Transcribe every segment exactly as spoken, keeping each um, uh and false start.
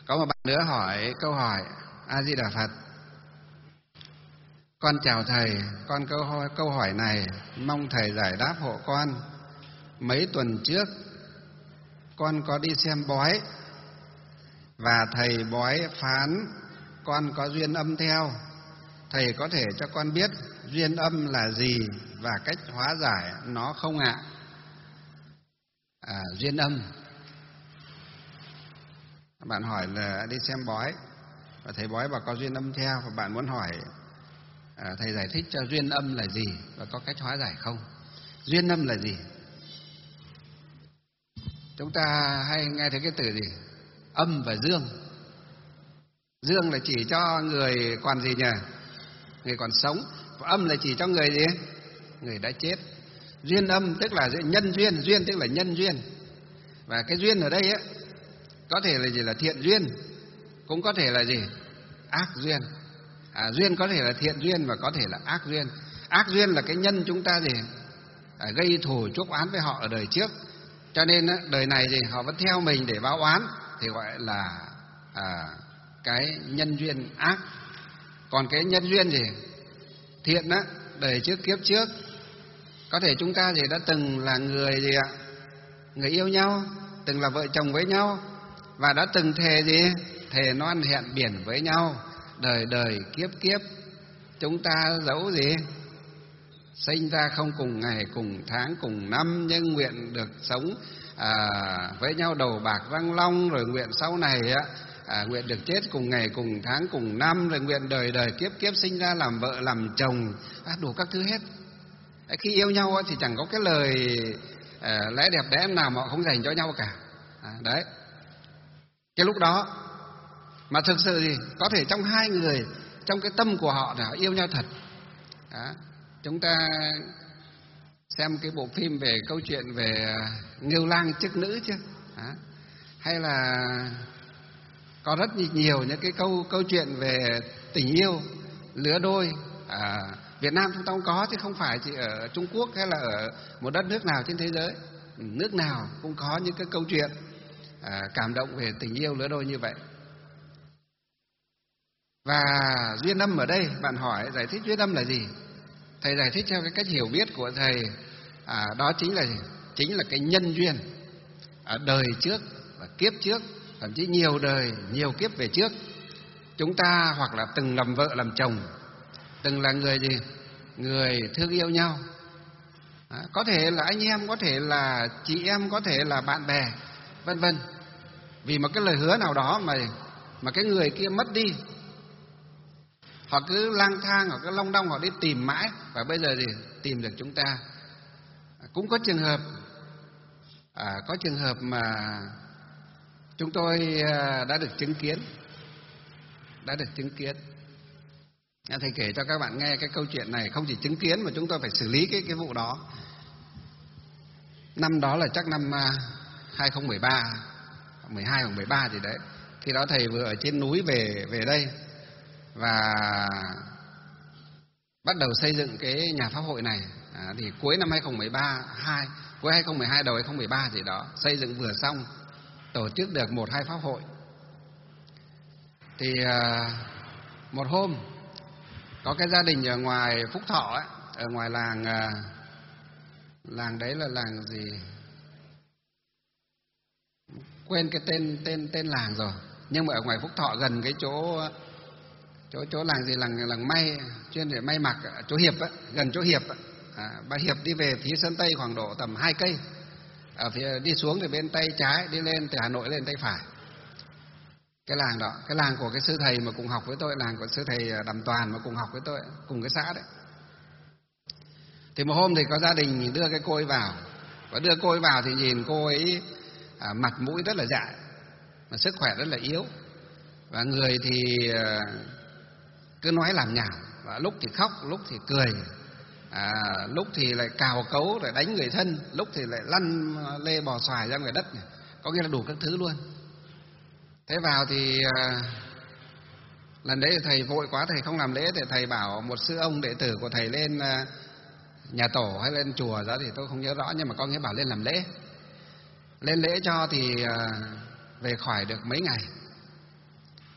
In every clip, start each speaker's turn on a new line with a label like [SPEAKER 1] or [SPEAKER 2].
[SPEAKER 1] Có một bạn nữa hỏi câu hỏi: A Di Đà Phật, con chào thầy, con câu hỏi, câu hỏi này mong thầy giải đáp hộ con. Mấy tuần trước con có đi xem bói và thầy bói phán con có duyên âm theo. Thầy có thể cho con biết duyên âm là gì và cách hóa giải nó không ạ? À, duyên âm. Bạn hỏi là đi xem bói và thầy bói bảo có duyên âm theo, và bạn muốn hỏi à, thầy giải thích cho duyên âm là gì và có cách hóa giải không. Duyên âm là gì? Chúng ta hay nghe thấy cái từ gì? Âm và dương. Dương là chỉ cho người còn gì nhỉ? Người còn sống. Và âm là chỉ cho người gì? Người đã chết. Duyên âm tức là nhân duyên, duyên tức là nhân duyên. Và cái duyên ở đây ấy, có thể là gì? Là thiện duyên, cũng có thể là gì? Ác duyên. À, duyên có thể là thiện duyên và có thể là ác duyên. Ác duyên là cái nhân chúng ta gì? À, gây thù chuốc oán với họ ở đời trước, cho nên á, đời này thì họ vẫn theo mình để báo oán, thì gọi là à, cái nhân duyên ác. Còn cái nhân duyên gì? Thiện á, đời trước kiếp trước có thể chúng ta gì đã từng là người gì ạ? Người yêu nhau, từng là vợ chồng với nhau, và đã từng thề gì? Thề non hẹn biển với nhau, đời đời kiếp kiếp chúng ta dẫu gì? Sinh ra không cùng ngày cùng tháng cùng năm, nhưng nguyện được sống à, với nhau đầu bạc răng long, rồi nguyện sau này á à, nguyện được chết cùng ngày cùng tháng cùng năm, rồi nguyện đời đời kiếp kiếp sinh ra làm vợ làm chồng, à, đủ các thứ hết. Khi yêu nhau thì chẳng có cái lời à, lẽ đẹp đẽ nào mà họ không dành cho nhau cả. À, đấy. Cái lúc đó mà thực sự thì có thể trong hai người, trong cái tâm của họ là họ yêu nhau thật. Đó. Chúng ta xem cái bộ phim về câu chuyện về Ngưu Lang Chức Nữ chứ? Đó. Hay là có rất nhiều những cái câu câu chuyện về tình yêu lứa đôi. À, Việt Nam chúng ta cũng có, chứ không phải chỉ ở Trung Quốc hay là ở một đất nước nào trên thế giới. Nước nào cũng có những cái câu chuyện à, cảm động về tình yêu lứa đôi như vậy. Và duyên âm ở đây, bạn hỏi giải thích duyên âm là gì? Thầy giải thích theo cái cách hiểu biết của thầy, à, đó chính là chính là cái nhân duyên ở đời trước và kiếp trước, thậm chí nhiều đời, nhiều kiếp về trước. Chúng ta hoặc là từng làm vợ làm chồng, từng là người gì? Người thương yêu nhau. À, có thể là anh em, có thể là chị em, có thể là bạn bè, vân vân. Vì một cái lời hứa nào đó mà mà cái người kia mất đi, họ cứ lang thang, họ cứ long đong, họ đi tìm mãi, và bây giờ thì tìm được chúng ta. Cũng có trường hợp à, có trường hợp mà chúng tôi đã được chứng kiến, đã được chứng kiến. Thầy kể cho các bạn nghe cái câu chuyện này, không chỉ chứng kiến mà chúng tôi phải xử lý cái cái vụ đó. Năm đó là chắc năm hai không một ba, mười hai hoặc mười ba gì đấy. Khi đó thầy vừa ở trên núi về về đây và bắt đầu xây dựng cái nhà pháp hội này. À, thì cuối năm hai không một ba, hai cuối hai không một hai đầu hai không một ba gì đó, xây dựng vừa xong, tổ chức được một hai pháp hội. Thì à, một hôm có cái gia đình ở ngoài Phúc Thọ ấy, ở ngoài làng à, làng đấy là làng gì? Quên cái tên tên tên làng rồi. Nhưng mà ở ngoài Phúc Thọ gần cái chỗ chỗ chỗ làng gì, làng làng may, chuyên để may mặc, chỗ Hiệp á, gần chỗ Hiệp á. À, bà Hiệp đi về phía Sơn Tây khoảng độ tầm hai cây. Ở phía đi xuống thì bên tay trái, đi lên từ Hà Nội lên tay phải. Cái làng đó, cái làng của cái sư thầy mà cùng học với tôi, làng của sư thầy Đàm Toàn mà cùng học với tôi, cùng cái xã đấy. Thì một hôm thì có gia đình đưa cái cô ấy vào, và đưa cô ấy vào thì nhìn cô ấy à, mặt mũi rất là dại, mà sức khỏe rất là yếu, và người thì à, cứ nói làm nhảm, và lúc thì khóc, lúc thì cười, à, lúc thì lại cào cấu rồi đánh người thân, lúc thì lại lăn lê bò xoài ra ngoài đất này. Có nghĩa là đủ các thứ luôn. Thế vào thì à, lần đấy thầy vội quá, thầy không làm lễ, thì thầy bảo một sư ông đệ tử của thầy lên à, nhà tổ hay lên chùa đó thì tôi không nhớ rõ, nhưng mà có nghĩa bảo lên làm lễ. Lên lễ cho thì à, về khỏi được mấy ngày.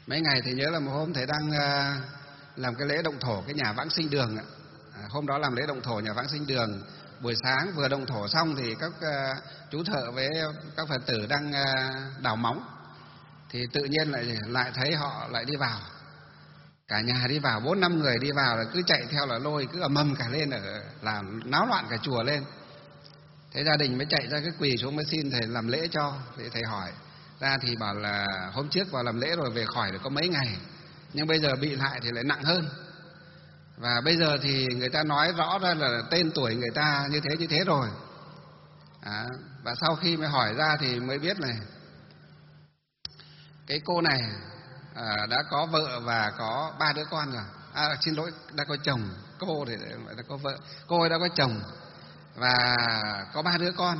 [SPEAKER 1] Mấy ngày thì nhớ là một hôm thầy đang uh, làm cái lễ động thổ cái nhà vãng sinh đường ạ. À, hôm đó làm lễ động thổ nhà vãng sinh đường, buổi sáng vừa động thổ xong thì các uh, chú thợ với các Phật tử đang uh, đào móng, thì tự nhiên lại lại thấy họ lại đi vào, cả nhà đi vào, bốn năm người đi vào là cứ chạy theo là lôi, cứ ầm ầm cả lên, ở làm náo loạn cả chùa lên. Thế gia đình mới chạy ra cái quỳ xuống mới xin thầy làm lễ cho. Thì thầy hỏi ra thì bảo là hôm trước vào làm lễ rồi về khỏi được có mấy ngày, nhưng bây giờ bị lại thì lại nặng hơn. Và bây giờ thì người ta nói rõ ra là tên tuổi người ta như thế như thế rồi. À, và sau khi mới hỏi ra thì mới biết này, cái cô này à, đã có vợ và có ba đứa con rồi. À, xin lỗi, đã có chồng. Cô thì đã có vợ, cô ấy đã có chồng và có ba đứa con.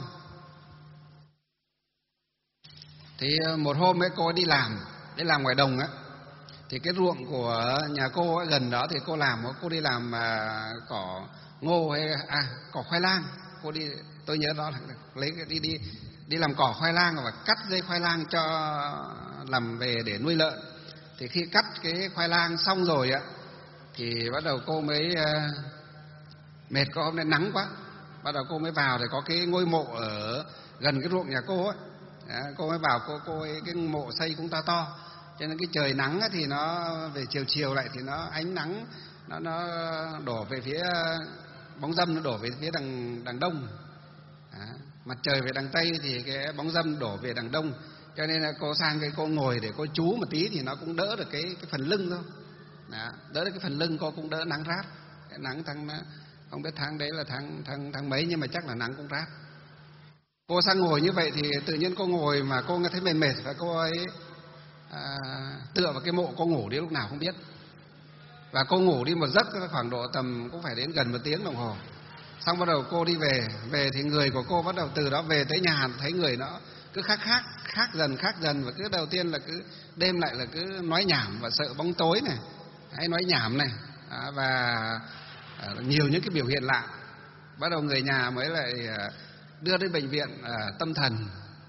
[SPEAKER 1] Thì một hôm ấy cô ấy đi làm, đi làm ngoài đồng á, thì cái ruộng của nhà cô ấy gần đó thì cô làm, cô đi làm mà cỏ ngô hay à cỏ khoai lang. Cô đi, tôi nhớ đó là lấy đi đi đi làm cỏ khoai lang và cắt dây khoai lang cho làm về để nuôi lợn. Thì khi cắt cái khoai lang xong rồi á thì bắt đầu cô mới uh, mệt, có hôm nay nắng quá, bắt đầu cô mới vào thì có cái ngôi mộ ở gần cái ruộng nhà cô ấy. Đó, cô mới vào, cô cô ấy, cái mộ xây cũng to to, cho nên cái trời nắng thì nó về chiều chiều lại thì nó ánh nắng nó nó đổ về phía bóng râm, nó đổ về phía đằng đằng đông. Đó, mặt trời về đằng tây thì cái bóng râm đổ về đằng đông, cho nên là cô sang cái cô ngồi để cô chú một tí thì nó cũng đỡ được cái cái phần lưng thôi. Đó, đỡ được cái phần lưng, cô cũng đỡ nắng rát. Cái nắng tháng không biết tháng đấy là tháng tháng tháng mấy, nhưng mà chắc là nắng cũng rát. Cô sang ngồi như vậy thì tự nhiên cô ngồi mà cô nghe thấy mệt mệt, và cô ấy à, tựa vào cái mộ cô ngủ đi lúc nào không biết. Và cô ngủ đi một giấc khoảng độ tầm cũng phải đến gần một tiếng đồng hồ. Xong bắt đầu cô đi về, về thì người của cô bắt đầu từ đó về tới nhà thấy người nó cứ khác khác, khác dần khác dần, và cứ đầu tiên là cứ đêm lại là cứ nói nhảm và sợ bóng tối này, hay nói nhảm này, à, và à, nhiều những cái biểu hiện lạ. Bắt đầu người nhà mới lại à, đưa đến bệnh viện à, tâm thần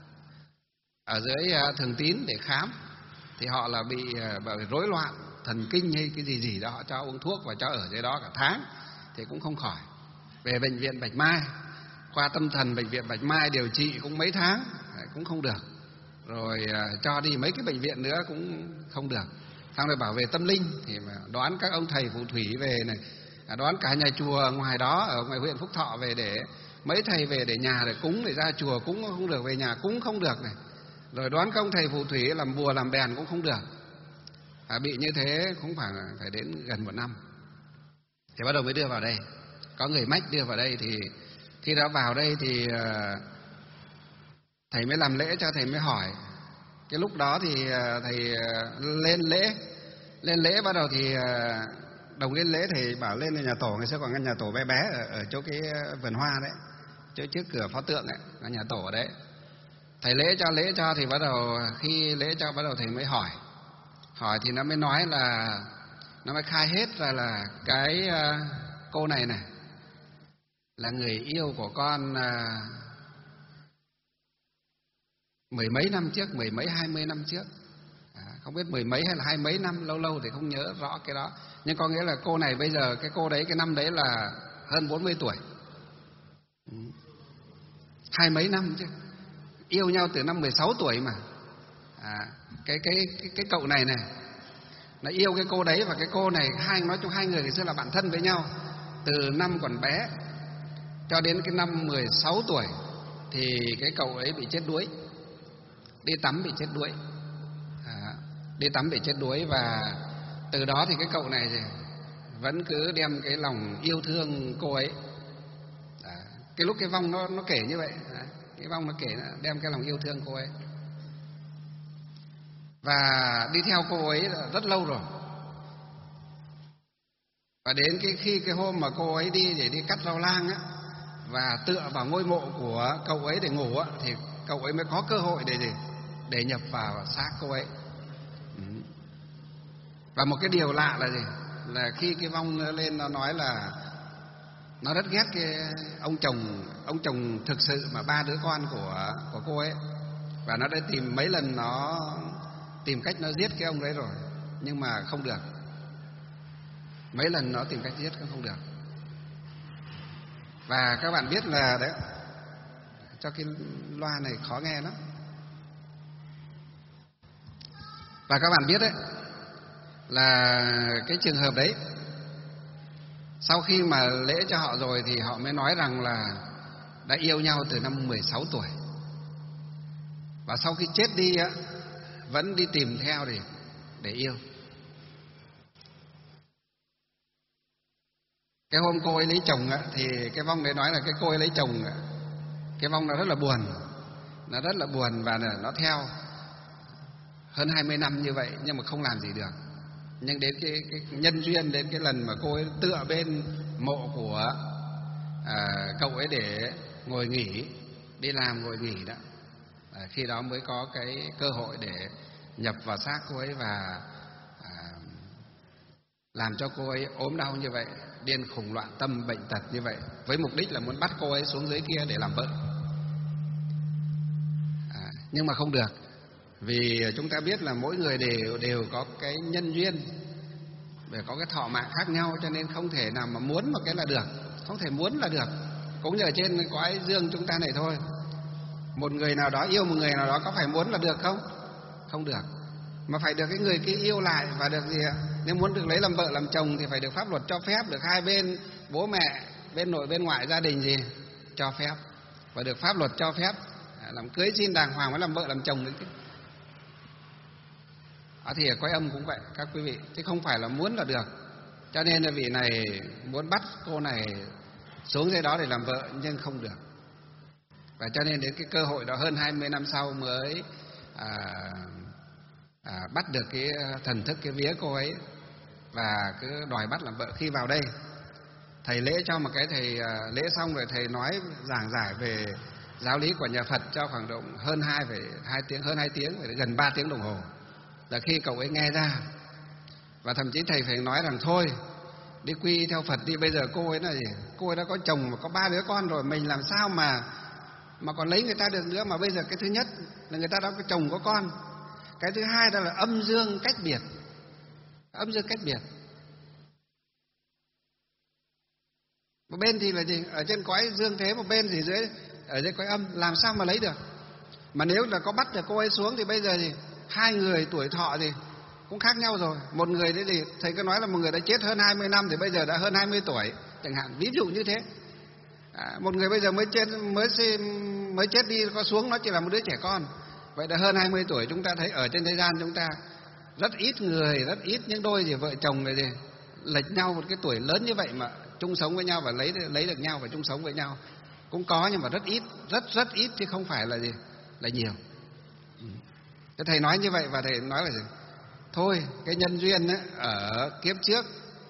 [SPEAKER 1] ở dưới à, Thường Tín để khám. Thì họ là bị à, bởi rối loạn thần kinh hay cái gì gì đó, họ cho uống thuốc và cho ở dưới đó cả tháng thì cũng không khỏi. Về bệnh viện Bạch Mai, khoa tâm thần bệnh viện Bạch Mai điều trị cũng mấy tháng cũng không được, rồi à, cho đi mấy cái bệnh viện nữa cũng không được. Xong rồi bảo về tâm linh thì đoán các ông thầy phù thủy về này, đoán cả nhà chùa ngoài đó ở ngoài huyện Phúc Thọ về, để mấy thầy về để nhà để cúng, để ra chùa cúng không được, về nhà cúng không được này, rồi đoán các ông thầy phù thủy làm bùa làm bèn cũng không được. À, bị như thế cũng phải phải đến gần một năm thì bắt đầu mới đưa vào đây. Có người mách đưa vào đây, thì khi đã vào đây thì uh, thầy mới làm lễ cho, thầy mới hỏi. Cái lúc đó thì uh, thầy uh, lên lễ, lên lễ bắt đầu thì uh, đồng lên lễ thầy bảo lên nhà tổ. Ngày xưa còn căn nhà tổ bé bé ở, ở chỗ cái vườn hoa đấy, chỗ trước cửa pho tượng ấy, là nhà tổ ở đấy. Thầy lễ cho lễ cho thì bắt đầu khi lễ cho bắt đầu thầy mới hỏi, hỏi thì nó mới nói là nó mới khai hết ra là cái uh, cô này này là người yêu của con à, mười mấy năm trước, mười mấy hai mươi năm trước, à, không biết mười mấy hay là hai mấy năm, lâu lâu thì không nhớ rõ cái đó. Nhưng có nghĩa là cô này bây giờ, cái cô đấy cái năm đấy là hơn bốn mươi tuổi, ừ. hai mấy năm chứ, yêu nhau từ năm mười sáu tuổi mà. À, cái cái cái cái cậu này này nó yêu cái cô đấy, và cái cô này hai nói chung hai người ngày xưa là bạn thân với nhau từ năm còn bé cho đến cái năm mười sáu tuổi thì cái cậu ấy bị chết đuối, đi tắm bị chết đuối, à, đi tắm bị chết đuối. Và từ đó thì cái cậu này thì vẫn cứ đem cái lòng yêu thương cô ấy. À, cái lúc cái vong nó nó kể như vậy, à, cái vong nó kể là đem cái lòng yêu thương cô ấy và đi theo cô ấy rất lâu rồi. Và đến cái khi cái hôm mà cô ấy đi để đi cắt rau lang á, và tựa vào ngôi mộ của cậu ấy để ngủ á, thì cậu ấy mới có cơ hội để để, để nhập vào xác cô ấy. Ừ. Và một cái điều lạ là gì? Là khi cái vong lên nó nói là nó rất ghét cái ông chồng, ông chồng thực sự mà ba đứa con của của cô ấy, và nó đã tìm mấy lần nó tìm cách nó giết cái ông đấy rồi, nhưng mà không được. Mấy lần nó tìm cách giết cũng không được. Và các bạn biết là đấy, cho cái loa này khó nghe lắm. Và các bạn biết đấy là cái trường hợp đấy, sau khi mà lễ cho họ rồi thì họ mới nói rằng là đã yêu nhau từ năm mười sáu tuổi. Và sau khi chết đi á, vẫn đi tìm theo để, để yêu. Cái hôm cô ấy lấy chồng á, thì cái vong đấy nói là cái cô ấy lấy chồng á, cái vong nó rất là buồn. Nó rất là buồn và nó theo hơn hai mươi năm như vậy nhưng mà không làm gì được. Nhưng đến cái, cái nhân duyên, đến cái lần mà cô ấy tựa bên mộ của à, cậu ấy để ngồi nghỉ, đi làm ngồi nghỉ đó, à, khi đó mới có cái cơ hội để nhập vào xác cô ấy và à, làm cho cô ấy ốm đau như vậy, điên khùng loạn tâm bệnh tật như vậy, với mục đích là muốn bắt cô ấy xuống dưới kia để làm vợ. À, nhưng mà không được, vì chúng ta biết là mỗi người đều đều có cái nhân duyên, để có cái thọ mạng khác nhau, cho nên không thể nào mà muốn một cái là được, không thể muốn là được. Cũng như ở trên cõi dương chúng ta này thôi, một người nào đó yêu một người nào đó có phải muốn là được không? Không được, mà phải được cái người kia yêu lại và được gì ạ? Nếu muốn được lấy làm vợ làm chồng thì phải được pháp luật cho phép, được hai bên bố mẹ, bên nội bên ngoại gia đình gì cho phép, và được pháp luật cho phép làm cưới xin đàng hoàng mới làm vợ làm chồng được chứ. À, thì ở cõi âm cũng vậy các quý vị, chứ không phải là muốn là được. Cho nên là vị này muốn bắt cô này xuống dưới đó để làm vợ nhưng không được. Và cho nên đến cái cơ hội đó hơn hai mươi năm sau mới à, à, bắt được cái thần thức cái vía cô ấy và cứ đòi bắt làm vợ. Khi vào đây thầy lễ cho một cái, thầy à, lễ xong rồi thầy nói giảng giải về giáo lý của nhà Phật cho khoảng độ hơn hai phẩy hai tiếng, hơn hai tiếng, gần ba tiếng đồng hồ. Là khi cậu ấy nghe ra, và thậm chí thầy phải nói rằng thôi đi quy theo Phật đi, bây giờ cô ấy là gì? Cô ấy đã có chồng và có ba đứa con rồi, mình làm sao mà mà còn lấy người ta được nữa. Mà bây giờ cái thứ nhất là người ta đã có chồng có con, cái thứ hai đó là âm dương cách biệt, âm dương cách biệt. Một bên thì là gì? Ở trên cõi dương thế, một bên thì dưới ở dưới cõi âm, làm sao mà lấy được? Mà nếu là có bắt được cô ấy xuống thì bây giờ thì hai người tuổi thọ thì cũng khác nhau rồi. Một người đấy thì thầy cứ nói là một người đã chết hơn hai mươi năm thì bây giờ đã hơn hai mươi tuổi chẳng hạn, ví dụ như thế. À, một người bây giờ mới chết mới mới chết đi có xuống nó chỉ là một đứa trẻ con, vậy đã hơn hai mươi tuổi. Chúng ta thấy ở trên thế gian chúng ta rất ít người, rất ít những đôi gì vợ chồng này gì lệch nhau một cái tuổi lớn như vậy mà chung sống với nhau và lấy lấy được nhau và chung sống với nhau. Cũng có nhưng mà rất ít, rất rất ít chứ không phải là gì là nhiều. Cái thầy nói như vậy và thầy nói là gì? Thôi cái nhân duyên ấy, ở kiếp trước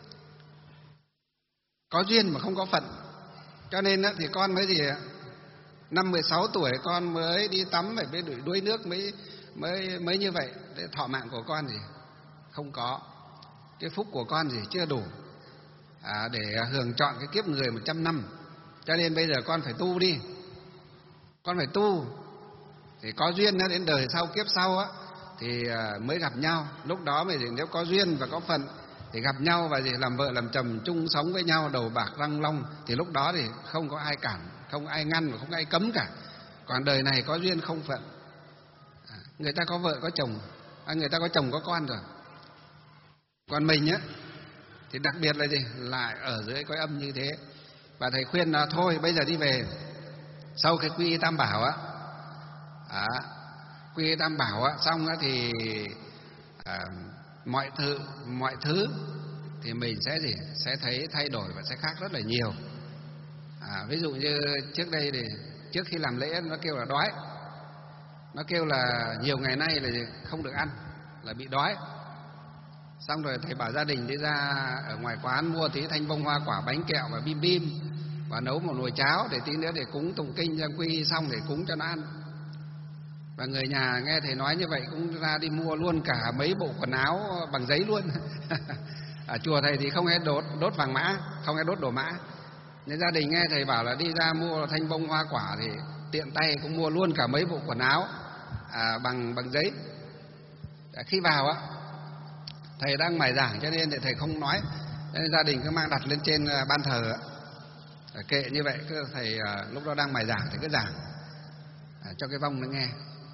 [SPEAKER 1] có duyên mà không có phận, cho nên ấy, thì con mới gì năm mười sáu tuổi con mới đi tắm phải mới đuối nước mới mới mới như vậy. Để thọ mạng của con gì không có, cái phúc của con gì chưa đủ à, để hưởng trọn cái kiếp người một trăm năm. Cho nên bây giờ con phải tu đi, con phải tu thì có duyên nó đến đời sau, kiếp sau á thì mới gặp nhau. Lúc đó mà nếu có duyên và có phận thì gặp nhau và gì làm vợ làm chồng chung sống với nhau đầu bạc răng long, thì lúc đó thì không có ai cản, không ai ngăn và không ai cấm cả. Còn đời này có duyên không phận, à, người ta có vợ có chồng, à, người ta có chồng có con rồi. Còn mình á thì đặc biệt là gì lại ở dưới cõi âm như thế. Và thầy khuyên là thôi bây giờ đi về, sau cái quy y tam bảo á, à, quy y tam bảo á xong á thì à, mọi thứ mọi thứ thì mình sẽ gì sẽ thấy thay đổi và sẽ khác rất là nhiều. À, ví dụ như trước đây thì trước khi làm lễ nó kêu là đói, nó kêu là nhiều ngày nay là không được ăn, là bị đói. Xong rồi thầy bảo gia đình đi ra ở ngoài quán mua tí thanh bông hoa quả, bánh kẹo và bim bim, và nấu một nồi cháo để tí nữa để cúng tụng kinh ra quy xong để cúng cho nó ăn. Và người nhà nghe thầy nói như vậy cũng ra đi mua luôn cả mấy bộ quần áo bằng giấy luôn. Ở chùa thầy thì không hay đốt đốt vàng mã, không hay đốt đồ mã. Nên gia đình nghe thầy bảo là đi ra mua thanh bông hoa quả thì tiện tay cũng mua luôn cả mấy bộ quần áo à, bằng bằng giấy. Khi vào á, thầy đang mải giảng cho nên thầy không nói, nên gia đình cứ mang đặt lên trên ban thờ á, kệ như vậy. Cứ thầy lúc đó đang mải giảng thì cứ giảng cho cái vong nó nghe.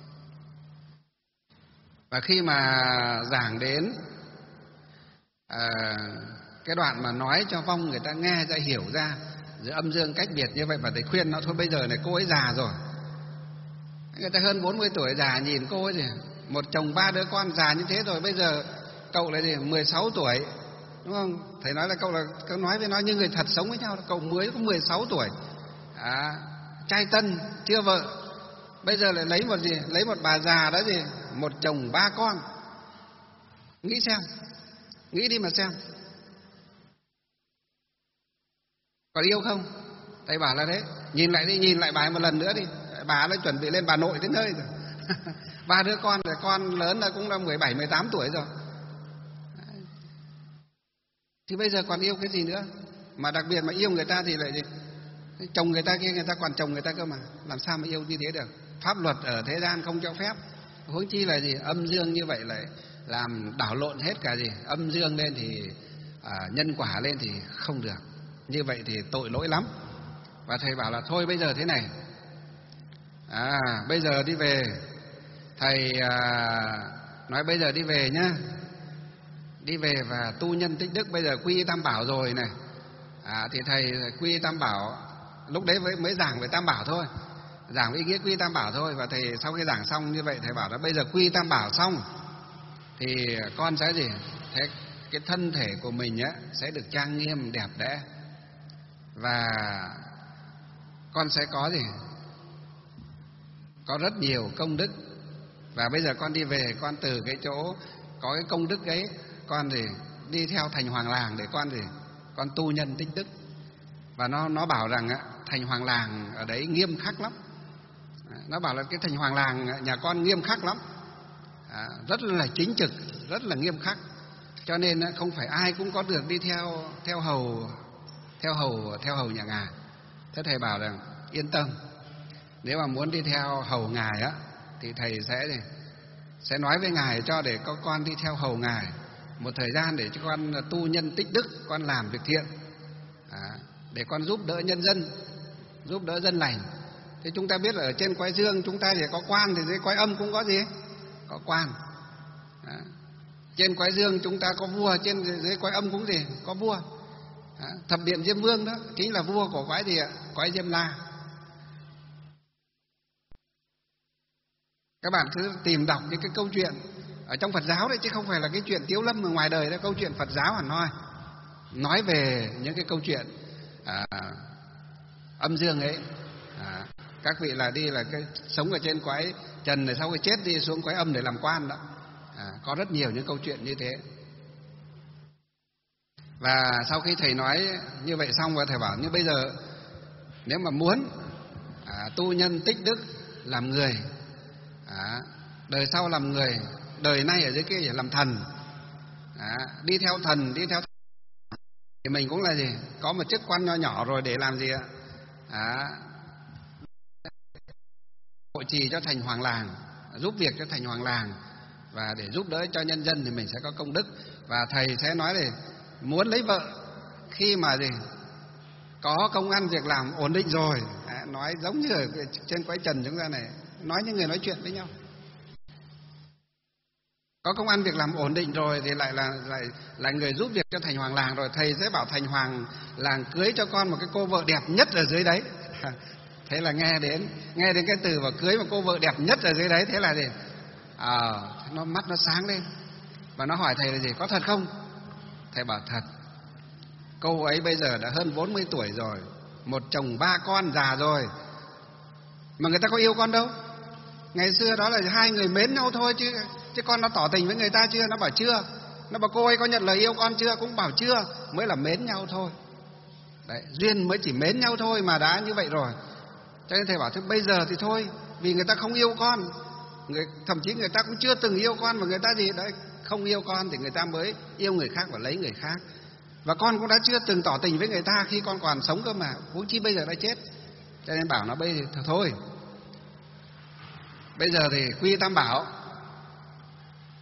[SPEAKER 1] Và khi mà giảng đến à, cái đoạn mà nói cho vong người ta nghe ra, hiểu ra giữa âm dương cách biệt như vậy, và thầy khuyên nó thôi, bây giờ này cô ấy già rồi, người ta hơn bốn mươi tuổi, già nhìn cô ấy gì, một chồng ba đứa con già như thế rồi, bây giờ cậu lại gì mười sáu tuổi, đúng không? Thầy nói là cậu là cậu nói với nó như người thật sống với nhau, cậu mới có mười sáu tuổi, à, trai tân chưa vợ, bây giờ lại lấy một gì, lấy một bà già đó gì, một chồng ba con. Nghĩ xem, nghĩ đi mà xem, còn yêu không? Thầy bảo là đấy, nhìn lại đi, nhìn lại bà một lần nữa đi, bà đã chuẩn bị lên bà nội đến nơi rồi. Ba đứa con rồi, con lớn là cũng đã mười bảy, mười tám tuổi rồi. Thì bây giờ còn yêu cái gì nữa? Mà đặc biệt mà yêu người ta thì lại gì? Chồng người ta kia, người ta còn chồng người ta cơ mà, làm sao mà yêu như thế được? Pháp luật ở thế gian không cho phép, huống chi là gì? Âm dương như vậy lại làm đảo lộn hết cả gì? Âm dương lên thì à, nhân quả lên thì không được. Như vậy thì tội lỗi lắm. Và thầy bảo là thôi bây giờ thế này, à, bây giờ đi về. Thầy à, nói bây giờ đi về nhá, đi về và tu nhân tích đức. Bây giờ quy y Tam Bảo rồi này, à, thì thầy quy y Tam Bảo, lúc đấy mới, mới giảng về Tam Bảo thôi, giảng ý nghĩa quy y Tam Bảo thôi. Và thầy sau khi giảng xong như vậy, thầy bảo là bây giờ quy y Tam Bảo xong thì con sẽ gì? Thế cái thân thể của mình á sẽ được trang nghiêm đẹp đẽ, và con sẽ có gì? Có rất nhiều công đức. Và bây giờ con đi về, con từ cái chỗ có cái công đức ấy, con thì đi theo thành hoàng làng để con thì con tu nhân tích đức. Và nó nó bảo rằng á, thành hoàng làng ở đấy nghiêm khắc lắm. Nó bảo là cái thành hoàng làng nhà con nghiêm khắc lắm, à, rất là chính trực, rất là nghiêm khắc. Cho nên không phải ai cũng có được đi theo theo hầu theo hầu theo hầu nhà ngài. Thế thầy bảo rằng yên tâm, nếu mà muốn đi theo hầu ngài á thì thầy sẽ sẽ nói với ngài cho để có con đi theo hầu ngài một thời gian để cho con tu nhân tích đức, con làm việc thiện, à, để con giúp đỡ nhân dân, giúp đỡ dân lành. Thế chúng ta biết là ở trên cõi dương chúng ta chỉ có quan, thì dưới cõi âm cũng có gì? Có quan. À, trên cõi dương chúng ta có vua, trên dưới cõi âm cũng gì? Có vua. À, thập điện Diêm Vương đó chính là vua của cõi gì ạ? Cõi Diêm La. Các bạn cứ tìm đọc những cái câu chuyện ở trong Phật giáo đấy, chứ không phải là cái chuyện Tiếu Lâm ở ngoài đời đó, câu chuyện Phật giáo hẳn hoi, nói về những cái câu chuyện à, âm dương ấy. À, các vị là đi là cái sống ở trên cõi trần này, sau khi chết đi xuống cõi âm để làm quan đó. À, có rất nhiều những câu chuyện như thế. Và sau khi thầy nói như vậy xong, và thầy bảo như bây giờ nếu mà muốn à, tu nhân tích đức, làm người, à, đời sau làm người, đời nay ở dưới kia để làm thần, à, đi theo thần, đi theo thần, thì mình cũng là gì? Có một chức quan nho nhỏ rồi để làm gì ạ? À, hộ trì cho thành hoàng làng, giúp việc cho thành hoàng làng, và để giúp đỡ cho nhân dân thì mình sẽ có công đức. Và thầy sẽ nói là muốn lấy vợ khi mà gì? Có công ăn việc làm ổn định rồi, à, nói giống như ở trên cõi trần chúng ta này, nói như người nói chuyện với nhau. Có công ăn việc làm ổn định rồi thì lại là lại là người giúp việc cho thành hoàng làng rồi. Thầy sẽ bảo thành hoàng làng cưới cho con một cái cô vợ đẹp nhất ở dưới đấy. Thế là nghe đến nghe đến cái từ mà cưới một cô vợ đẹp nhất ở dưới đấy, thế là gì? À, nó mắt nó sáng lên và nó hỏi thầy là gì? Có thật không? Thầy bảo thật. Cô ấy bây giờ đã hơn bốn mươi tuổi rồi, một chồng ba con già rồi, mà người ta có yêu con đâu. Ngày xưa đó là hai người mến nhau thôi, chứ chứ con nó tỏ tình với người ta chưa? Nó bảo chưa. Nó bảo cô ấy có nhận lời yêu con chưa? Cũng bảo chưa. Mới là mến nhau thôi. Đấy, duyên mới chỉ mến nhau thôi mà đã như vậy rồi. Cho nên thầy bảo thế bây giờ thì thôi, vì người ta không yêu con, người, thậm chí người ta cũng chưa từng yêu con, mà người ta gì đấy không yêu con thì người ta mới yêu người khác và lấy người khác. Và con cũng đã chưa từng tỏ tình với người ta khi con còn sống cơ mà, huống chi bây giờ đã chết. Cho nên bảo nó bây giờ thôi, bây giờ thì quy Tam Bảo,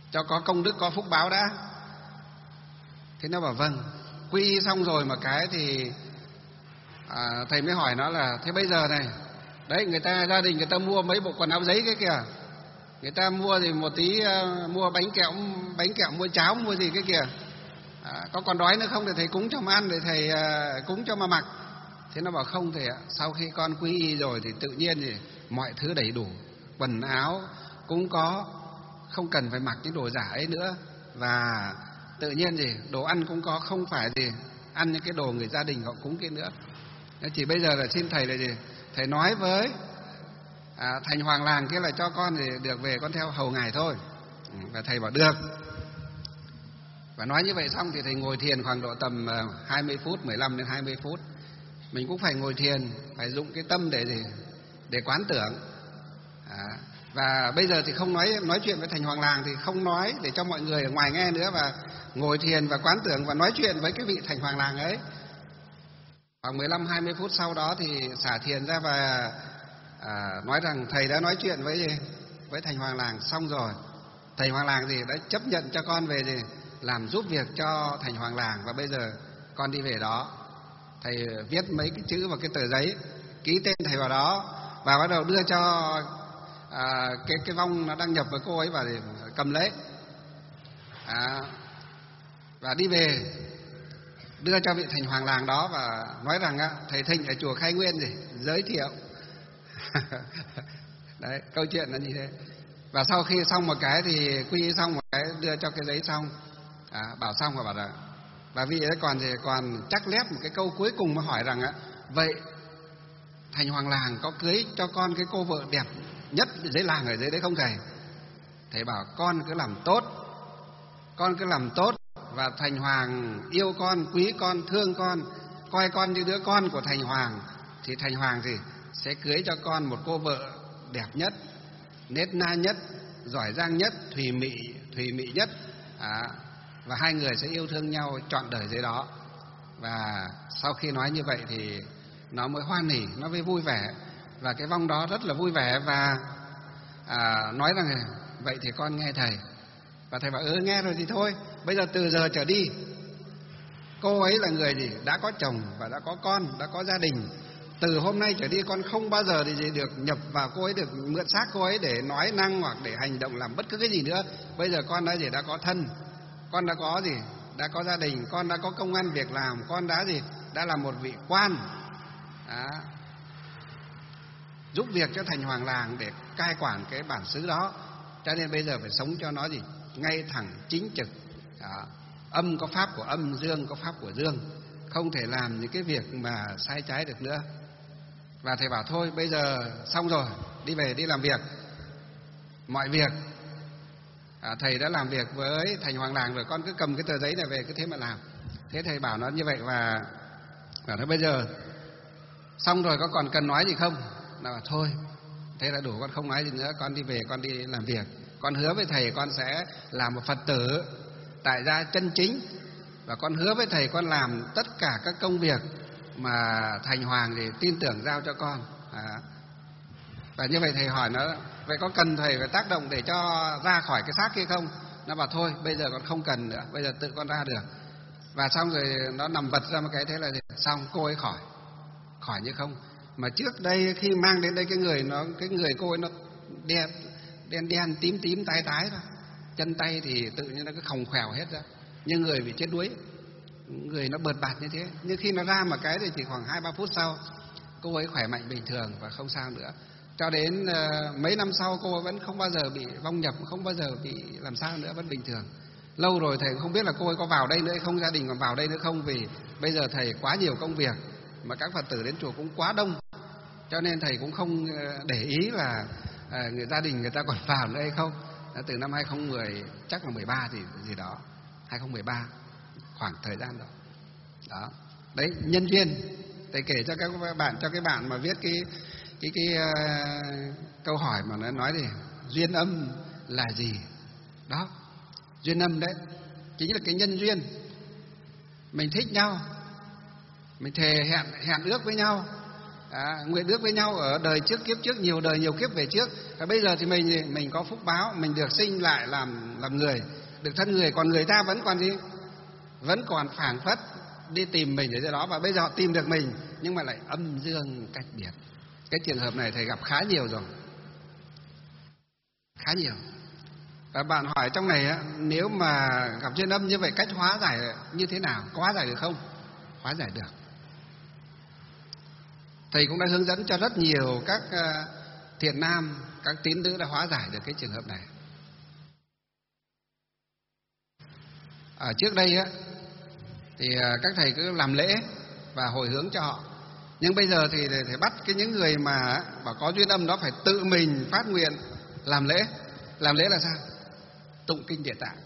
[SPEAKER 1] cho có công đức có phúc báo đã. Thế nó bảo vâng. Quy y xong rồi một cái thì à, thầy mới hỏi nó là thế bây giờ này, đấy người ta gia đình người ta mua mấy bộ quần áo giấy cái kìa, người ta mua thì một tí uh, mua bánh kẹo bánh kẹo mua cháo mua gì cái kìa, à, có còn đói nữa không thì thầy cúng cho mà ăn, để thầy uh, cúng cho mà mặc. Thế nó bảo không thầy ạ, sau khi con quy y rồi thì tự nhiên thì mọi thứ đầy đủ, quần áo cũng có, không cần phải mặc những đồ giả ấy nữa, và tự nhiên gì đồ ăn cũng có, không phải gì ăn những cái đồ người gia đình họ cúng kia nữa. Chỉ bây giờ là xin thầy là gì, thầy nói với à, thành hoàng làng kia là cho con thì được về con theo hầu ngài thôi. Và thầy bảo được. Và nói như vậy xong thì thầy ngồi thiền khoảng độ tầm hai mươi phút, mười lăm đến hai mươi phút. Mình cũng phải ngồi thiền, phải dụng cái tâm để gì, để quán tưởng. À, và bây giờ thì không nói nói chuyện với thành hoàng làng, thì không nói để cho mọi người ở ngoài nghe nữa, và ngồi thiền và quán tưởng và nói chuyện với cái vị thành hoàng làng ấy. Khoảng mười lăm hai mươi phút sau đó thì xả thiền ra và à, nói rằng thầy đã nói chuyện với gì, với thành hoàng làng xong rồi. Thầy hoàng làng thì đã chấp nhận cho con về gì, làm giúp việc cho thành hoàng làng, và bây giờ con đi về đó. Thầy viết mấy cái chữ vào cái tờ giấy, ký tên thầy vào đó, và bắt đầu đưa cho à, cái cái vong nó đăng nhập với cô ấy, và để cầm lấy à, và đi về đưa cho vị thành hoàng làng đó, và nói rằng á, thầy Thịnh ở chùa Khai Nguyên gì giới thiệu. Đấy, câu chuyện là như thế. Và sau khi xong một cái thì quy xong một cái, đưa cho cái giấy xong, à, bảo xong và bảo rằng, và vị ấy còn thì còn chắc lép một cái câu cuối cùng mà hỏi rằng á, vậy thành hoàng làng có cưới cho con cái cô vợ đẹp nhất dưới làng ở dưới đấy không thầy? Thầy bảo con cứ làm tốt, con cứ làm tốt, và thành hoàng yêu con, quý con, thương con, coi con như đứa con của thành hoàng, thì thành hoàng thì sẽ cưới cho con một cô vợ đẹp nhất, nết na nhất, giỏi giang nhất, thùy mị thùy mị nhất, à, và hai người sẽ yêu thương nhau trọn đời dưới đó. Và sau khi nói như vậy thì nó mới hoan hỉ, nó mới vui vẻ, và cái vong đó rất là vui vẻ, và à, nói rằng vậy thì con nghe thầy. Và thầy bảo ừ nghe rồi thì thôi, bây giờ từ giờ trở đi cô ấy là người gì đã có chồng và đã có con, đã có gia đình. Từ hôm nay trở đi con không bao giờ thì gì được nhập vào cô ấy, được mượn xác cô ấy để nói năng hoặc để hành động làm bất cứ cái gì nữa. Bây giờ con đã gì đã có thân, con đã có gì đã có gia đình, con đã có công ăn việc làm, con đã gì đã là một vị quan, đó, giúp việc cho thành hoàng làng để cai quản cái bản xứ đó. Cho nên bây giờ phải sống cho nó gì ngay thẳng chính trực, đó. Âm có pháp của âm, dương có pháp của dương, không thể làm những cái việc mà sai trái được nữa. Và thầy bảo thôi bây giờ xong rồi, đi về đi làm việc. Mọi việc à, thầy đã làm việc với thành hoàng làng rồi, con cứ cầm cái tờ giấy này về cứ thế mà làm. Thế thầy bảo nó như vậy, và bảo nó bây giờ xong rồi có còn cần nói gì không? Nó bảo thôi thế là đủ, con không nói gì nữa, con đi về con đi làm việc. Con hứa với thầy con sẽ làm một Phật tử tại gia chân chính, và con hứa với thầy con làm tất cả các công việc mà thành hoàng thì tin tưởng giao cho con. À. Và như vậy thầy hỏi nó, vậy có cần thầy phải tác động để cho ra khỏi cái xác kia không? Nó bảo thôi bây giờ con không cần nữa, bây giờ tự con ra được. Và xong rồi nó nằm vật ra một cái, thế là gì? Xong cô ấy khỏi, khỏi như không. Mà trước đây khi mang đến đây cái người nó cái người cô ấy nó đen đen đen tím tím tái tái thôi, chân tay thì tự nhiên nó cứ khòng khèo hết ra, như người bị chết đuối, người nó bợt bạt như thế. Nhưng khi nó ra một cái thì chỉ khoảng hai ba phút sau cô ấy khỏe mạnh bình thường và không sao nữa. Cho đến uh, mấy năm sau cô ấy vẫn không bao giờ bị vong nhập, không bao giờ bị làm sao nữa, vẫn bình thường. Lâu rồi thầy không biết là cô ấy có vào đây nữa hay không, gia đình còn vào đây nữa không, vì bây giờ thầy quá nhiều công việc mà các Phật tử đến chùa cũng quá đông, cho nên thầy cũng không để ý là à, người gia đình người ta còn vào nữa hay không. Từ năm hai không một không chắc là mười ba thì gì đó, hai không một ba khoảng thời gian đó. Đó. Đấy, nhân duyên. Thầy kể cho các bạn, cho cái bạn mà viết cái cái cái uh, câu hỏi mà nó nói thì duyên âm là gì? Đó. Duyên âm đấy chính là cái nhân duyên. Mình thích nhau, mình thề hẹn hẹn ước với nhau, À, nguyện ước với nhau ở đời trước kiếp trước, nhiều đời nhiều kiếp về trước. Và bây giờ thì mình mình có phúc báo, mình được sinh lại làm làm người, được thân người. Còn người ta vẫn còn gì? Vẫn còn phảng phất đi tìm mình ở dưới đó, và bây giờ họ tìm được mình nhưng mà lại âm dương cách biệt. Cái trường hợp này thầy gặp khá nhiều rồi, khá nhiều. Và bạn hỏi trong này á, nếu mà gặp duyên âm như vậy, cách hóa giải như thế nào? Có hóa giải được không? Hóa giải được. Thầy cũng đã hướng dẫn cho rất nhiều các thiện nam, các tín nữ đã hóa giải được cái trường hợp này. Ở trước đây á, thì các thầy cứ làm lễ và hồi hướng cho họ. Nhưng bây giờ thì thầy bắt cái những người mà bảo có duyên âm đó phải tự mình phát nguyện làm lễ. Làm lễ là sao? Tụng kinh Địa Tạng.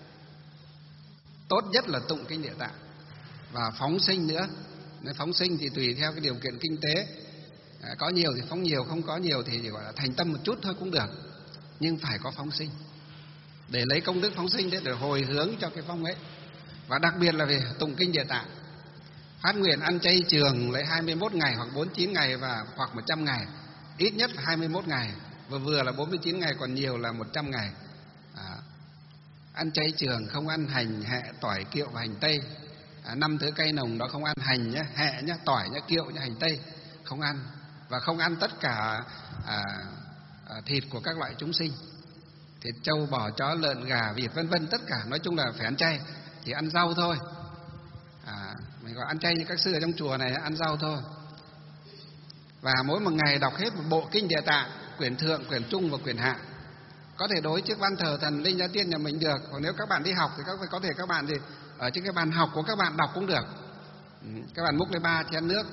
[SPEAKER 1] Tốt nhất là tụng kinh Địa Tạng và phóng sinh nữa. Nếu phóng sinh thì tùy theo cái điều kiện kinh tế, à, có nhiều thì phóng nhiều, không có nhiều thì gọi là thành tâm một chút thôi cũng được, nhưng phải có phóng sinh để lấy công đức phóng sinh đấy, để hồi hướng cho cái vong ấy. Và đặc biệt là về tụng kinh Địa Tạng, phát nguyện ăn chay trường lấy hai mươi mốt ngày hoặc bốn mươi chín ngày và hoặc một trăm ngày, ít nhất là hai mươi mốt ngày, vừa vừa là bốn mươi chín ngày, còn nhiều là một trăm ngày. À, ăn chay trường, không ăn hành, hẹ, tỏi, kiệu và hành tây. À, năm thứ cây nồng đó không ăn hành nhé, hẹ nhé, tỏi nhé, kiệu nhé, hành tây không ăn, và không ăn tất cả à, à, thịt của các loại chúng sinh, thịt trâu, bò, chó, lợn, gà, vịt vân vân, tất cả nói chung là phải ăn chay, chỉ ăn rau thôi. À, mình gọi ăn chay như các sư ở trong chùa này ăn rau thôi. Và mỗi một ngày đọc hết một bộ kinh Địa Tạng, quyển thượng, quyển trung và quyển hạ. Có thể đối trước ban thờ thần linh gia tiên nhà mình được. Còn nếu các bạn đi học thì các có thể các bạn thì ở trên cái bàn học của các bạn đọc cũng được. Các bạn múc lấy ba chén nước.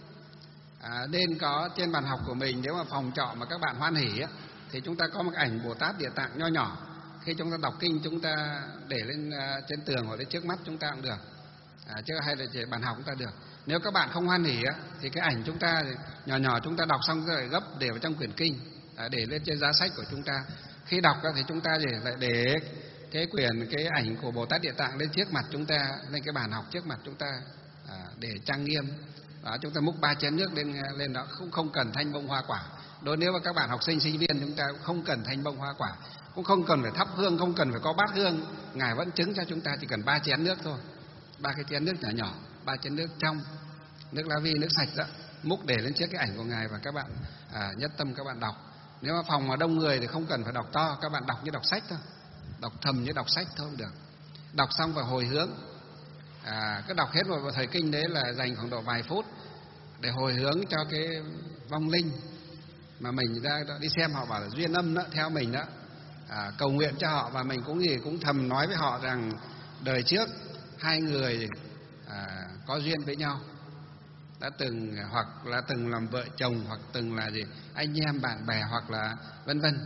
[SPEAKER 1] À, nên có trên bàn học của mình, nếu mà phòng trọ mà các bạn hoan hỉ á, thì chúng ta có một ảnh Bồ Tát Địa Tạng nho nhỏ. Khi chúng ta đọc kinh chúng ta để lên uh, trên tường hoặc lên trước mắt chúng ta cũng được. À, chứ hay là trên bàn học chúng ta được. Nếu các bạn không hoan hỉ á, thì cái ảnh chúng ta nhỏ nhỏ chúng ta đọc xong rồi gấp để vào trong quyển kinh, à, để lên trên giá sách của chúng ta. Khi đọc thì chúng ta để lại để cái quyển cái ảnh của Bồ Tát Địa Tạng lên trước mặt chúng ta, lên cái bàn học trước mặt chúng ta, à, để trang nghiêm. Đó, chúng ta múc ba chén nước lên lên đó, không không cần thanh bông hoa quả. Đối nếu mà các bạn học sinh sinh viên chúng ta cũng không cần thanh bông hoa quả, cũng không cần phải thắp hương, không cần phải có bát hương, Ngài vẫn chứng cho chúng ta chỉ cần ba chén nước thôi, ba cái chén nước nhỏ nhỏ, ba chén nước trong, nước lá vi, nước sạch đó, múc để lên trước cái ảnh của Ngài và các bạn à, nhất tâm các bạn đọc. Nếu mà phòng mà đông người thì không cần phải đọc to, các bạn đọc như đọc sách thôi, đọc thầm như đọc sách thôi cũng được. Đọc xong và hồi hướng, à, cứ đọc hết một thời kinh đấy là dành khoảng độ vài phút để hồi hướng cho cái vong linh mà mình ra đi xem, họ bảo là duyên âm đó, theo mình đó, à, cầu nguyện cho họ. Và mình cũng gì cũng thầm nói với họ rằng đời trước hai người à, có duyên với nhau, đã từng hoặc là từng làm vợ chồng, hoặc từng là gì anh em bạn bè, hoặc là vân vân,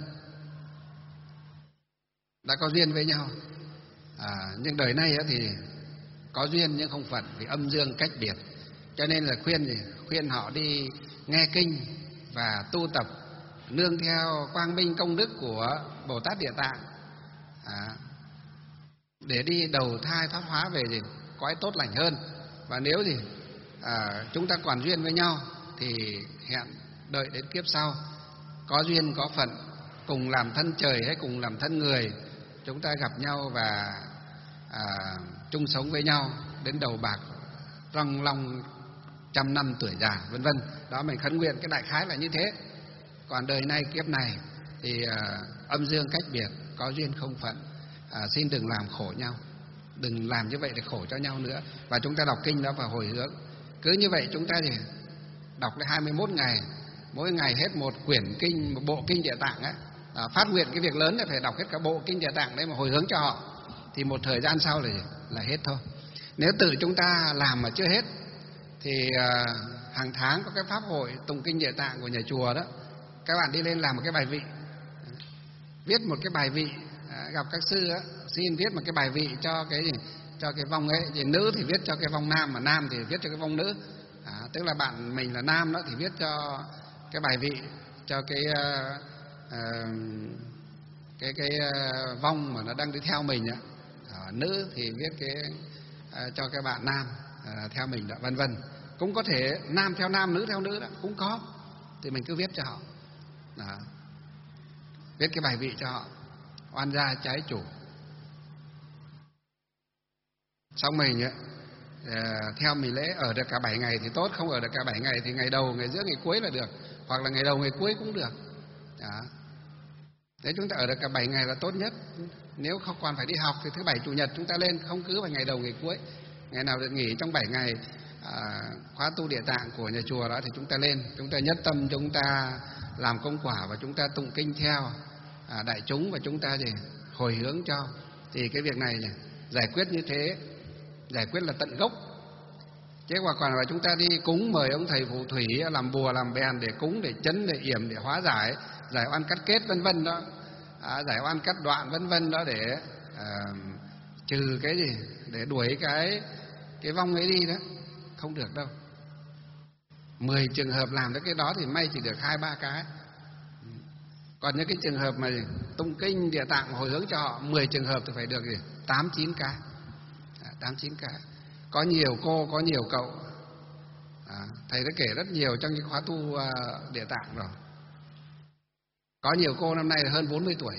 [SPEAKER 1] đã có duyên với nhau. À, nhưng đời này thì có duyên nhưng không phận, vì âm dương cách biệt. Cho nên là khuyên gì khuyên họ đi nghe kinh và tu tập nương theo quang minh công đức của Bồ Tát Địa Tạng, à, để đi đầu thai thoát hóa về gì cõi tốt lành hơn. Và nếu gì à, chúng ta còn duyên với nhau thì hẹn đợi đến kiếp sau, có duyên có phận, cùng làm thân trời hay cùng làm thân người, chúng ta gặp nhau và à, chung sống với nhau đến đầu bạc răng long trăm năm tuổi già, vân vân. Đó, mình khấn nguyện cái đại khái là như thế. Còn đời này kiếp này thì à, âm dương cách biệt, có duyên không phận, à, xin đừng làm khổ nhau, đừng làm như vậy để khổ cho nhau nữa. Và chúng ta đọc kinh đó và hồi hướng. Cứ như vậy chúng ta thì đọc đến hai mươi mốt ngày, mỗi ngày hết một quyển kinh, một bộ kinh Địa Tạng ấy. À, phát nguyện cái việc lớn là phải đọc hết cả bộ kinh Địa Tạng đấy mà hồi hướng cho họ, thì một thời gian sau là là hết thôi. Nếu tự chúng ta làm mà chưa hết thì à, hàng tháng có cái pháp hội tụng kinh Địa Tạng của nhà chùa đó, các bạn đi lên làm một cái bài vị, viết một cái bài vị, à, gặp các sư á, xin viết một cái bài vị cho cái cho cái vong ấy. Thì nữ thì viết cho cái vong nam, mà nam thì viết cho cái vong nữ. À, tức là bạn mình là nam đó thì viết cho cái bài vị cho cái uh, uh, cái cái uh, vong mà nó đang đi theo mình á. À, nữ thì viết cái uh, cho cái bạn nam uh, theo mình đó, vân vân. Cũng có thể nam theo nam, nữ theo nữ đó cũng có. thì mình cứ viết cho họ. Đó. Viết cái bài vị cho họ, oan gia trái chủ. Xong mình ấy, theo mình lễ ở được cả bảy ngày thì tốt, không ở được cả bảy ngày thì ngày đầu, ngày giữa, ngày cuối là được, hoặc là ngày đầu, ngày cuối cũng được. Đó. Nếu chúng ta ở được cả bảy ngày là tốt nhất. Nếu không còn phải đi học thì thứ bảy chủ nhật chúng ta lên, không cứ vào ngày đầu, ngày cuối. Ngày nào được nghỉ trong bảy ngày à, khóa tu Địa Tạng của nhà chùa đó thì chúng ta lên, chúng ta nhất tâm, chúng ta làm công quả và chúng ta tụng kinh theo à, đại chúng, và chúng ta gì hồi hướng cho. Thì cái việc này giải quyết như thế, giải quyết là tận gốc. Chứ mà còn là chúng ta đi cúng mời ông thầy phù thủy làm bùa làm bèn để cúng, để chấn, để yểm, để hóa giải, giải oan cắt kết vân vân đó, à, giải oan cắt đoạn vân vân đó, để à, trừ cái gì, để đuổi cái cái vong ấy đi đó, không được đâu. Mười trường hợp làm được cái đó thì may chỉ được hai ba cái. Còn những cái trường hợp mà tụng kinh Địa Tạng hồi hướng cho họ, mười trường hợp thì phải được gì tám chín cái, à, tám chín cái. Có nhiều cô, có nhiều cậu, à, thầy đã kể rất nhiều trong những khóa tu uh, Địa Tạng rồi. Có nhiều cô năm nay là hơn bốn mươi tuổi.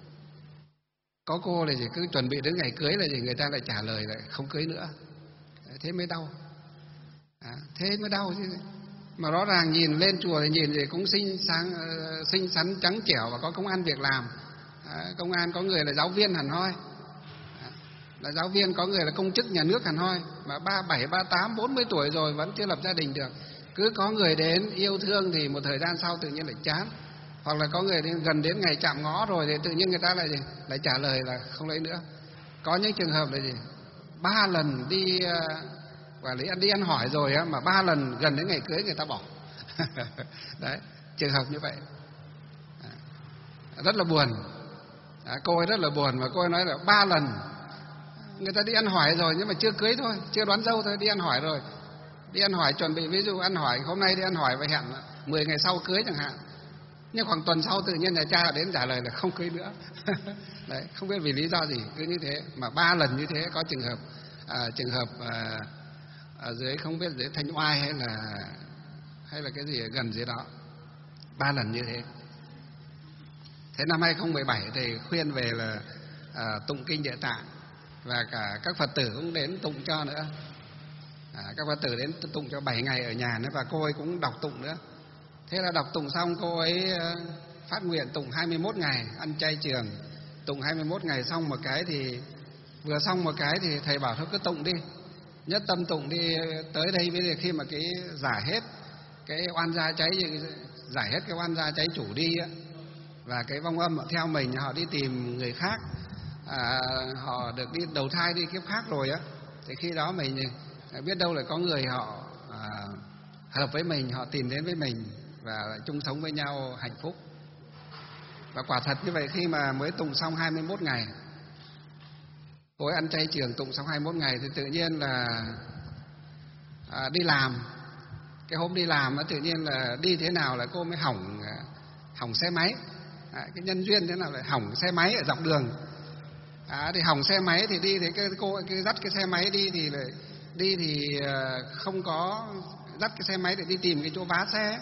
[SPEAKER 1] Có cô là gì cứ chuẩn bị đến ngày cưới là gì người ta lại trả lời lại không cưới nữa. Thế mới đau, à, thế mới đau chứ. Mà rõ ràng nhìn lên chùa thì nhìn thì cũng xinh sáng, uh, xinh xắn trắng trẻo và có công ăn việc làm. À, công an có người là giáo viên hẳn hoi, à, là giáo viên, có người là công chức nhà nước hẳn hoi, mà ba bảy, ba tám, bốn mươi tuổi rồi vẫn chưa lập gia đình được. Cứ có người đến yêu thương thì một thời gian sau tự nhiên lại chán. Hoặc là có người đến, gần đến ngày chạm ngõ rồi thì tự nhiên người ta lại gì lại trả lời là không lấy nữa. Có những trường hợp là gì ba lần đi uh, quản lý đi ăn hỏi rồi á, mà ba lần gần đến ngày cưới người ta bỏ. Đấy, trường hợp như vậy à, rất là buồn. À, cô ấy rất là buồn, và cô ấy nói là ba lần người ta đi ăn hỏi rồi nhưng mà chưa cưới thôi, chưa đoán dâu thôi, đi ăn hỏi rồi, đi ăn hỏi chuẩn bị, ví dụ ăn hỏi hôm nay đi ăn hỏi và hẹn mười ngày sau cưới chẳng hạn, nhưng khoảng tuần sau tự nhiên nhà cha đến trả lời là không cưới nữa. Đấy, không biết vì lý do gì cứ như thế, mà ba lần như thế. Có trường hợp à, trường hợp à, ở dưới không biết dưới Thanh Oai hay là hay là cái gì ở gần dưới đó, ba lần như thế. Thế năm hai không một bảy thầy khuyên về là à, tụng kinh Địa Tạng, và cả các Phật tử cũng đến tụng cho nữa. À, các Phật tử đến tụng cho bảy ngày ở nhà nữa, và cô ấy cũng đọc tụng nữa. Thế là đọc tụng xong cô ấy phát nguyện tụng hai mươi mốt ngày, ăn chay trường, tụng hai mươi mốt ngày. Xong một cái thì vừa xong một cái thì thầy bảo thôi cứ tụng đi, nhất tâm tụng đi. Tới đây bây giờ khi mà cái giải hết cái oan gia cháy, giải hết cái oan gia cháy chủ đi á, và cái vong âm theo mình họ đi tìm người khác, à, họ được đi đầu thai đi kiếp khác rồi á, thì khi đó mình biết đâu là có người họ à, hợp với mình, họ tìm đến với mình và chung sống với nhau hạnh phúc. Và quả thật như vậy, khi mà mới tụng xong hai mươi mốt ngày, cô ấy ăn chay trường tụng xong hai mươi mốt ngày thì tự nhiên là à, đi làm. Cái hôm đi làm tự nhiên là đi thế nào là cô mới hỏng hỏng xe máy. À, cái nhân duyên thế nào lại hỏng xe máy ở dọc đường. À, thì hỏng xe máy thì đi thì cái cô cái dắt cái xe máy đi thì lại đi thì không có dắt cái xe máy để đi tìm cái chỗ vá xe.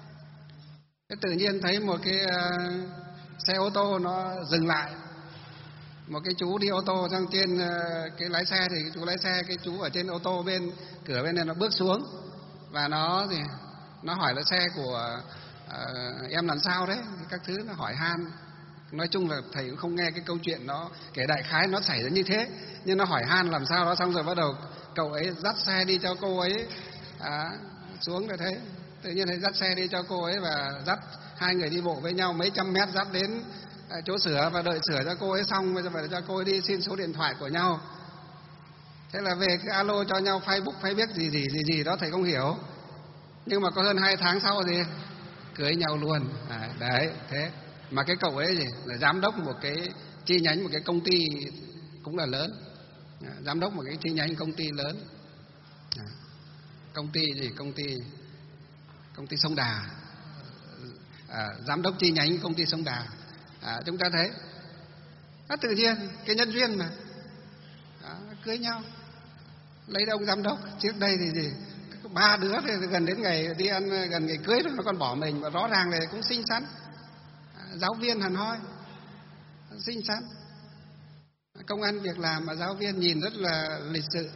[SPEAKER 1] Thế tự nhiên thấy một cái uh, xe ô tô nó dừng lại, một cái chú đi ô tô sang trên uh, cái lái xe, thì cái chú lái xe, cái chú ở trên ô tô bên cửa bên này nó bước xuống và nó thì nó hỏi là xe của uh, em làm sao đấy, các thứ nó hỏi han. Nói chung là thầy cũng không nghe cái câu chuyện nó kể đại khái nó xảy ra như thế, nhưng nó hỏi han làm sao đó, xong rồi bắt đầu cậu ấy dắt xe đi cho cô ấy à, xuống rồi thế. Tự nhiên thầy dắt xe đi cho cô ấy và dắt hai người đi bộ với nhau mấy trăm mét, dắt đến à, chỗ sửa và đợi sửa cho cô ấy xong, bây giờ phải cho cô ấy đi xin số điện thoại của nhau. Thế là về cái alo cho nhau Facebook, Facebook gì gì gì gì đó thầy không hiểu. Nhưng mà có hơn hai tháng sau thì cưới nhau luôn. À, đấy, thế. Mà cái cậu ấy gì là giám đốc một cái chi nhánh một cái công ty cũng là lớn, à, giám đốc một cái chi nhánh công ty lớn, à, công ty gì công ty công ty Sông Đà, à, giám đốc chi nhánh công ty Sông Đà. À, chúng ta thấy nó tự nhiên cái nhân duyên mà à, cưới nhau, lấy ông giám đốc. Trước đây thì gì ba đứa thì gần đến ngày đi ăn, gần ngày cưới rồi nó còn bỏ mình, và rõ ràng là cũng xinh xắn, giáo viên hẳn hoi, xinh xắn, công ăn việc làm mà giáo viên nhìn rất là lịch sự,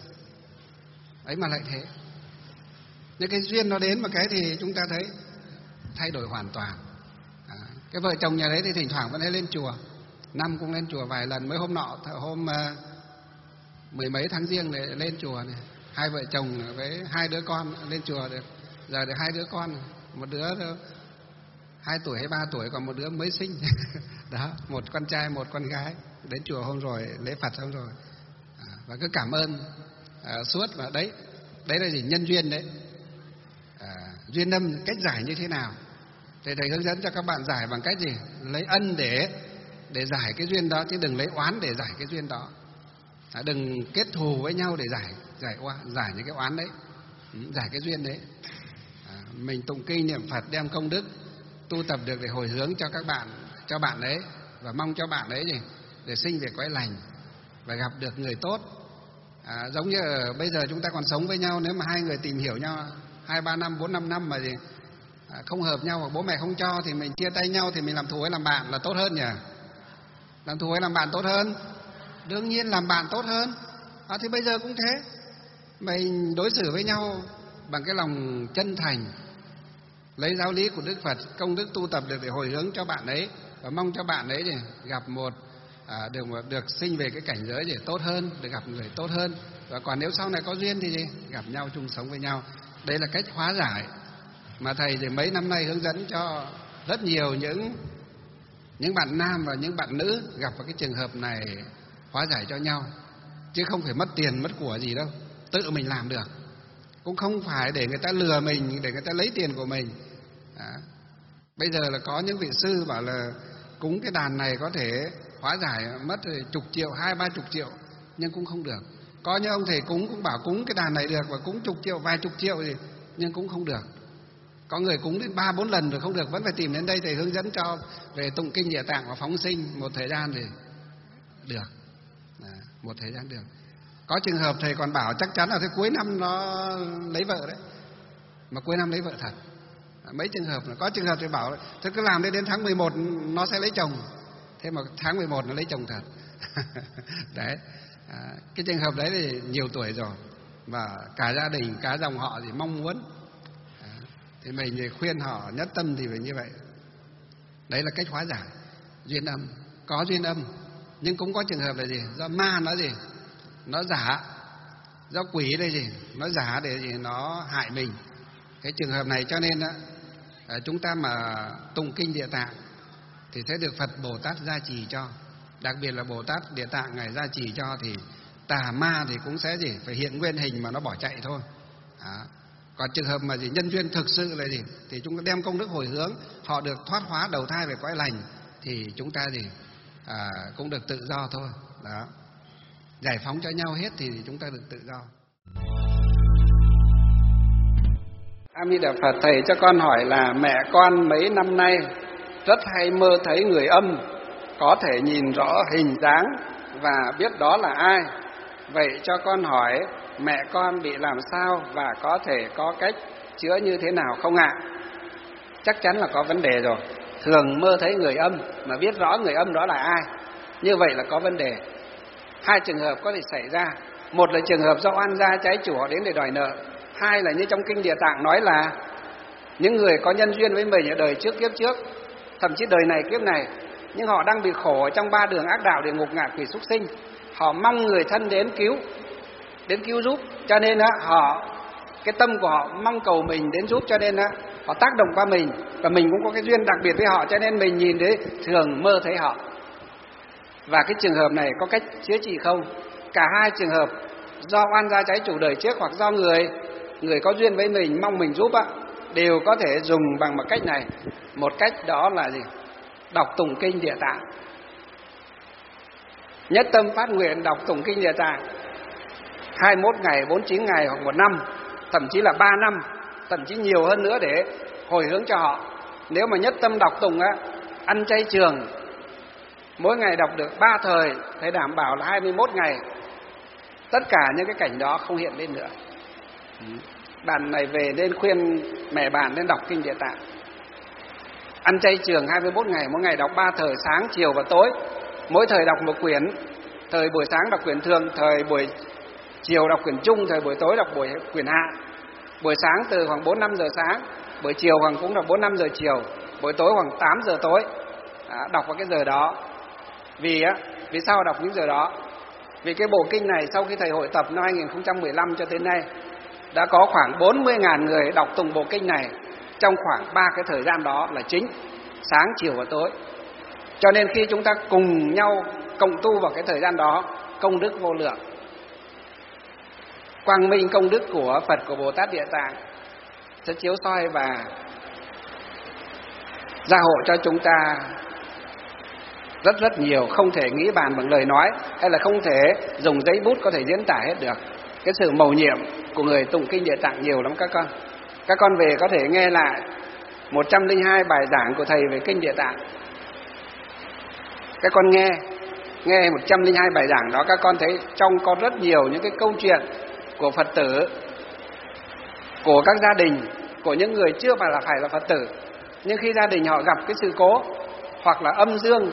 [SPEAKER 1] ấy mà lại thế. Những cái duyên nó đến một cái thì chúng ta thấy thay đổi hoàn toàn. À, cái vợ chồng nhà đấy thì thỉnh thoảng vẫn hay lên chùa, năm cũng lên chùa vài lần. Mấy hôm nọ, hôm uh, mười mấy tháng giêng này lên chùa này, hai vợ chồng với hai đứa con lên chùa được, giờ được hai đứa con, một đứa hai tuổi hay ba tuổi, còn một đứa mới sinh. Đó, một con trai một con gái, đến chùa hôm rồi lễ Phật xong rồi, à, và cứ cảm ơn à, suốt. Và đấy, đấy là gì? Nhân duyên đấy. À, duyên âm cách giải như thế nào thì thầy hướng dẫn cho các bạn giải bằng cách gì? Lấy ân để để giải cái duyên đó, chứ đừng lấy oán để giải cái duyên đó. À, đừng kết thù với nhau để giải giải giải những cái oán đấy, giải cái duyên đấy. À, mình tụng kinh niệm Phật, đem công đức tu tập được để hồi hướng cho các bạn, cho bạn đấy, và mong cho bạn đấy gì để sinh về cõi lành và gặp được người tốt. À, giống như ở bây giờ chúng ta còn sống với nhau, nếu mà hai người tìm hiểu nhau hai ba năm bốn năm năm mà gì à, không hợp nhau, hoặc bố mẹ không cho thì mình chia tay nhau, thì mình làm thù hay làm bạn là tốt hơn nhỉ? Làm thù hay làm bạn tốt hơn? Đương nhiên làm bạn tốt hơn. À, thì bây giờ cũng thế, mình đối xử với nhau bằng cái lòng chân thành, lấy giáo lý của Đức Phật, công đức tu tập được để hồi hướng cho bạn ấy, và mong cho bạn ấy gì gặp một à, được được sinh về cái cảnh giới gì tốt hơn, được gặp người tốt hơn. Và còn nếu sau này có duyên thì gì gặp nhau chung sống với nhau. Đây là cách hóa giải mà thầy thì mấy năm nay hướng dẫn cho rất nhiều những những bạn nam và những bạn nữ gặp vào cái trường hợp này, hóa giải cho nhau, chứ không phải mất tiền mất của gì đâu, tự mình làm được, cũng không phải để người ta lừa mình, để người ta lấy tiền của mình. Đó. Bây giờ là có những vị sư bảo là cúng cái đàn này có thể hóa giải mất chục triệu, hai ba chục triệu, nhưng cũng không được. Có những ông thầy cúng cũng bảo cúng cái đàn này được, và cúng chục triệu, vài chục triệu gì, nhưng cũng không được. Có người cúng đến ba bốn lần rồi không được, vẫn phải tìm đến đây thầy hướng dẫn cho về tụng kinh Địa Tạng và phóng sinh một thời gian thì được. Đó, một thời gian được. Có trường hợp thầy còn bảo chắc chắn là thế cuối năm nó lấy vợ đấy, mà cuối năm lấy vợ thật. Mấy trường hợp là có trường hợp thì bảo thế cứ làm đến tháng mười một nó sẽ lấy chồng, thế mà tháng mười một nó lấy chồng thật. Đấy, à, cái trường hợp đấy thì nhiều tuổi rồi, và cả gia đình, cả dòng họ thì mong muốn, à, thì mình thì khuyên họ nhất tâm thì phải như vậy. Đấy là cách hóa giải duyên âm. Có duyên âm, nhưng cũng có trường hợp là gì? Do ma nó gì? Nó giả, do quỷ đây gì? Nó giả để gì? Nó hại mình. Cái trường hợp này cho nên đó, chúng ta mà tụng kinh Địa Tạng thì sẽ được Phật Bồ Tát gia trì cho. Đặc biệt là Bồ Tát Địa Tạng Ngài gia trì cho thì tà ma thì cũng sẽ gì? Phải hiện nguyên hình mà nó bỏ chạy thôi. Đó. Còn trường hợp mà gì? Nhân duyên thực sự là gì? Thì chúng ta đem công đức hồi hướng, họ được thoát hóa đầu thai về cõi lành, thì chúng ta gì? À, cũng được tự do thôi. Đó. Giải phóng cho nhau hết thì chúng ta được tự do. A Di Đà Phật, thầy cho con hỏi là mẹ con mấy năm nay rất hay mơ thấy người âm, có thể nhìn rõ hình dáng và biết đó là ai. Vậy cho con hỏi mẹ con bị làm sao và có thể có cách chữa như thế nào không ạ? Chắc chắn là có vấn đề rồi. Thường mơ thấy người âm mà biết rõ người âm đó là ai, như vậy là có vấn đề. Hai trường hợp có thể xảy ra. Một là trường hợp do oan gia trái chủ họ đến để đòi nợ. Hai là như trong kinh Địa Tạng nói là những người có nhân duyên với mình ở đời trước kiếp trước, thậm chí đời này kiếp này, nhưng họ đang bị khổ ở trong ba đường ác đạo, địa ngục, ngạ quỷ, súc sinh. Họ mong người thân đến cứu, đến cứu giúp, cho nên á họ cái tâm của họ mong cầu mình đến giúp, cho nên á họ tác động qua mình, và mình cũng có cái duyên đặc biệt với họ, cho nên mình nhìn thấy thường mơ thấy họ. Và cái trường hợp này có cách chữa trị không? Cả hai trường hợp do oan gia trái chủ đời trước, hoặc do người người có duyên với mình mong mình giúp á, đều có thể dùng bằng một cách này. Một cách đó là gì? Đọc tụng kinh Địa Tạng. Nhất tâm phát nguyện đọc tụng kinh Địa Tạng hai mươi mốt ngày, bốn mươi chín ngày, hoặc một năm, thậm chí là ba năm, thậm chí nhiều hơn nữa để hồi hướng cho họ. Nếu mà nhất tâm đọc tụng á, ăn chay trường, mỗi ngày đọc được ba thời, thầy đảm bảo là hai mươi mốt ngày tất cả những cái cảnh đó không hiện lên nữa. bạn này về nên khuyên mẹ bạn nên đọc kinh Địa Tạng. Ăn chay trường hai mươi mốt ngày, mỗi ngày đọc ba thời, sáng, chiều và tối. Mỗi thời đọc một quyển, thời buổi sáng đọc quyển thường, thời buổi chiều đọc quyển trung, thời buổi tối đọc buổi quyển hạ. Buổi sáng từ khoảng bốn năm giờ sáng, buổi chiều khoảng cũng đọc bốn năm giờ chiều, buổi tối khoảng tám giờ tối. À, đọc vào cái giờ đó. Vì á, vì sao đọc những giờ đó? Vì cái bộ kinh này sau khi thầy hội tập năm hai nghìn không trăm mười lăm cho tới nay đã có khoảng bốn mươi nghìn người đọc tụng bộ kinh này trong khoảng ba cái thời gian đó là chính, sáng, chiều và tối. Cho nên khi chúng ta cùng nhau cộng tu vào cái thời gian đó, công đức vô lượng, quang minh công đức của Phật, của Bồ Tát Địa Tạng sẽ chiếu soi và gia hộ cho chúng ta rất rất nhiều, không thể nghĩ bàn bằng lời nói, hay là không thể dùng giấy bút có thể diễn tả hết được. Cái sự mầu nhiệm của người tụng kinh Địa Tạng nhiều lắm các con. Các con về có thể nghe lại một trăm lẻ hai bài giảng của thầy về kinh Địa Tạng. Các con nghe nghe một trăm lẻ hai bài giảng đó, các con thấy trong có rất nhiều những cái câu chuyện của Phật tử, của các gia đình, của những người chưa phải là phải là Phật tử, nhưng khi gia đình họ gặp cái sự cố hoặc là âm dương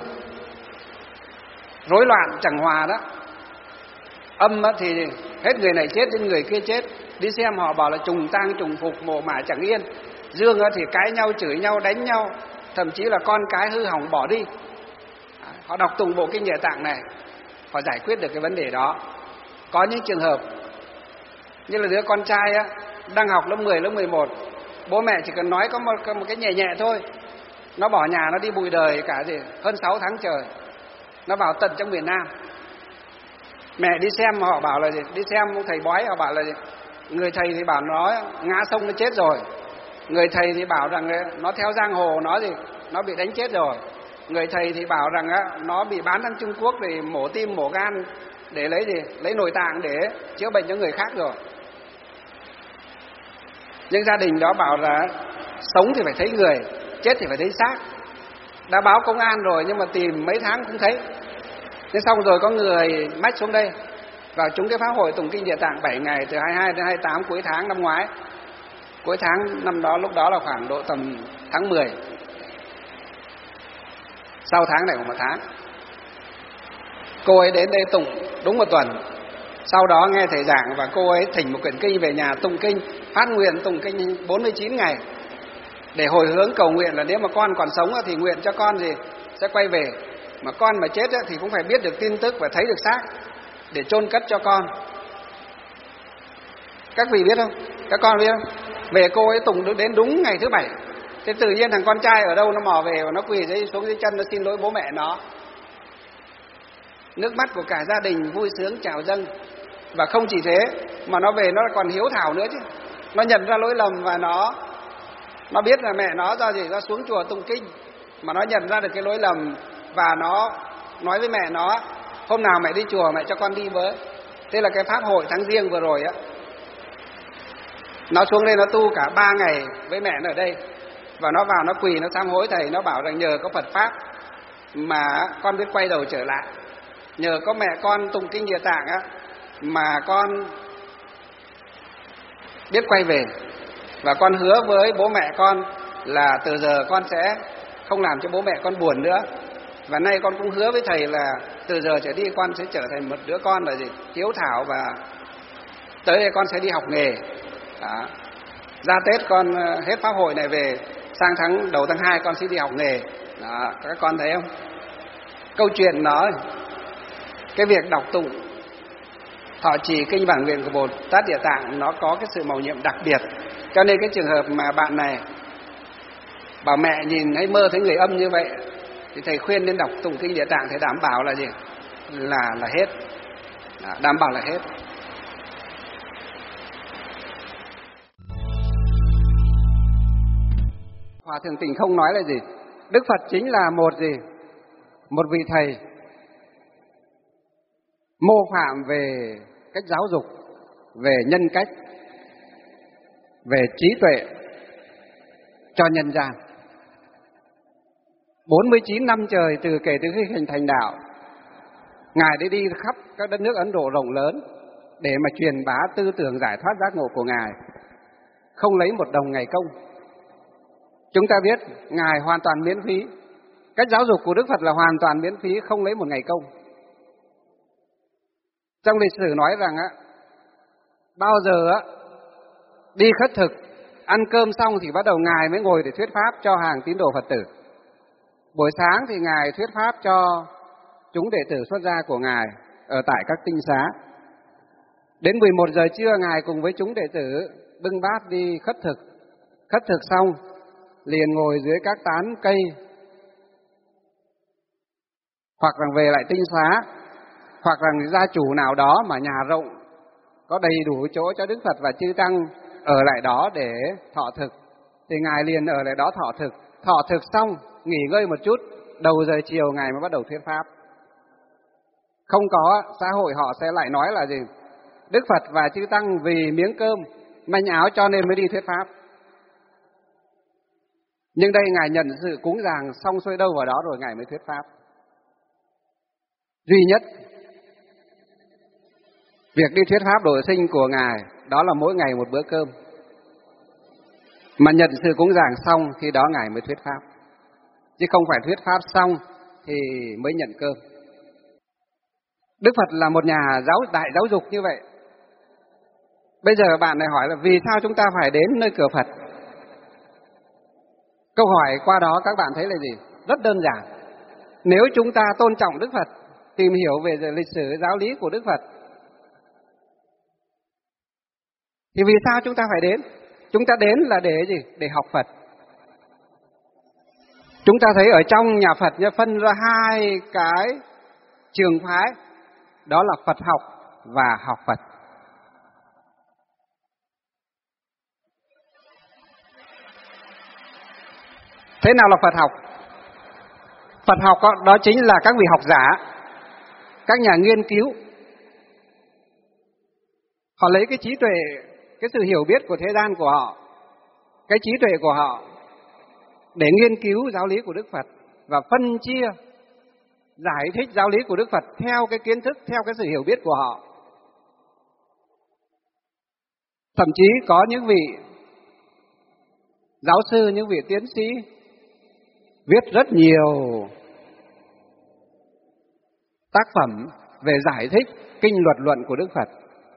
[SPEAKER 1] rối loạn chẳng hòa đó, âm thì hết người này chết đến người kia chết, đi xem họ bảo là trùng tang trùng phục, mồ mả chẳng yên. Dương thì cãi nhau, chửi nhau, đánh nhau, thậm chí là con cái hư hỏng bỏ đi. Họ đọc tụng bộ kinh Địa Tạng này, họ giải quyết được cái vấn đề đó. Có những trường hợp như là đứa con trai á, đang học lớp mười, lớp mười một, bố mẹ chỉ cần nói có một, một cái nhẹ nhẹ thôi, nó bỏ nhà nó đi bụi đời cả gì hơn sáu tháng trời, nó vào tận trong miền Nam. Mẹ đi xem họ bảo là gì? Đi xem thầy bói họ bảo là gì? Người thầy thì bảo nó ngã sông nó chết rồi, người thầy thì bảo rằng nó theo giang hồ nó gì nó bị đánh chết rồi, người thầy thì bảo rằng á, nó bị bán sang Trung Quốc để mổ tim mổ gan để lấy gì lấy nội tạng để chữa bệnh cho người khác rồi. Nhưng gia đình đó bảo là sống thì phải thấy người, chết thì phải thấy xác. Đã báo công an rồi nhưng mà tìm mấy tháng không thấy. Thế xong rồi có người mách xuống đây vào chúng cái pháp hội tụng kinh Địa Tạng bảy ngày từ hai mươi hai đến hai mươi tám cuối tháng năm ngoái. Cuối tháng năm đó, lúc đó là khoảng độ tầm tháng mười. Sau tháng này còn một tháng. Cô ấy đến đây tụng đúng một tuần. Sau đó nghe thầy giảng và cô ấy thỉnh một quyển kinh về nhà tụng kinh, phát nguyện tụng kinh bốn mươi chín ngày để hồi hướng cầu nguyện là nếu mà con còn sống thì nguyện cho con gì sẽ quay về, mà con mà chết thì cũng phải biết được tin tức và thấy được xác để chôn cất cho con. Các vị biết không? Các con biết không? Về cô ấy tụng đến đúng ngày thứ bảy, thế tự nhiên thằng con trai ở đâu nó mò về và nó quỳ dưới xuống dưới chân nó xin lỗi bố mẹ nó. Nước mắt của cả gia đình vui sướng trào dâng. Và không chỉ thế mà nó về nó còn hiếu thảo nữa chứ. Nó nhận ra lỗi lầm và nó nó biết là mẹ nó do gì do xuống chùa tụng kinh, mà nó nhận ra được cái lỗi lầm và nó nói với mẹ nó hôm nào mẹ đi chùa mẹ cho con đi với. Thế là cái pháp hội tháng Giêng vừa rồi á, nó xuống đây nó tu cả ba ngày với mẹ nó ở đây, và nó vào nó quỳ nó sám hối thầy, nó bảo rằng nhờ có Phật pháp mà con biết quay đầu trở lại, nhờ có mẹ con tụng kinh Địa Tạng á mà con biết quay về, và con hứa với bố mẹ con là từ giờ con sẽ không làm cho bố mẹ con buồn nữa. Và nay con cũng hứa với thầy là từ giờ trở đi con sẽ trở thành một đứa con là gì hiếu thảo, và tới đây con sẽ đi học nghề. Đó. Ra Tết con hết pháp hội này về, sang tháng đầu tháng hai con sẽ đi học nghề. Đó. Các con thấy không? Câu chuyện nó, cái việc đọc tụng thọ trì kinh bản nguyện của Bồ Tát Địa Tạng nó có cái sự mầu nhiệm đặc biệt. Cho nên cái trường hợp mà bạn này bảo mẹ nhìn hay mơ thấy người âm như vậy thì thầy khuyên nên đọc tụng kinh Địa Tạng, thầy đảm bảo là gì? Là là hết. Đó, đảm bảo là hết. Hòa Thượng Tình Không nói là gì? Đức Phật chính là một gì? Một vị thầy mô phạm về cách giáo dục, về nhân cách, về trí tuệ cho nhân gian. bốn mươi chín năm trời từ kể từ khi hình thành đạo, Ngài đã đi khắp các đất nước Ấn Độ rộng lớn để mà truyền bá tư tưởng giải thoát giác ngộ của Ngài.
[SPEAKER 2] không lấy một đồng ngày công. Chúng ta biết Ngài hoàn toàn miễn phí. Cách giáo dục của Đức Phật là hoàn toàn miễn phí, không lấy một ngày công. Trong lịch sử nói rằng á, bao giờ á đi khất thực, ăn cơm xong thì bắt đầu Ngài mới ngồi để thuyết pháp cho hàng tín đồ Phật tử. Buổi sáng thì Ngài thuyết pháp cho chúng đệ tử xuất gia của Ngài ở tại các tinh xá. Đến mười một giờ trưa Ngài cùng với chúng đệ tử bưng bát đi khất thực. Khất thực xong liền ngồi dưới các tán cây, hoặc là về lại tinh xá, hoặc là gia chủ nào đó mà nhà rộng có đầy đủ chỗ cho Đức Phật và chư tăng ở lại đó để thọ thực, thì Ngài liền ở lại đó thọ thực. Thọ thực xong nghỉ ngơi một chút, đầu giờ chiều Ngài mới bắt đầu thuyết pháp. Không có, xã hội họ sẽ lại nói là gì? Đức Phật và chư tăng vì miếng cơm, manh áo cho nên mới đi thuyết pháp. Nhưng đây Ngài nhận sự cúng dường xong xuôi đâu vào đó rồi Ngài mới thuyết pháp. Duy nhất việc đi thuyết pháp độ sinh của Ngài đó là mỗi ngày một bữa cơm. Mà nhận sự cúng dường xong khi đó Ngài mới thuyết pháp. Chứ không phải thuyết pháp xong thì mới nhận cơm. Đức Phật là một nhà giáo đại giáo dục như vậy. Bây giờ bạn lại hỏi là vì sao chúng ta phải đến nơi cửa Phật? Câu hỏi qua đó các bạn thấy là gì? Rất đơn giản. Nếu chúng ta tôn trọng Đức Phật, tìm hiểu về lịch sử giáo lý của Đức Phật, thì vì sao chúng ta phải đến? Chúng ta đến là để gì? Để học Phật. Chúng ta thấy ở trong nhà Phật nhá, phân ra hai cái trường phái, đó là Phật học và học Phật. Thế nào là Phật học? Phật học đó chính là các vị học giả, các nhà nghiên cứu. Họ lấy cái trí tuệ, cái sự hiểu biết của thế gian của họ, cái trí tuệ của họ để nghiên cứu giáo lý của Đức Phật và phân chia, giải thích giáo lý của Đức Phật theo cái kiến thức, theo cái sự hiểu biết của họ. Thậm chí có những vị giáo sư, những vị tiến sĩ viết rất nhiều tác phẩm về giải thích kinh luật luận của Đức Phật,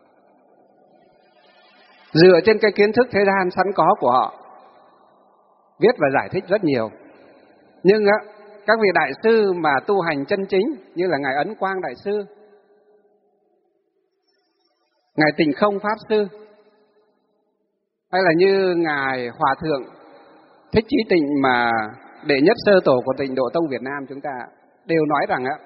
[SPEAKER 2] dựa trên cái kiến thức thế gian sẵn có của họ, viết và giải thích rất nhiều. Nhưng á, các vị đại sư mà tu hành chân chính như là Ngài Ấn Quang Đại Sư, Ngài Tịnh Không Pháp Sư, hay là như Ngài Hòa Thượng Thích Chí Tịnh mà đệ nhất sơ tổ của Tịnh Độ Tông Việt Nam chúng ta đều nói rằng á,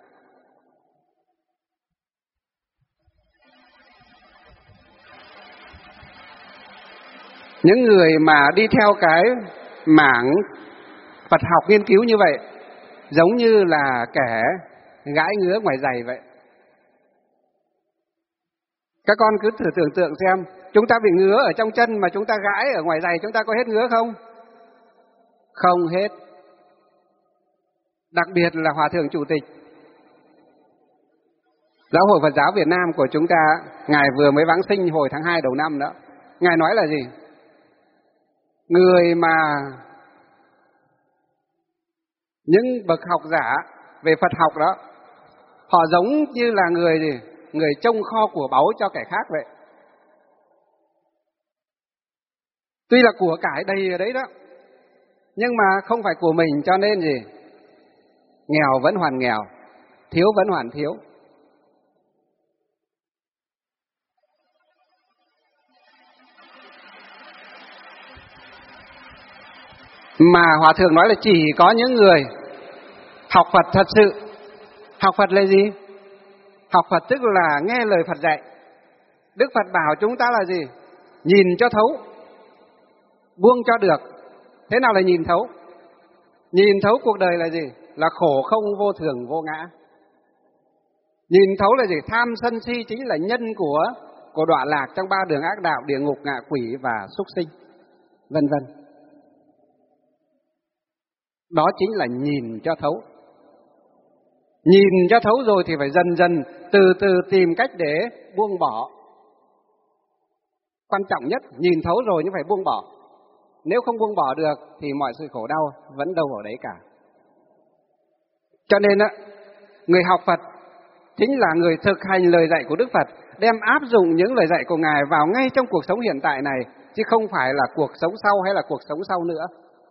[SPEAKER 2] những người mà đi theo cái mảng Phật học nghiên cứu như vậy giống như là kẻ gãi ngứa ngoài giày vậy. Các con cứ thử tưởng tượng xem, chúng ta bị ngứa ở trong chân mà chúng ta gãi ở ngoài giày, chúng ta có hết ngứa không? Không hết. Đặc biệt là Hòa Thượng Chủ tịch Giáo hội Phật giáo Việt Nam của chúng ta, Ngài vừa mới vãng sinh hồi tháng hai đầu năm đó. Ngài nói là gì? Người mà những bậc học giả về Phật học đó, họ giống như là người gì? Người trông kho của báu cho kẻ khác vậy. Tuy là của cải đầy ở đấy đó, nhưng mà không phải của mình, cho nên gì? Nghèo vẫn hoàn nghèo, thiếu vẫn hoàn thiếu. Mà Hòa Thượng nói là chỉ có những người học Phật thật sự. Học Phật là gì? Học Phật tức là nghe lời Phật dạy. Đức Phật bảo chúng ta là gì? Nhìn cho thấu, buông cho được. Thế nào là nhìn thấu? Nhìn thấu cuộc đời là gì? Là khổ không vô thường vô ngã. Nhìn thấu là gì? Tham sân si chính là nhân của của đọa lạc trong ba đường ác đạo, địa ngục, ngạ quỷ và súc sinh, vân vân. Đó chính là nhìn cho thấu. Nhìn cho thấu rồi thì phải dần dần từ từ tìm cách để buông bỏ. quan trọng nhất, nhìn thấu rồi nhưng phải buông bỏ. Nếu không buông bỏ được thì mọi sự khổ đau vẫn đâu ở đấy cả. Cho nên á, người học Phật chính là người thực hành lời dạy của Đức Phật, đem áp dụng những lời dạy của Ngài vào ngay trong cuộc sống hiện tại này, chứ không phải là cuộc sống sau hay là cuộc sống sau nữa,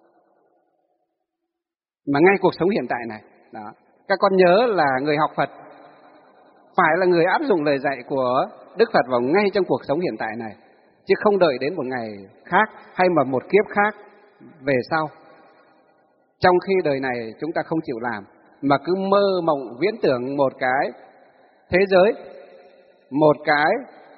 [SPEAKER 2] mà ngay cuộc sống hiện tại này. Đó. Các con nhớ là người học Phật phải là người áp dụng lời dạy của Đức Phật vào ngay trong cuộc sống hiện tại này, chứ không đợi đến một ngày khác hay mà một kiếp khác về sau. Trong khi đời này chúng ta không chịu làm, mà cứ mơ mộng viễn tưởng một cái thế giới, một cái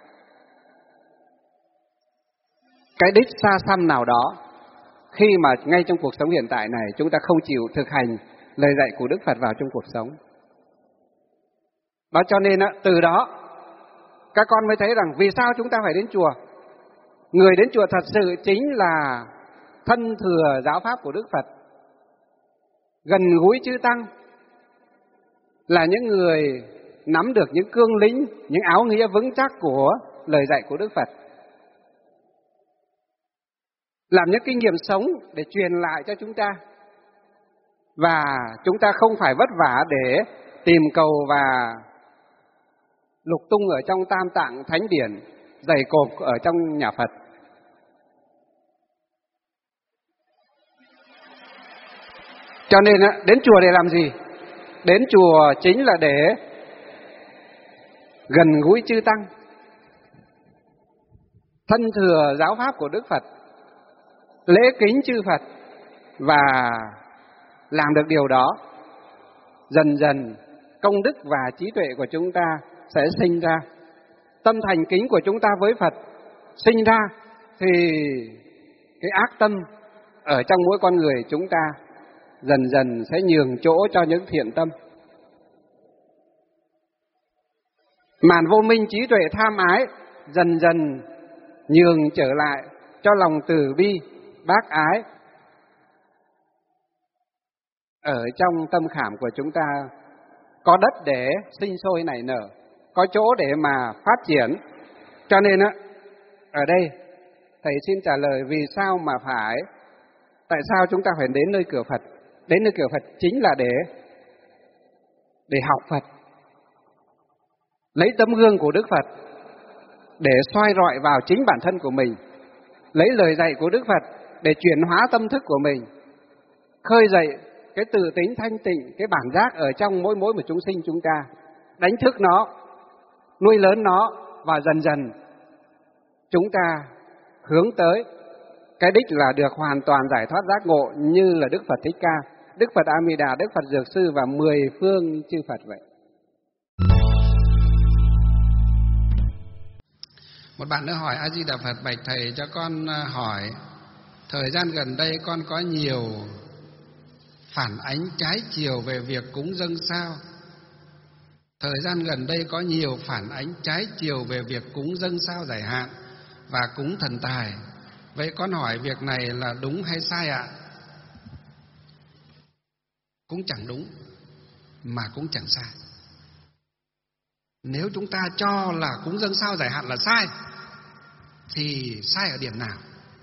[SPEAKER 2] cái đích xa xăm nào đó, khi mà ngay trong cuộc sống hiện tại này chúng ta không chịu thực hành lời dạy của Đức Phật vào trong cuộc sống. Đó cho nên từ đó các con mới thấy rằng vì sao chúng ta phải đến chùa. Người đến chùa thật sự chính là thân thừa giáo pháp của Đức Phật, gần gũi chư Tăng, là những người nắm được những cương lĩnh, những áo nghĩa vững chắc của lời dạy của Đức Phật, làm những kinh nghiệm sống để truyền lại cho chúng ta. Và chúng ta không phải vất vả để tìm cầu và lục tung ở trong tam tạng thánh điển, giày cộp ở trong nhà Phật. Cho nên đến chùa để làm gì? Đến chùa chính là để gần gũi chư Tăng, thân thừa giáo pháp của Đức Phật, lễ kính chư Phật, và làm được điều đó, dần dần công đức và trí tuệ của chúng ta sẽ sinh ra. Tâm thành kính của chúng ta với Phật sinh ra thì cái ác tâm ở trong mỗi con người chúng ta dần dần sẽ nhường chỗ cho những thiện tâm. Màn vô minh trí tuệ tham ái dần dần nhường trở lại cho lòng từ bi, bác ái ở trong tâm khảm của chúng ta, có đất để sinh sôi nảy nở, có chỗ để mà phát triển. Cho nên á, ở đây thầy xin trả lời vì sao mà phải, tại sao chúng ta phải đến nơi cửa Phật. Đến nơi cửa Phật chính là để để học Phật, lấy tấm gương của Đức Phật để soi rọi vào chính bản thân của mình, lấy lời dạy của Đức Phật để chuyển hóa tâm thức của mình, khơi dậy cái tự tính thanh tịnh, cái bản giác ở trong mỗi mỗi một chúng sinh chúng ta, đánh thức nó, nuôi lớn nó, và dần dần chúng ta hướng tới cái đích là được hoàn toàn giải thoát giác ngộ như là Đức Phật Thích Ca, Đức Phật A Di Đà, Đức Phật Dược Sư và mười phương chư Phật vậy.
[SPEAKER 1] Một bạn nữa hỏi: A Di Đà Phật, bạch thầy cho con hỏi, thời gian gần đây con có nhiều phản ánh trái chiều về việc cúng dâng sao. Thời gian gần đây có nhiều phản ánh trái chiều về việc cúng dâng sao giải hạn và cúng thần tài. Vậy con hỏi việc này là đúng hay sai ạ? Cũng chẳng đúng mà cũng chẳng sai. Nếu chúng ta cho là cúng dâng sao giải hạn là sai thì sai ở điểm nào?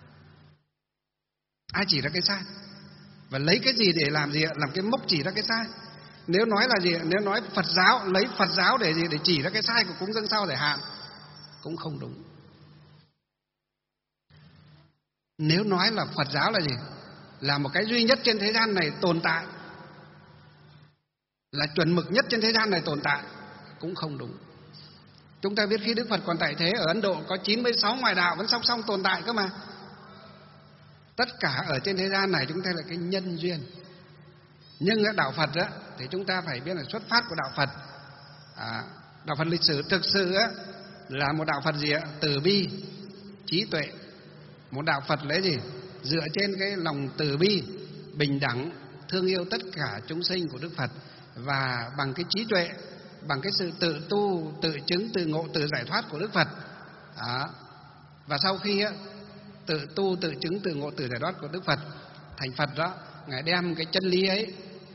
[SPEAKER 1] Ai chỉ ra cái sai? Và lấy cái gì để làm gì ạ? Làm cái mốc chỉ ra cái sai. Nếu nói là gì? Nếu nói Phật giáo, lấy Phật giáo để gì? Để chỉ ra cái sai của cúng dâng sao giải hạn cũng không đúng. Nếu nói là Phật giáo là gì? Là một cái duy nhất trên thế gian này tồn tại, là chuẩn mực nhất trên thế gian này tồn tại, cũng không đúng. Chúng ta biết khi Đức Phật còn tại thế, ở Ấn Độ có chín mươi sáu ngoại đạo vẫn song song tồn tại cơ mà. Tất cả ở trên thế gian này chúng ta là cái nhân duyên. Nhưng đạo Phật á, thì chúng ta phải biết là xuất phát của đạo Phật. À, đạo Phật lịch sử thực sự á, là một đạo Phật gì ạ? Từ bi, trí tuệ. Một đạo Phật lấy gì? Dựa trên cái lòng từ bi, bình đẳng, thương yêu tất cả chúng sinh của Đức Phật, và bằng cái trí tuệ, bằng cái sự tự tu, tự chứng, tự ngộ, tự giải thoát của Đức Phật. Đó. Và sau khi á, tự tu, tự chứng, tự ngộ, tự giải thoát của Đức Phật thành Phật đó, Ngài đem cái chân lý ấy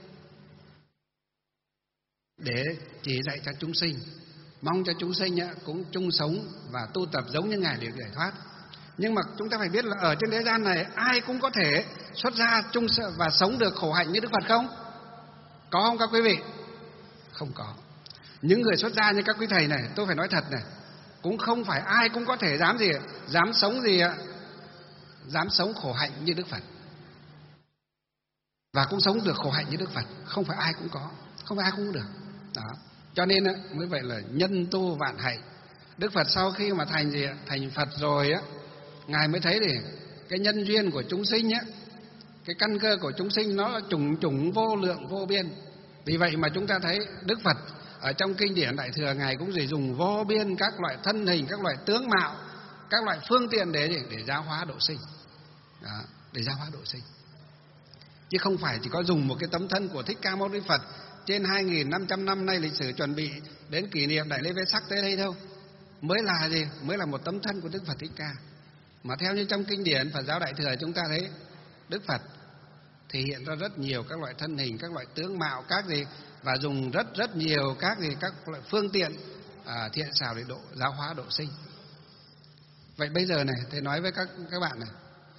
[SPEAKER 1] để chỉ dạy cho chúng sinh, mong cho chúng sinh á, cũng chung sống và tu tập giống như Ngài để giải thoát. Nhưng mà chúng ta phải biết là ở trên thế gian này ai cũng có thể xuất gia chung và sống được khổ hạnh như Đức Phật không? Có không các quý vị? Không có. Những người xuất gia như các quý thầy này, tôi phải nói thật này, cũng không phải ai cũng có thể dám gì, dám sống gì ạ, dám sống khổ hạnh như Đức Phật, và cũng sống được khổ hạnh như Đức Phật. Không phải ai cũng có, không phải ai cũng được. Đó. Cho nên mới vậy là nhân tu vạn hạnh. Đức Phật sau khi mà thành gì, thành Phật rồi á, ngài mới thấy thì cái nhân duyên của chúng sinh á, cái căn cơ của chúng sinh nó là trùng trùng vô lượng vô biên. Vì vậy mà chúng ta thấy Đức Phật ở trong kinh điển Đại Thừa, ngài cũng chỉ dùng vô biên các loại thân hình, các loại tướng mạo, các loại phương tiện để để giáo hóa độ sinh. Đó, để giáo hóa độ sinh. Chứ không phải chỉ có dùng một cái tấm thân của Thích Ca Mâu Ni Phật trên hai nghìn năm trăm năm nay lịch sử chuẩn bị đến kỷ niệm Đại lễ Vê Sắc tới đây đâu. Mới là gì? Mới là một tấm thân của Đức Phật Thích Ca. Mà theo như trong kinh điển Phật giáo Đại Thừa, chúng ta thấy Đức Phật thể hiện ra rất nhiều các loại thân hình, các loại tướng mạo, các gì, và dùng rất rất nhiều các gì, các loại phương tiện à, thiện xảo để độ giáo hóa độ sinh. Vậy bây giờ này, thầy nói với các các bạn này.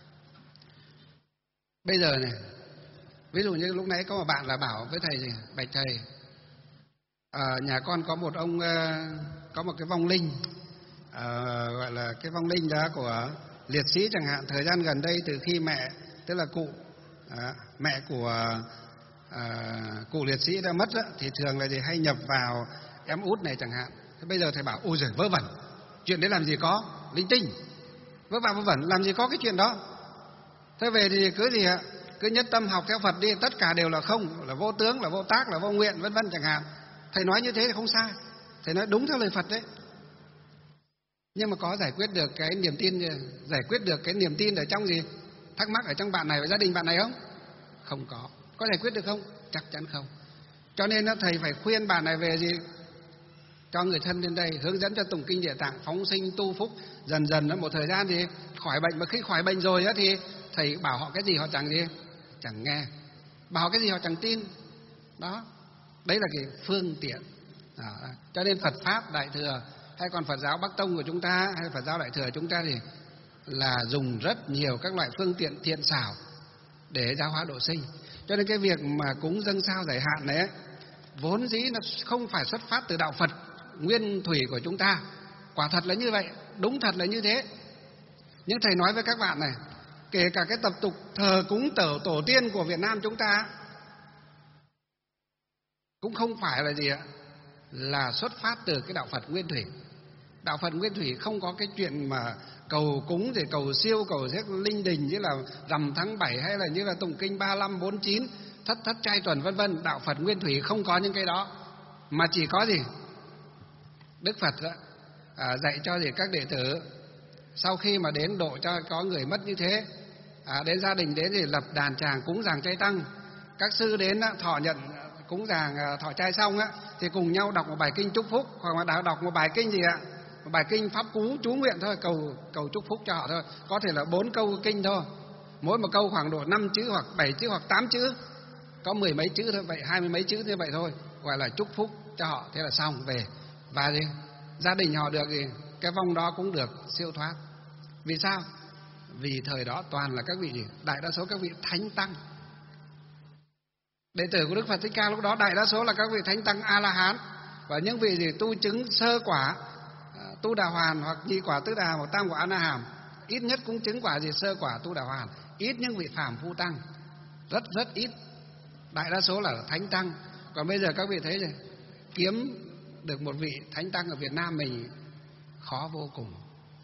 [SPEAKER 1] Bây giờ này, ví dụ như lúc nãy có một bạn là bảo với thầy gì, bạch thầy, à, nhà con có một ông, có một cái vong linh, à, gọi là cái vong linh đó của liệt sĩ chẳng hạn. Thời gian gần đây từ khi mẹ, tức là cụ, à, mẹ của à, cụ liệt sĩ đã mất đó, thì thường là gì hay nhập vào em út này chẳng hạn. Thế bây giờ thầy bảo ôi giời, vớ vẩn, chuyện đấy làm gì có, linh tinh, vớ vào vớ vẩn, làm gì có cái chuyện đó. Thế về thì cứ gì ạ, cứ nhất tâm học theo Phật đi, tất cả đều là không, là vô tướng, là vô tác, là vô nguyện, vân vân chẳng hạn. Thầy nói như thế thì không sai, thầy nói đúng theo lời Phật đấy. Nhưng mà có giải quyết được cái niềm tin, giải quyết được cái niềm tin ở trong gì, thắc mắc ở trong bạn này và gia đình bạn này không? Không có. Có giải quyết được không? Chắc chắn không. Cho nên thầy phải khuyên bạn này về gì, cho người thân lên đây, hướng dẫn cho tụng kinh Địa Tạng, phóng sinh tu phúc, dần dần một thời gian thì khỏi bệnh. Mà khi khỏi bệnh rồi thì thầy bảo họ cái gì họ chẳng gì, chẳng nghe, bảo họ cái gì họ chẳng tin. Đó, đấy là cái phương tiện. Đó. Cho nên Phật pháp Đại Thừa hay còn Phật giáo Bắc Tông của chúng ta hay Phật giáo Đại Thừa chúng ta thì là dùng rất nhiều các loại phương tiện thiện xảo để giáo hóa độ sinh. Cho nên cái việc mà cúng dâng sao giải hạn này ấy, vốn dĩ nó không phải xuất phát từ đạo Phật nguyên thủy của chúng ta. Quả thật là như vậy, đúng thật là như thế. Nhưng thầy nói với các bạn này, kể cả cái tập tục thờ cúng tổ tổ tiên của Việt Nam chúng ta cũng không phải là gì ạ, là xuất phát từ cái đạo Phật nguyên thủy. Đạo Phật nguyên thủy không có cái chuyện mà cầu cúng rồi cầu siêu, cầu giết linh đình như là rằm tháng bảy hay là như là tụng kinh ba lăm bốn chín, thất thất trai tuần vân vân. Đạo Phật nguyên thủy không có những cái đó, mà chỉ có gì Đức Phật đó, à, dạy cho gì các đệ tử sau khi mà đến độ cho có người mất như thế, à, đến gia đình đến thì lập đàn tràng cúng dường chay tăng. Các sư đến á, thọ nhận cúng dường thọ trai xong á, thì cùng nhau đọc một bài kinh chúc phúc, hoặc là đọc một bài kinh gì ạ, một bài kinh pháp cú chú nguyện thôi, cầu cầu chúc phúc cho họ thôi. Có thể là bốn câu kinh thôi, mỗi một câu khoảng độ năm chữ hoặc bảy chữ hoặc tám chữ, có mười mấy chữ thôi, vậy hai mươi mấy chữ như vậy thôi, gọi là chúc phúc cho họ. Thế là xong về, và gì gia đình họ được gì, cái vong đó cũng được siêu thoát. Vì sao? Vì thời đó toàn là các vị gì, đại đa số các vị thánh tăng. Đệ tử của Đức Phật Thích Ca lúc đó đại đa số là các vị thánh tăng A La Hán, và những vị gì tu chứng sơ quả tu đà hoàn hoặc nhị quả tứ đà hoặc tam quả A Na Hàm, ít nhất cũng chứng quả gì sơ quả tu đà hoàn. Ít những vị phàm phu tăng, rất rất ít, đại đa số là thánh tăng. Còn bây giờ các vị thấy rồi, kiếm được một vị thánh tăng ở Việt Nam mình khó vô cùng.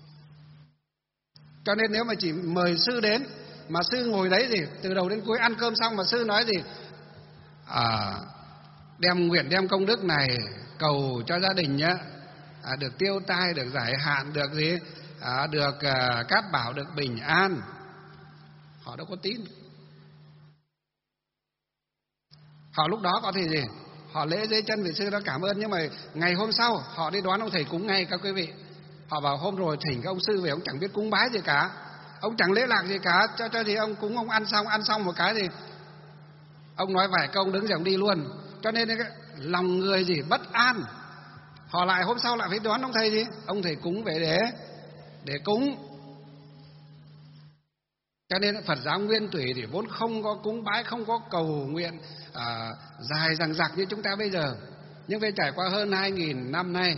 [SPEAKER 1] Cho nên nếu mà chỉ mời sư đến mà sư ngồi đấy gì từ đầu đến cuối ăn cơm xong mà sư nói gì à, đem nguyện đem công đức này cầu cho gia đình nhé, à, được tiêu tai, được giải hạn, được gì à, được à, cát bảo, được bình an, họ đâu có tin. Họ lúc đó có thể gì, họ lễ dưới chân vị sư đó cảm ơn, nhưng mà ngày hôm sau họ đi đoán ông thầy cúng ngay các quý vị. Họ bảo hôm rồi thỉnh các ông sư về, ông chẳng biết cúng bái gì cả, ông chẳng lễ lạc gì cả, cho cho gì ông cúng, ông ăn xong ăn xong một cái thì ông nói vài câu ông đứng dậy ông đi luôn. Cho nên cái lòng người gì bất an, họ lại hôm sau lại phải đoán ông thầy gì, ông thầy cúng về để để cúng. Cho nên Phật giáo nguyên thủy thì vốn không có cúng bái, không có cầu nguyện à, dài dằng dặc như chúng ta bây giờ. Nhưng về trải qua hơn hai nghìn năm nay,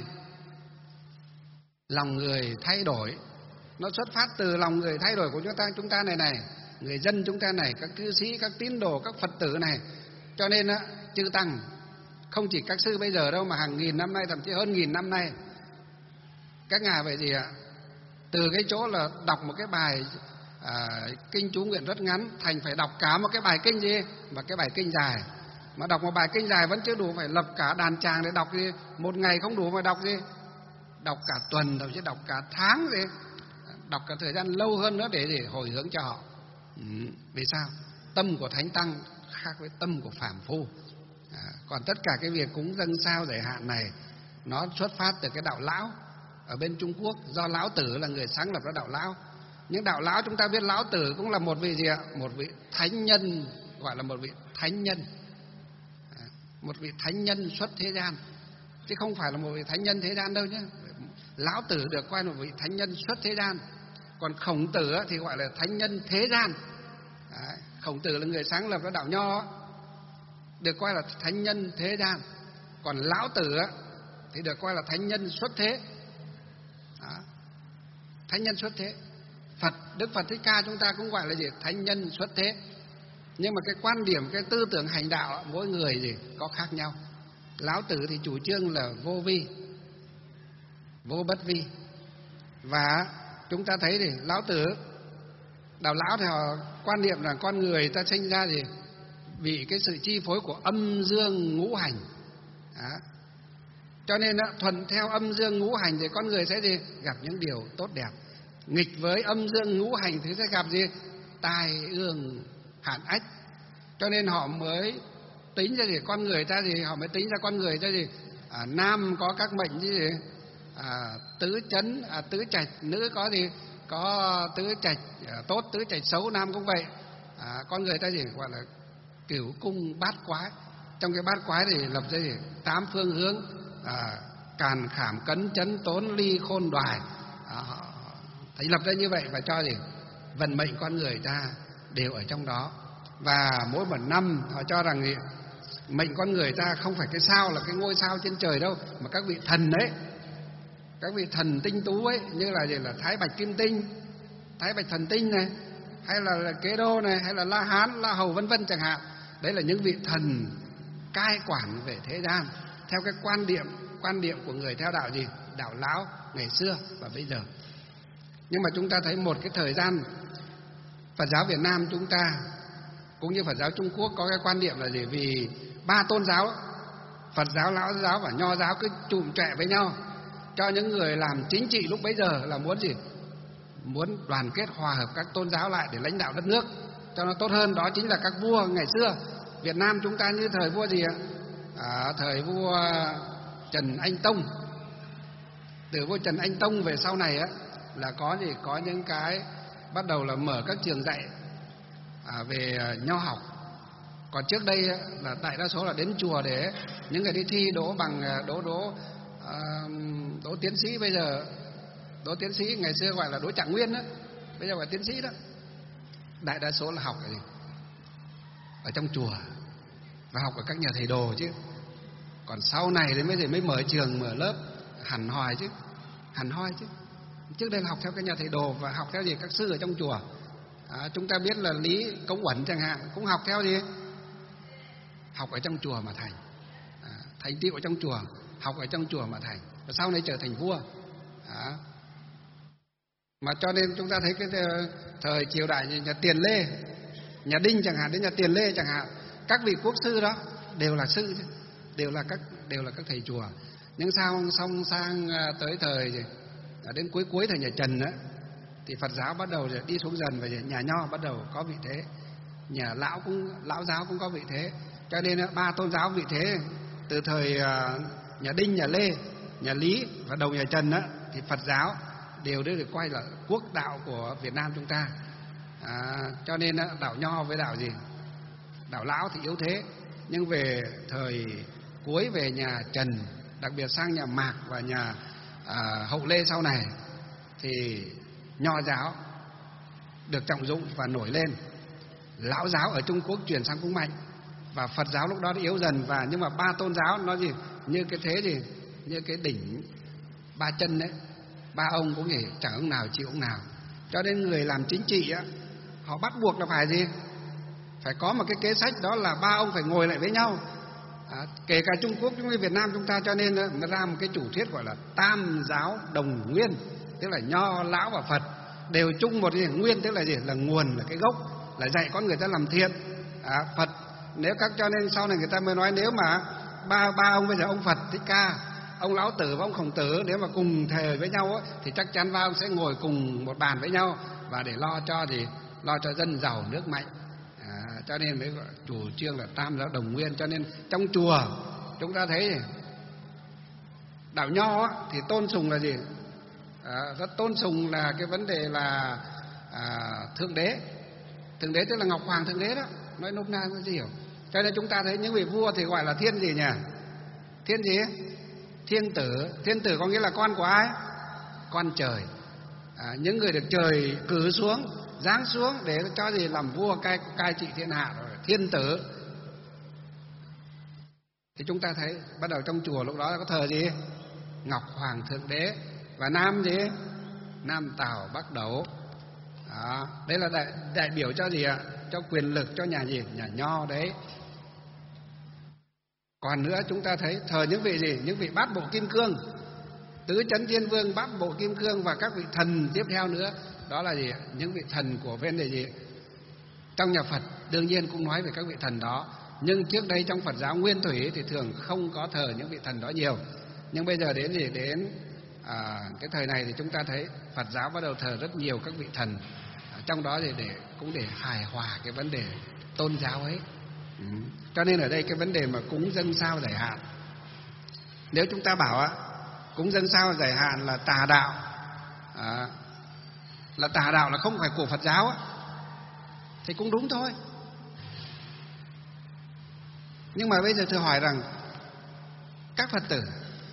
[SPEAKER 1] lòng người thay đổi. Nó xuất phát từ lòng người thay đổi của chúng ta, chúng ta này này, người dân chúng ta này, các cư sĩ, các tín đồ, các Phật tử này. Cho nên á, chư Tăng, không chỉ các sư bây giờ đâu mà hàng nghìn năm nay, thậm chí hơn nghìn năm nay, các ngài vậy gì ạ? Từ cái chỗ là đọc một cái bài à, kinh chú nguyện rất ngắn, thành phải đọc cả một cái bài kinh gì, và cái bài kinh dài. Mà đọc một bài kinh dài vẫn chưa đủ, phải lập cả đàn tràng để đọc gì. Một ngày không đủ mà đọc gì, đọc cả tuần, thậm chí đọc cả tháng gì, đọc cả thời gian lâu hơn nữa để, để hồi hướng cho họ. Ừ. Vì sao? Tâm của Thánh Tăng khác với tâm của phàm phu. À, còn tất cả cái việc cúng dâng sao giải hạn này, nó xuất phát từ cái đạo Lão ở bên Trung Quốc, do Lão Tử là người sáng lập ra đạo Lão. Nhưng đạo Lão chúng ta biết Lão Tử cũng là một vị gì ạ? Một vị thánh nhân, gọi là một vị thánh nhân, à, một vị thánh nhân xuất thế gian, chứ không phải là một vị thánh nhân thế gian đâu nhé. Lão Tử được coi là một vị thánh nhân xuất thế gian, còn Khổng Tử thì gọi là thánh nhân thế gian. Đấy, Khổng Tử là người sáng lập ra đạo Nho, được coi là thánh nhân thế gian. Còn Lão Tử thì được coi là thánh nhân xuất thế. Đó. Thánh nhân xuất thế. Phật, Đức Phật Thích Ca chúng ta cũng gọi là gì? Thánh nhân xuất thế. Nhưng mà cái quan điểm, cái tư tưởng hành đạo mỗi người gì có khác nhau. Lão Tử thì chủ trương là vô vi, vô bất vi. Và chúng ta thấy thì Lão Tử, đạo Lão thì họ quan niệm là con người ta sinh ra gì bị cái sự chi phối của âm dương ngũ hành. Đó. Cho nên thuận theo âm dương ngũ hành thì con người sẽ gì? Gặp những điều tốt đẹp. Nghịch với âm dương ngũ hành thì sẽ gặp gì? Tai ương hạn ách. Cho nên họ mới tính ra gì? Con người ta gì? Họ mới tính ra con người ta gì? À, nam có các mệnh như gì? À, tứ chấn, à, tứ trạch. Nữ có gì? Có tứ trạch à, tốt, tứ trạch xấu, nam cũng vậy. À, con người ta gì? Gọi là cửu cung bát quái. Trong cái bát quái thì lập ra gì? Tám phương hướng, à, càn khảm cấn chấn tốn ly khôn đoài. À, thấy lập ra như vậy và cho gì? Vận mệnh con người ta đều ở trong đó. Và mỗi một năm họ cho rằng gì? Mệnh con người ta không phải cái sao là cái ngôi sao trên trời đâu, mà các vị thần ấy, các vị thần tinh tú ấy, như là gì? Là Thái Bạch Kim Tinh, Thái Bạch Thần Tinh này, hay là, là Kế Đô này, hay là La Hán, La Hầu vân vân chẳng hạn. Đấy là những vị thần cai quản về thế gian theo cái quan điểm quan điểm của người theo đạo gì? Đạo Lão ngày xưa và bây giờ. Nhưng mà chúng ta thấy một cái thời gian Phật giáo Việt Nam chúng ta cũng như Phật giáo Trung Quốc có cái quan điểm là gì? Vì ba tôn giáo, Phật giáo, Lão giáo và Nho giáo cứ trụm trẹ với nhau, cho những người làm chính trị lúc bấy giờ là muốn gì? Muốn đoàn kết hòa hợp các tôn giáo lại để lãnh đạo đất nước cho nó tốt hơn. Đó chính là các vua ngày xưa. Việt Nam chúng ta như thời vua gì ạ? À, thời vua Trần Anh Tông. Từ vua Trần Anh Tông về sau này á, là có gì? Có những cái bắt đầu là mở các trường dạy à, về nho học. Còn trước đây là đại đa số là đến chùa để những người đi thi đỗ bằng đỗ đỗ à, đỗ tiến sĩ. Bây giờ đỗ tiến sĩ, ngày xưa gọi là đỗ trạng nguyên đó, bây giờ gọi tiến sĩ đó. Đại đa số là học ở, ở trong chùa và học ở các nhà thầy đồ chứ. Còn sau này đến bây giờ mới mở trường, mở lớp hẳn hoi chứ, hẳn hoi chứ. Trước đây là học theo các nhà thầy đồ và học theo gì? Các sư ở trong chùa. À, chúng ta biết là Lý Công Uẩn chẳng hạn cũng học theo gì? Học ở trong chùa mà thành. À, thành tựu ở trong chùa, học ở trong chùa mà thành, và sau này trở thành vua. À, mà cho nên chúng ta thấy cái thời triều đại nhà Tiền Lê, nhà Đinh chẳng hạn, đến nhà Tiền Lê chẳng hạn, các vị quốc sư đó đều là sư chứ, đều là các đều là các thầy chùa. Nhưng sao xong sang tới thời gì? Đến cuối cuối thời nhà Trần á, thì Phật giáo bắt đầu đi xuống dần và nhà Nho bắt đầu có vị thế, nhà Lão cũng Lão giáo cũng có vị thế. Cho nên ba tôn giáo vị thế từ thời nhà Đinh, nhà Lê, nhà Lý và đầu nhà Trần á, thì Phật giáo đều được coi là quốc đạo của Việt Nam chúng ta. À, cho nên đạo Nho với đạo gì? Đạo Lão thì yếu thế. Nhưng về thời cuối, về nhà Trần, đặc biệt sang nhà Mạc và nhà à, Hậu Lê sau này, thì Nho giáo được trọng dụng và nổi lên. Lão giáo ở Trung Quốc chuyển sang cũng mạnh, và Phật giáo lúc đó đã yếu dần. Và nhưng mà ba tôn giáo nó gì như cái thế gì như cái đỉnh ba chân đấy, ba ông cũng gì chẳng ông nào chịu ông nào. Cho nên người làm chính trị á, họ bắt buộc là phải gì phải có một cái kế sách, đó là ba ông phải ngồi lại với nhau. À, kể cả Trung Quốc cũng như Việt Nam chúng ta, cho nên nó ra một cái chủ thuyết gọi là tam giáo đồng nguyên, tức là Nho, Lão và Phật đều chung một cái nguyên, tức là gì là nguồn, là cái gốc, là dạy con người ta làm thiện. À, Phật nếu các cho nên sau này người ta mới nói nếu mà ba ba ông bây giờ ông Phật Thích Ca, ông Lão Tử và ông Khổng Tử nếu mà cùng thời với nhau á, thì chắc chắn ba ông sẽ ngồi cùng một bàn với nhau và để lo cho gì lo cho dân giàu nước mạnh. À, cho nên mới gọi chủ trương là tam giáo đồng nguyên. Cho nên trong chùa chúng ta thấy đạo Nho á, thì tôn sùng là gì à, rất tôn sùng là cái vấn đề là à, thượng đế. Thượng đế tức là Ngọc Hoàng Thượng Đế đó, nói nôm na mới hiểu. Cho nên chúng ta thấy những vị vua thì gọi là thiên gì nhỉ? Thiên gì? Thiên tử. Thiên tử có nghĩa là con của ai? Con trời. À, những người được trời cử xuống, giáng xuống để cho gì làm vua cai cai trị thiên hạ rồi, thiên tử. Thì chúng ta thấy bắt đầu trong chùa lúc đó có thờ gì? Ngọc Hoàng Thượng Đế. Và nam gì? Nam Tào Bắc Đấu. Đó, đây là đại, đại biểu cho gì ạ? Cho quyền lực, cho nhà gì? Nhà Nho đấy. Còn nữa chúng ta thấy thờ những vị gì? Những vị bát bộ kim cương, tứ chấn thiên vương, bát bộ kim cương và các vị thần tiếp theo nữa. Đó là gì? Những vị thần của bên này gì? Trong nhà Phật đương nhiên cũng nói về các vị thần đó, nhưng trước đây trong Phật giáo nguyên thủy thì thường không có thờ những vị thần đó nhiều. Nhưng bây giờ đến gì? Đến à, cái thời này thì chúng ta thấy Phật giáo bắt đầu thờ rất nhiều các vị thần. À, trong đó thì để cũng để hài hòa cái vấn đề tôn giáo ấy. Ừ. Cho nên ở đây cái vấn đề mà cúng dâng sao giải hạn, nếu chúng ta bảo á cúng dâng sao giải hạn là tà đạo, à, là tà đạo là không phải của Phật giáo á, thì cũng đúng thôi. Nhưng mà bây giờ thưa hỏi rằng các Phật tử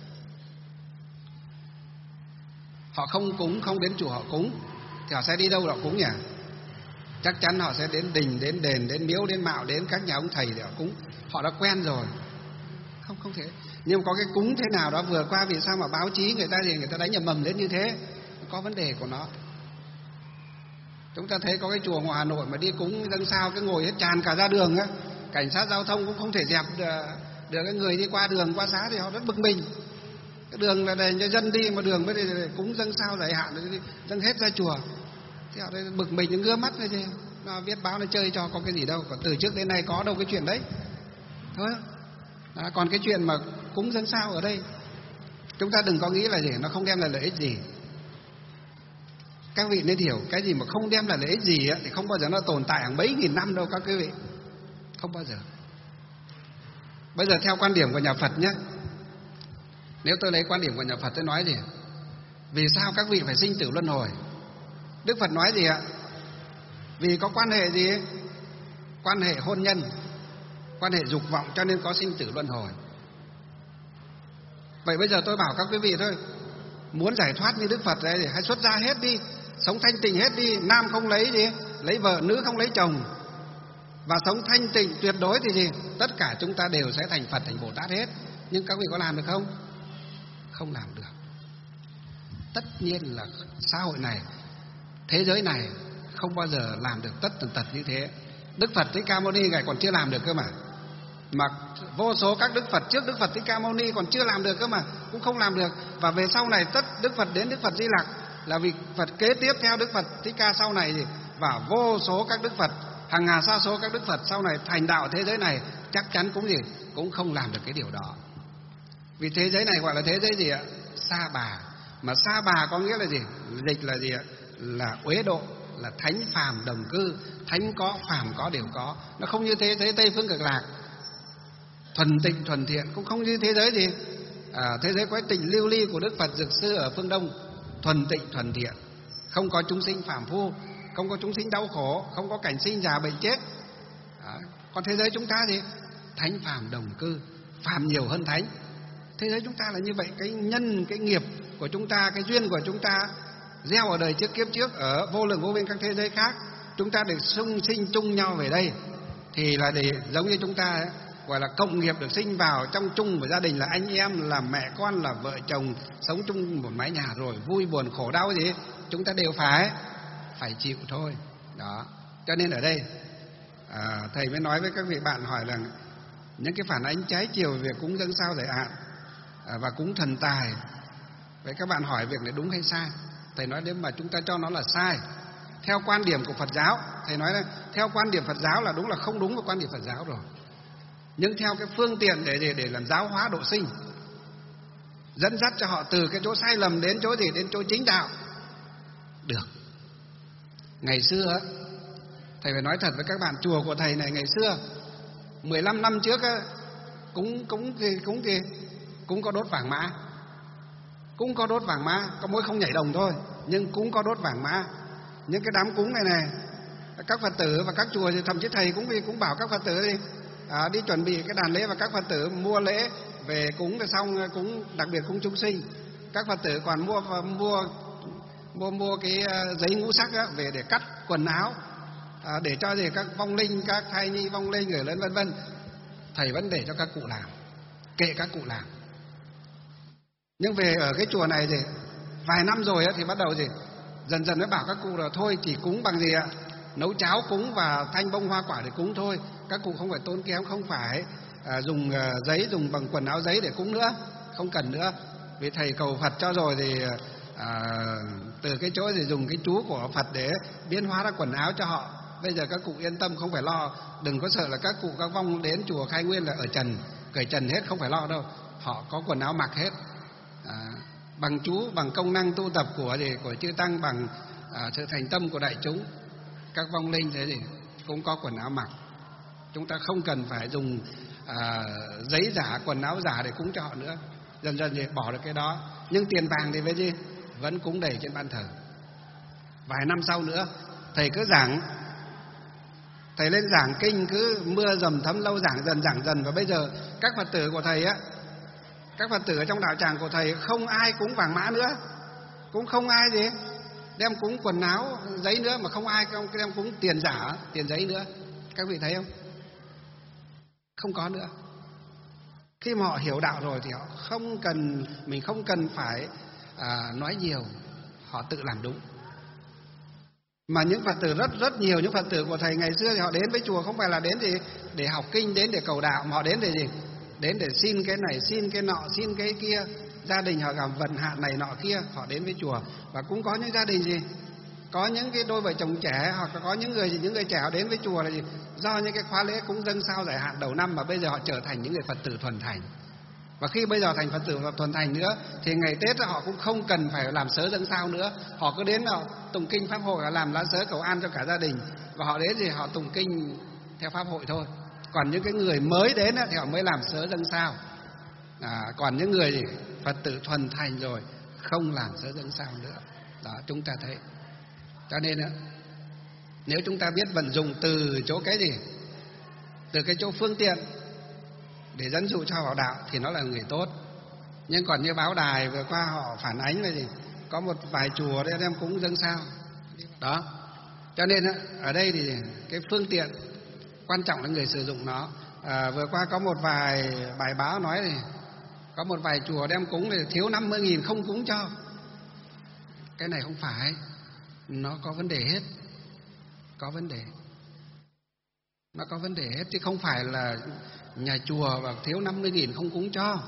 [SPEAKER 1] họ không cúng, không đến chùa họ cúng, thì họ sẽ đi đâu họ cúng nhỉ? Chắc chắn họ sẽ đến đình, đến đền, đến miếu, đến mạo, đến các nhà ông thầy để họ cúng. Họ đã quen rồi. Không không thể. Nhưng có cái cúng thế nào đó vừa qua, vì sao mà báo chí người ta thì người ta đánh nhầm mầm đến như thế? Có vấn đề của nó. Chúng ta thấy có cái chùa ngoài Hà Nội mà đi cúng dâng sao cái ngồi hết tràn cả ra đường á, cảnh sát giao thông cũng không thể dẹp được, được cái người đi qua đường qua xá, thì họ rất bực mình. Cái đường là để cho dân đi mà đường mới để cúng dâng sao giải hạn, dâng hết ra chùa. Thì họ bực mình, ngứa mắt thôi chứ. Nó viết báo nó chơi cho có cái gì đâu. Còn từ trước đến nay có đâu cái chuyện đấy. Thôi. À, còn cái chuyện mà cúng dâng sao ở đây, chúng ta đừng có nghĩ là gì, nó không đem lại lợi ích gì. Các vị nên hiểu, cái gì mà không đem lại lợi ích gì á, thì không bao giờ nó tồn tại hàng mấy nghìn năm đâu các quý vị. Không bao giờ. Bây giờ theo quan điểm của nhà Phật nhé, nếu tôi lấy quan điểm của nhà Phật tôi nói gì? Vì sao các vị phải sinh tử luân hồi? Đức Phật nói gì ạ? Vì có quan hệ gì? Quan hệ hôn nhân, quan hệ dục vọng, cho nên có sinh tử luân hồi. Vậy bây giờ tôi bảo các quý vị thôi, muốn giải thoát như Đức Phật đấy thì hãy xuất gia hết đi, sống thanh tịnh hết đi. Nam không lấy gì, lấy vợ, nữ không lấy chồng, và sống thanh tịnh tuyệt đối thì gì? Tất cả chúng ta đều sẽ thành Phật, thành Bồ Tát hết. Nhưng các vị có làm được không? Không làm được. Tất nhiên là xã hội này, thế giới này không bao giờ làm được tất tần tật như thế. Đức Phật Thích Ca Mâu Ni ngài còn chưa làm được cơ mà. Mà vô số các Đức Phật trước Đức Phật Thích Ca Mâu Ni còn chưa làm được cơ mà, cũng không làm được. Và về sau này tất Đức Phật đến Đức Phật Di Lặc là vì Phật kế tiếp theo Đức Phật Thích Ca sau này gì, và vô số các Đức Phật, hàng ngàn sa số các Đức Phật sau này thành đạo thế giới này chắc chắn cũng gì cũng không làm được cái điều đó. Vì thế giới này gọi là thế giới gì ạ? Sa bà. Mà sa bà có nghĩa là gì? Dịch là gì ạ? Là uế độ, là thánh phàm đồng cư. Thánh có, phàm có, đều có. Nó không như thế giới Tây Phương Cực Lạc, thuần tịnh thuần thiện. Cũng không như thế giới gì à, thế giới quái tịnh lưu ly của Đức Phật Dược Sư ở phương Đông, thuần tịnh thuần thiện, không có chúng sinh phàm phu, không có chúng sinh đau khổ, không có cảnh sinh già bệnh chết. Đó. Còn thế giới chúng ta thì thánh phàm đồng cư, phàm nhiều hơn thánh. Thế giới chúng ta là như vậy. Cái nhân, cái nghiệp của chúng ta, cái duyên của chúng ta gieo ở đời trước kiếp trước ở vô lượng vô biên các thế giới khác, chúng ta được sung sinh chung nhau về đây thì là để giống như chúng ta ấy, gọi là cộng nghiệp được sinh vào trong chung của gia đình, là anh em, là mẹ con, là vợ chồng, sống chung một mái nhà, rồi vui buồn khổ đau gì chúng ta đều phải phải chịu thôi. Đó, cho nên ở đây à, thầy mới nói với các vị bạn hỏi là những cái phản ánh trái chiều về cúng dâng sao giải hạn à, và cúng thần tài, vậy các bạn hỏi việc này đúng hay sai? Thầy nói nếu mà chúng ta cho nó là sai theo quan điểm của Phật giáo, thầy nói là theo quan điểm Phật giáo là đúng, là không đúng với quan điểm Phật giáo rồi, nhưng theo cái phương tiện để để để làm giáo hóa độ sinh, dẫn dắt cho họ từ cái chỗ sai lầm đến chỗ gì, đến chỗ chính đạo được. Ngày xưa thầy phải nói thật với các bạn, chùa của thầy này ngày xưa mười lăm năm trước cũng cũng cũng cũng cũng có đốt vàng mã, cũng có đốt vàng mã, có mỗi không nhảy đồng thôi, nhưng cũng có đốt vàng mã. Những cái đám cúng này này, các Phật tử và các chùa thì thậm chí thầy cũng đi cũng bảo các Phật tử đi à, đi chuẩn bị cái đàn lễ, và các Phật tử mua lễ về cúng rồi xong cúng, đặc biệt cúng chúng sinh, các Phật tử còn mua mua mua mua cái giấy ngũ sắc á, về để cắt quần áo à, để cho gì các vong linh, các thai nhi vong linh gửi lên vân vân. Thầy vẫn để cho các cụ làm, kệ các cụ làm. Nhưng về ở cái chùa này thì vài năm rồi á, thì bắt đầu gì dần dần mới bảo các cụ là thôi chỉ cúng bằng gì ạ, nấu cháo cúng và thanh bông hoa quả để cúng thôi, các cụ không phải tốn kém, không phải à, dùng à, giấy, dùng bằng quần áo giấy để cúng nữa, không cần nữa. Vì thầy cầu Phật cho rồi thì à, từ cái chỗ thì dùng cái chú của Phật để biến hóa ra quần áo cho họ. Bây giờ các cụ yên tâm, không phải lo, đừng có sợ là các cụ các vong đến chùa Khai Nguyên là ở trần, cởi trần hết, không phải lo đâu, họ có quần áo mặc hết. À, bằng chú, bằng công năng tu tập của gì của chư tăng, bằng à, sự thành tâm của đại chúng, các vong linh thế gì cũng có quần áo mặc. Chúng ta không cần phải dùng à, giấy giả, quần áo giả để cúng cho họ nữa. Dần dần thì bỏ được cái đó. Nhưng tiền vàng thì với gì vẫn cúng đầy trên ban thờ. Vài năm sau nữa thầy cứ giảng, thầy lên giảng kinh cứ mưa dầm thấm lâu, giảng dần giảng dần, và bây giờ các Phật tử của thầy á, các Phật tử ở trong đạo tràng của thầy không ai cúng vàng mã nữa, cũng không ai gì đem cúng quần áo giấy nữa, mà không ai đem cúng tiền giả, tiền giấy nữa. Các vị thấy không? Không có nữa. Khi mà họ hiểu đạo rồi thì họ không cần, mình không cần phải à, nói nhiều, họ tự làm đúng. Mà những Phật tử rất rất nhiều, những Phật tử của thầy ngày xưa thì họ đến với chùa không phải là đến gì để học kinh, đến để cầu đạo, mà họ đến để gì? Đến để xin cái này, xin cái nọ, xin cái kia. Gia đình họ gặp vận hạn này nọ kia, họ đến với chùa. Và cũng có những gia đình gì, có những cái đôi vợ chồng trẻ, hoặc là có những người gì, những người trẻ họ đến với chùa là gì? Do những cái khóa lễ cúng dâng sao giải hạn đầu năm mà bây giờ họ trở thành những người Phật tử thuần thành. Và khi bây giờ thành Phật tử thuần thành nữa thì ngày Tết họ cũng không cần phải làm sớ dâng sao nữa. Họ cứ đến họ tụng kinh pháp hội, làm lá sớ cầu an cho cả gia đình, và họ đến thì họ tụng kinh theo pháp hội thôi. Còn những cái người mới đến thì họ mới làm sớ dâng sao. À, còn những người thì Phật tử thuần thành rồi không làm sớ dâng sao nữa. Đó, chúng ta thấy. Cho nên nếu chúng ta biết vận dụng từ chỗ cái gì, từ cái chỗ phương tiện để dẫn dụ cho họ vào đạo thì nó là người tốt. Nhưng còn như báo đài vừa qua họ phản ánh về gì, có một vài chùa để đem cúng dâng sao đó. Cho nên ở đây thì cái phương tiện quan trọng là người sử dụng nó. À, vừa qua có một vài bài báo nói thì có một vài chùa đem cúng thì thiếu năm mươi nghìn không cúng cho. Cái này không phải, nó có vấn đề hết, có vấn đề, nó có vấn đề hết, chứ không phải là nhà chùa và thiếu năm mươi nghìn không cúng cho.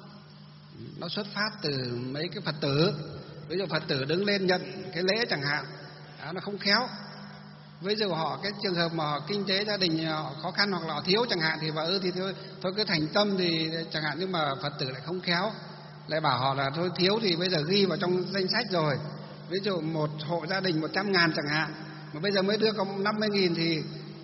[SPEAKER 1] Nó xuất phát từ mấy cái Phật tử. Ví dụ Phật tử đứng lên nhận cái lễ chẳng hạn, đó, nó không khéo. Ví dụ họ cái trường hợp mà họ kinh tế gia đình họ khó khăn hoặc là họ thiếu chẳng hạn thì vợ ư thì thôi, thôi cứ thành tâm thì chẳng hạn, nhưng mà Phật tử lại không khéo, lại bảo họ là thôi thiếu thì bây giờ ghi vào trong danh sách rồi. Ví dụ một hộ gia đình một trăm ngàn chẳng hạn, mà bây giờ mới đưa có năm mươi nghìn thì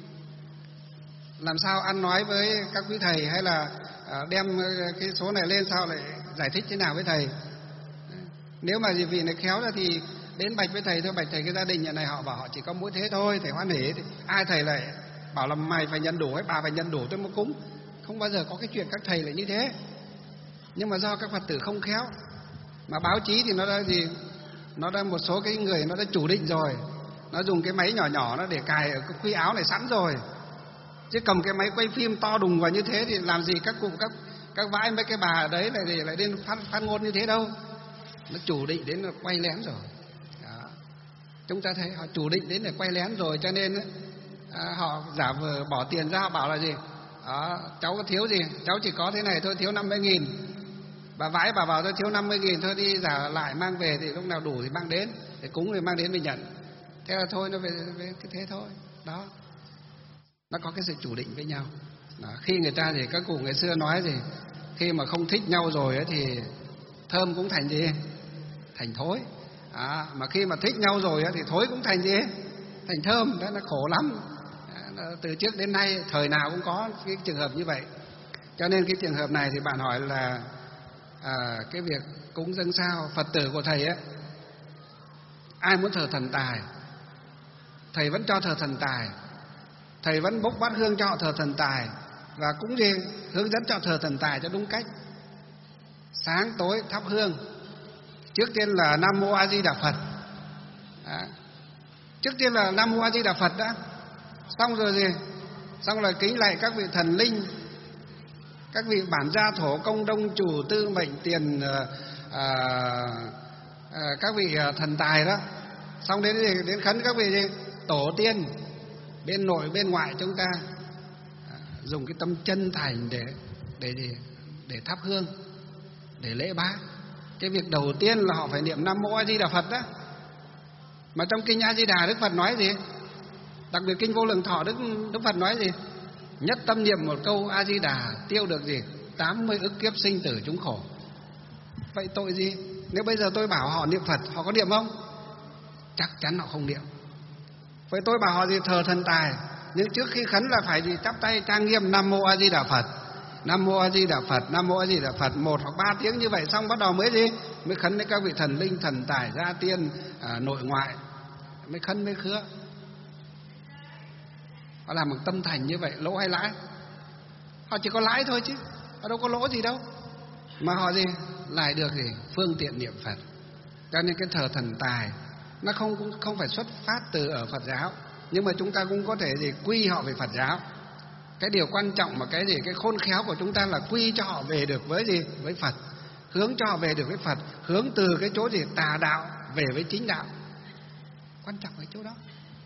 [SPEAKER 1] làm sao ăn nói với các quý thầy, hay là đem cái số này lên sao lại giải thích thế nào với thầy. Nếu mà vị này khéo ra thì đến bạch với thầy thôi, bạch thầy cái gia đình nhà này họ bảo họ chỉ có mỗi thế thôi, thầy hoan hỉ. Ai thầy lại bảo là mày phải nhận đủ hay bà phải nhận đủ tôi mới cúng. Không bao giờ có cái chuyện các thầy lại như thế. Nhưng mà do các Phật tử không khéo, mà báo chí thì nó là gì, nó đã một số cái người nó đã chủ định rồi, nó dùng cái máy nhỏ nhỏ nó để cài ở cái khuy áo này sẵn rồi, chứ cầm cái máy quay phim to đùng vào như thế thì làm gì các cụ các các vãi mấy cái bà ở đấy lại để lại đến phát phát ngôn như thế đâu. Nó chủ định đến là quay lén rồi. Đó. Chúng ta thấy họ chủ định đến để quay lén rồi, cho nên à, họ giả vờ bỏ tiền ra, họ bảo là gì? Đó, cháu có thiếu gì? Cháu chỉ có thế này thôi, thiếu năm mươi nghìn. Bà vãi bà bảo tôi thiếu năm mươi nghìn thôi, đi giả lại mang về thì lúc nào đủ thì mang đến, để cúng thì mang đến mình nhận. Thế là thôi, nó về, về cái thế thôi. Đó. Nó có cái sự chủ định với nhau. Đó. Khi người ta thì các cụ ngày xưa nói gì? Khi mà không thích nhau rồi ấy, thì thơm cũng thành gì? Thành thối. À, mà khi mà thích nhau rồi ấy, thì thối cũng thành gì? Thành thơm. Đó là khổ lắm. Đó, từ trước đến nay thời nào cũng có cái trường hợp như vậy. Cho nên cái trường hợp này thì bạn hỏi là à, cái việc cúng dâng sao Phật tử của thầy ấy, ai muốn thờ thần tài, thầy vẫn cho thờ thần tài, thầy vẫn bốc bát hương cho họ thờ thần tài, và cũng gì hướng dẫn cho thờ thần tài cho đúng cách. Sáng tối thắp hương, trước tiên là Nam Mô A Di Đà Phật. Đó. Trước tiên là Nam Mô A Di Đà Phật đã, xong rồi gì? Xong rồi kính lạy các vị thần linh, các vị bản gia thổ công đông chủ tư mệnh tiền, à, à, các vị thần tài đó. Xong đến gì? Đến khấn các vị gì? Tổ tiên bên nội bên ngoại chúng ta à, dùng cái tâm chân thành để để gì? Để thắp hương, để lễ bái. Cái việc đầu tiên là họ phải niệm Nam Mô A Di Đà Phật đó. Mà trong kinh A Di Đà Đức Phật nói gì? Đặc biệt kinh Vô Lượng Thọ Đức Đức Phật nói gì? Nhất tâm niệm một câu A Di Đà tiêu được gì? tám mươi ức kiếp sinh tử chúng khổ. Vậy tội gì? Nếu bây giờ tôi bảo họ niệm Phật, họ có niệm không? Chắc chắn họ không niệm. Vậy tôi bảo họ gì? Thờ thần tài, nhưng trước khi khấn là phải gì? Chắp tay trang nghiêm Nam Mô A Di Đà Phật, Nam Mô A Di Đà Phật, Nam Mô A Di Đà Phật, một hoặc ba tiếng như vậy, xong bắt đầu mới gì? Mới khấn đến các vị thần linh, thần tài, gia tiên, à, nội ngoại, mới khấn mới khứa. Họ làm bằng tâm thành như vậy, lỗ hay lãi? Họ chỉ có lãi thôi chứ, họ đâu có lỗ gì đâu. Mà họ gì? Lại được gì? Phương tiện niệm Phật. Cho nên cái thờ thần tài nó không cũng không phải xuất phát từ ở Phật giáo, nhưng mà chúng ta cũng có thể gì quy họ về Phật giáo. Cái điều quan trọng mà cái gì cái khôn khéo của chúng ta là quy cho họ về được với gì? Với Phật. Hướng cho họ về được với Phật, hướng từ cái chỗ gì tà đạo về với chính đạo. Quan trọng cái chỗ đó.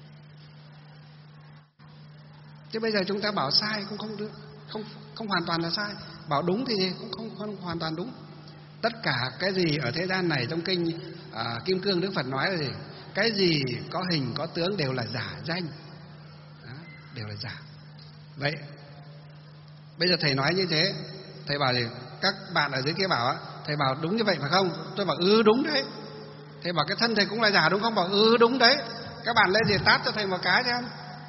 [SPEAKER 1] Chứ bây giờ chúng ta bảo sai cũng không được, không không hoàn toàn là sai, bảo đúng thì cũng không, không hoàn toàn đúng. Tất cả cái gì ở thế gian này trong kinh à, Kim Cương Đức Phật nói là gì? Cái gì có hình có tướng đều là giả danh. Đó, đều là giả. Vậy bây giờ thầy nói như thế, thầy bảo gì? Các bạn ở dưới kia bảo thầy bảo đúng như vậy phải không? Tôi bảo ừ đúng đấy. Thầy bảo cái thân thầy cũng là giả đúng không? Bảo ừ đúng đấy. Các bạn lên thì tát cho thầy một cái xem.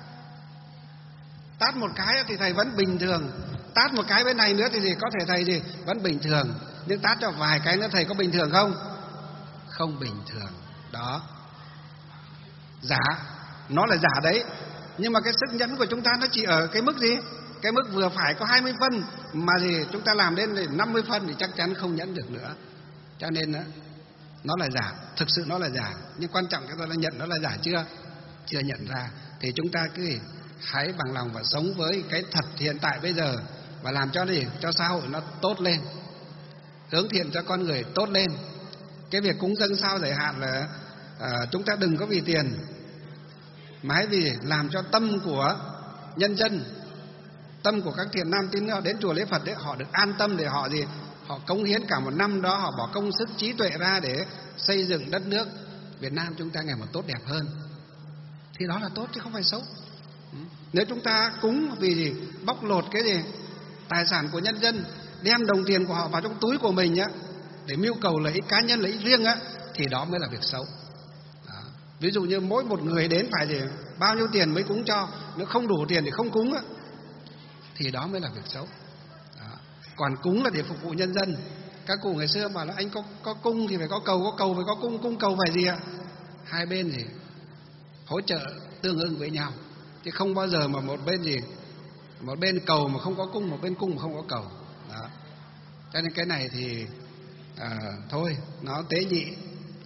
[SPEAKER 1] Tát một cái thì thầy vẫn bình thường, tát một cái bên này nữa thì gì? Có thể thầy gì vẫn bình thường, nhưng tát cho vài cái nữa thầy có bình thường không? Không bình thường. Đó, giả, nó là giả đấy. Nhưng mà cái sức nhẫn của chúng ta nó chỉ ở cái mức gì? Cái mức vừa phải có hai mươi phân, mà gì chúng ta làm đến năm mươi phân thì chắc chắn không nhẫn được nữa. Cho nên đó, nó là giả, thực sự nó là giả. Nhưng quan trọng chúng ta đã nhận nó là giả chưa? Chưa nhận ra. Thì chúng ta cứ hãy bằng lòng và sống với cái thật hiện tại bây giờ, và làm cho gì? Cho xã hội nó tốt lên, hướng thiện cho con người tốt lên. Cái việc cúng dâng sao giải hạn là à, chúng ta đừng có vì tiền, mà hãy vì làm cho tâm của nhân dân, tâm của các thiện nam tín nữ đến chùa lễ Phật đấy, họ được an tâm để họ gì? Họ cống hiến cả một năm đó, họ bỏ công sức trí tuệ ra để xây dựng đất nước Việt Nam chúng ta ngày một tốt đẹp hơn. Thì đó là tốt chứ không phải xấu. Nếu chúng ta cúng vì gì? Bóc lột cái gì? Tài sản của nhân dân, đem đồng tiền của họ vào trong túi của mình á, để mưu cầu lợi ích cá nhân, lợi ích riêng á, thì đó mới là việc xấu. Đó. Ví dụ như mỗi một người đến phải gì? Bao nhiêu tiền mới cúng cho, nếu không đủ tiền thì không cúng á, thì đó mới là việc xấu. Đó. Còn cúng là để phục vụ nhân dân. Các cụ ngày xưa bảo là anh có, có cung thì phải có cầu, có cầu phải có cung, cung cầu phải gì ạ? Hai bên gì? Hỗ trợ tương ưng với nhau, chứ không bao giờ mà một bên gì một bên cầu mà không có cung, một bên cung mà không có cầu. Đó. Cho nên cái này thì à, thôi nó tế nhị,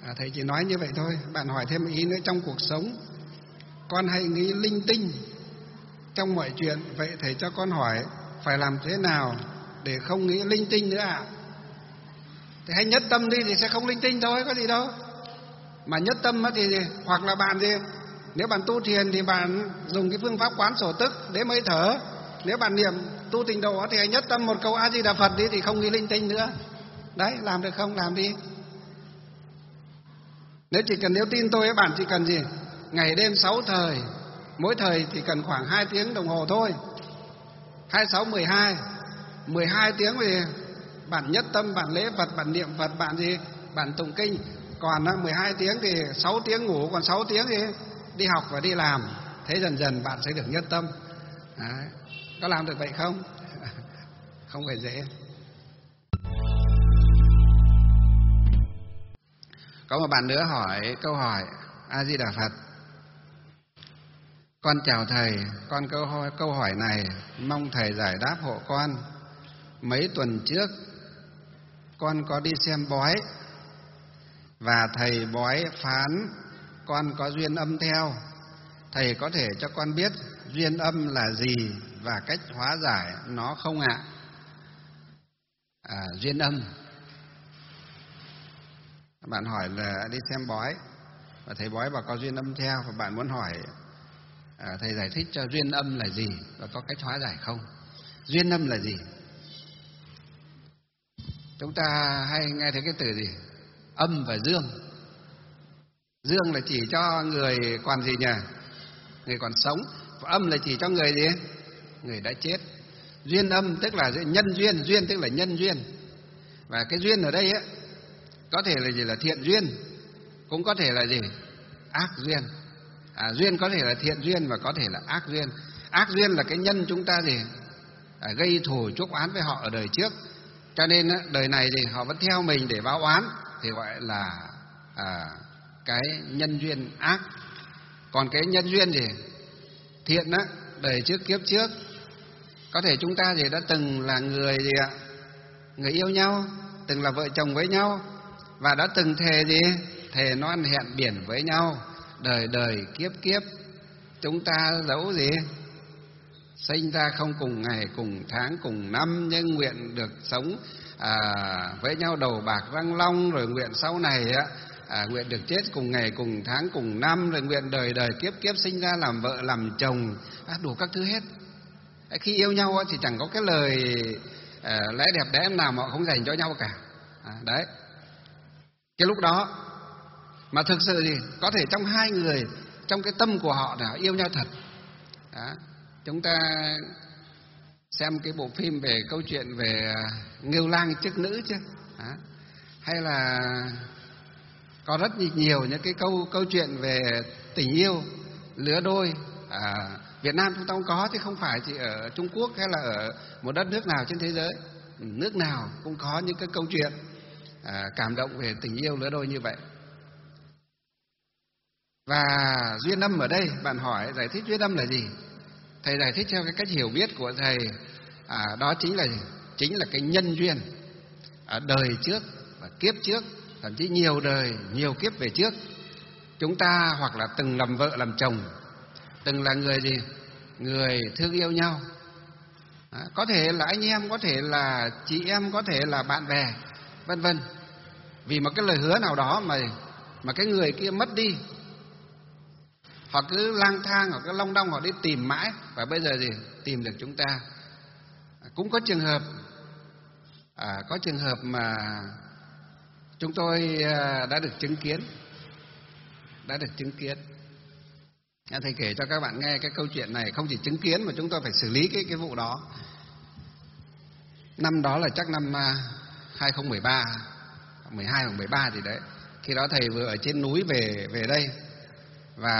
[SPEAKER 1] À, thầy chỉ nói như vậy thôi. Bạn hỏi thêm ý nữa, trong cuộc sống con hay nghĩ linh tinh trong mọi chuyện, vậy thầy cho con hỏi phải làm thế nào để không nghĩ linh tinh nữa ạ? À? Thì hãy nhất tâm đi thì sẽ không linh tinh thôi, có gì đâu. Mà nhất tâm thì gì? Hoặc là bạn gì? Nếu bạn tu thiền thì bạn dùng cái phương pháp quán sổ tức để mới thở. Nếu bạn niệm tu tịnh độ thì hãy nhất tâm một câu A Di Đà Phật đi thì không nghĩ linh tinh nữa. Đấy, làm được không? Làm đi. Nếu chỉ cần nếu tin tôi, bạn chỉ cần gì? Ngày đêm sáu thời, mỗi thời thì cần khoảng hai tiếng đồng hồ thôi. Hai sáu mười hai, mười hai tiếng thì bạn nhất tâm, bạn lễ Phật, bạn niệm Phật, bạn gì? Bạn tụng kinh. Còn mười hai tiếng thì sáu tiếng ngủ, còn sáu tiếng thì đi học và đi làm. Thế dần dần bạn sẽ được nhất tâm. Đấy. Có làm được vậy không? Không phải dễ. Có một bạn nữa hỏi câu hỏi A Di Đà Phật. Con chào thầy, con câu hỏi, câu hỏi này mong thầy giải đáp hộ con. Mấy tuần trước con có đi xem bói và thầy bói phán con có duyên âm theo. Thầy có thể cho con biết duyên âm là gì và cách hóa giải nó không ạ? À, duyên âm. Bạn hỏi là đi xem bói và thầy bói bảo có duyên âm theo, và bạn muốn hỏi à, thầy giải thích cho duyên âm là gì và có cách hóa giải không? Duyên âm là gì? Chúng ta hay nghe thấy cái từ gì? Âm và dương. Dương là chỉ cho người còn gì nhỉ? Người còn sống. Và âm là chỉ cho người gì? Người đã chết. Duyên âm tức là nhân duyên, duyên tức là nhân duyên. Và cái duyên ở đây ấy, có thể là gì? Là thiện duyên, cũng có thể là gì? Ác duyên. À, duyên có thể là thiện duyên và có thể là ác duyên. Ác duyên là cái nhân chúng ta gì? À, gây thù chuốc oán với họ ở đời trước, cho nên đời này thì họ vẫn theo mình để báo oán, thì gọi là à, cái nhân duyên ác. Còn cái nhân duyên gì? Thiện á, đời trước kiếp trước, có thể chúng ta thì đã từng là người gì ạ? Người yêu nhau, từng là vợ chồng với nhau, và đã từng thề gì? Thề non hẹn biển với nhau. Đời đời kiếp kiếp chúng ta dẫu gì? Sinh ra không cùng ngày, cùng tháng, cùng năm, nhưng nguyện được sống à, với nhau đầu bạc răng long, rồi nguyện sau này á, à, nguyện được chết cùng ngày, cùng tháng, cùng năm, rồi nguyện đời đời kiếp kiếp sinh ra làm vợ làm chồng, à, đủ các thứ hết. Khi yêu nhau thì chẳng có cái lời à, lẽ đẹp đẽ nào mà họ không dành cho nhau cả. À, đấy. Cái lúc đó mà thực sự thì có thể trong hai người, trong cái tâm của họ là họ yêu nhau thật. Đó. Chúng ta xem cái bộ phim về câu chuyện về Ngưu Lang Chức Nữ chứ. Đó. Hay là có rất nhiều những cái câu câu chuyện về tình yêu lứa đôi. À, Việt Nam chúng ta cũng có, chứ không phải chỉ ở Trung Quốc hay là ở một đất nước nào trên thế giới. Nước nào cũng có những cái câu chuyện à, cảm động về tình yêu lứa đôi như vậy. Và duyên âm ở đây, bạn hỏi giải thích duyên âm là gì? Thầy giải thích theo cái cách hiểu biết của thầy, à, đó chính là chính là cái nhân duyên ở đời trước và kiếp trước, thậm chí nhiều đời, nhiều kiếp về trước. Chúng ta hoặc là từng làm vợ làm chồng, từng là người gì? Người thương yêu nhau. À, có thể là anh em, có thể là chị em, có thể là bạn bè, vân vân. Vì một cái lời hứa nào đó mà mà cái người kia mất đi, họ cứ lang thang, họ cứ long đong, họ đi tìm mãi, và bây giờ gì? Tìm được chúng ta. Cũng có trường hợp à, có trường hợp mà chúng tôi đã được chứng kiến, đã được chứng kiến. Thầy kể cho các bạn nghe cái câu chuyện này, không chỉ chứng kiến mà chúng tôi phải xử lý cái cái vụ đó. Năm đó là chắc năm hai không một ba, mười hai hoặc mười ba gì đấy. Khi đó thầy vừa ở trên núi về về đây và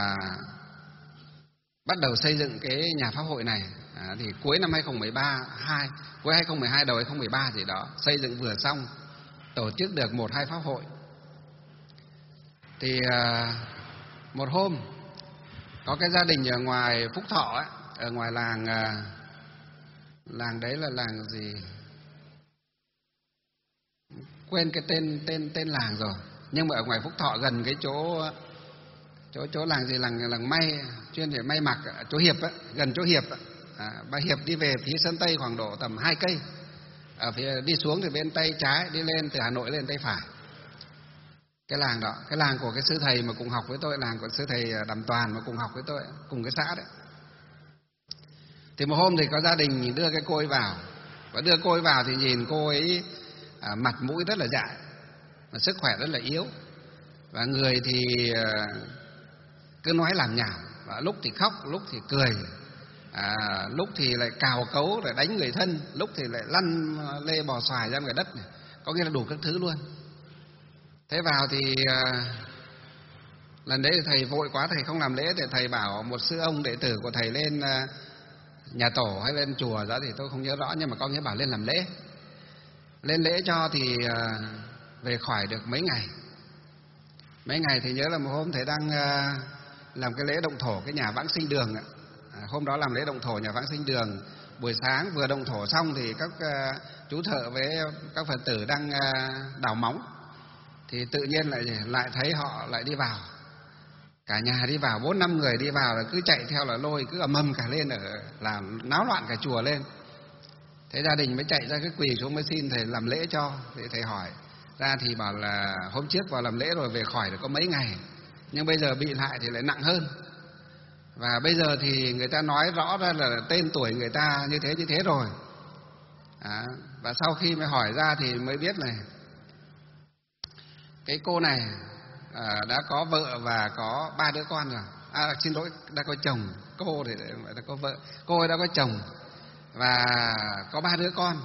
[SPEAKER 1] bắt đầu xây dựng cái nhà pháp hội này. À, thì cuối năm hai không một ba, hai cuối hai không một hai đầu hai không một ba gì đó, xây dựng vừa xong, tổ chức được một hai pháp hội. Thì à, một hôm có cái gia đình ở ngoài Phúc Thọ ấy, ở ngoài làng à, làng đấy là làng gì? Quên cái tên tên tên làng rồi. Nhưng mà ở ngoài Phúc Thọ gần cái chỗ chỗ chỗ làng gì làng làng may chuyên về may mặc, chỗ Hiệp á, gần chỗ Hiệp á. À, bà Hiệp đi về phía Sơn Tây khoảng độ tầm hai cây. Ở phía đi xuống thì bên tay trái, đi lên từ Hà Nội lên tay phải. Cái làng đó, cái làng của cái sư thầy mà cùng học với tôi, làng của sư thầy Đàm Toàn mà cùng học với tôi, cùng cái xã đấy. Thì một hôm thì có gia đình đưa cái cô ấy vào, và đưa cô ấy vào thì nhìn cô ấy à, mặt mũi rất là dại, mà sức khỏe rất là yếu, và người thì à, cứ nói làm nhảm, và lúc thì khóc, lúc thì cười, à, lúc thì lại cào cấu lại đánh người thân, lúc thì lại lăn lê bò xoài ra ngoài đất này, có nghĩa là đủ các thứ luôn. Thế vào thì à, lần đấy thầy vội quá, thầy không làm lễ, thì thầy bảo một sư ông đệ tử của thầy lên à, nhà tổ hay lên chùa đó thì tôi không nhớ rõ, nhưng mà có nghĩa bảo lên làm lễ. Lên lễ cho thì à, về khỏi được mấy ngày. Mấy ngày thì nhớ là một hôm thầy đang à, làm cái lễ động thổ cái nhà vãng sinh đường ạ. À, hôm đó làm lễ động thổ nhà vãng sinh đường, buổi sáng vừa động thổ xong thì các à, chú thợ với các Phật tử đang à, đào móng, thì tự nhiên lại lại thấy họ lại đi vào, cả nhà đi vào, bốn năm người đi vào là cứ chạy theo là lôi, cứ ầm ầm cả lên, ở làm náo loạn cả chùa lên. Thế gia đình mới chạy ra cái quỳ xuống mới xin thầy làm lễ cho. Thì thầy hỏi ra thì bảo là hôm trước vào làm lễ rồi về khỏi được có mấy ngày, nhưng bây giờ bị lại thì lại nặng hơn. Và bây giờ thì người ta nói rõ ra là tên tuổi người ta như thế như thế rồi. À, và sau khi mới hỏi ra thì mới biết này, cái cô này à, đã có vợ và có ba đứa con rồi. À, xin lỗi, đã có chồng. Cô thì đã có vợ, cô ấy đã có chồng và có ba đứa con.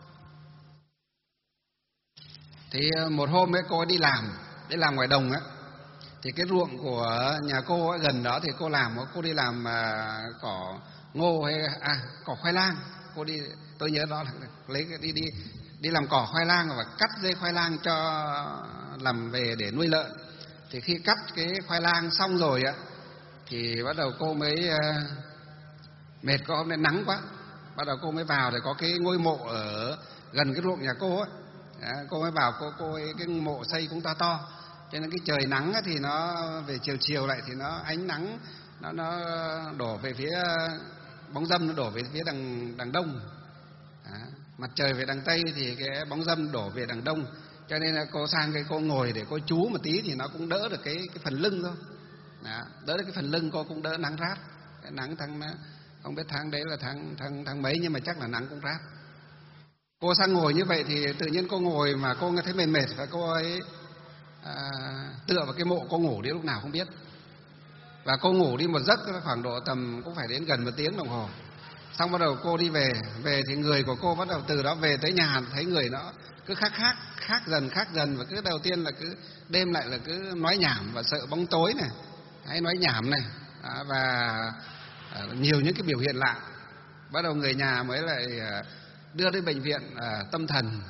[SPEAKER 1] Thì một hôm ấy cô ấy đi làm, đi làm ngoài đồng á, thì cái ruộng của nhà cô ấy gần đó thì cô làm, cô đi làm à, cỏ ngô hay à cỏ khoai lang. Cô đi, tôi nhớ đó là lấy đi đi đi làm cỏ khoai lang và cắt dây khoai lang cho làm về để nuôi lợn. Thì khi cắt cái khoai lang xong rồi á thì bắt đầu cô mới uh, mệt, có hôm nay nắng quá, bắt đầu cô mới vào, thì có cái ngôi mộ ở gần cái ruộng nhà cô ấy. Đó, cô mới vào, cô cô ấy, cái mộ xây cũng to to, cho nên cái trời nắng á, thì nó về chiều chiều lại thì nó ánh nắng nó nó đổ về phía bóng râm, nó đổ về phía đằng đằng đông. Đó, mặt trời về đằng tây thì cái bóng râm đổ về đằng đông, cho nên là cô sang cái cô ngồi để cô chú một tí thì nó cũng đỡ được cái cái phần lưng thôi. Đó, đỡ được cái phần lưng, cô cũng đỡ nắng rát. Cái nắng tháng không biết tháng đấy là tháng tháng tháng mấy, nhưng mà chắc là nắng cũng rát. Cô sang ngồi như vậy thì tự nhiên cô ngồi mà cô nghe thấy mệt mệt, và cô ấy à, tựa vào cái mộ cô ngủ đi lúc nào không biết. Và cô ngủ đi một giấc khoảng độ tầm cũng phải đến gần một tiếng đồng hồ. Xong bắt đầu cô đi về, về thì người của cô bắt đầu từ đó về tới nhà thấy người nó cứ khác khác, khác dần khác dần, và cứ đầu tiên là cứ đêm lại là cứ nói nhảm và sợ bóng tối này, hay nói nhảm này, à, và à, nhiều những cái biểu hiện lạ. Bắt đầu người nhà mới lại à, đưa đến bệnh viện à, tâm thần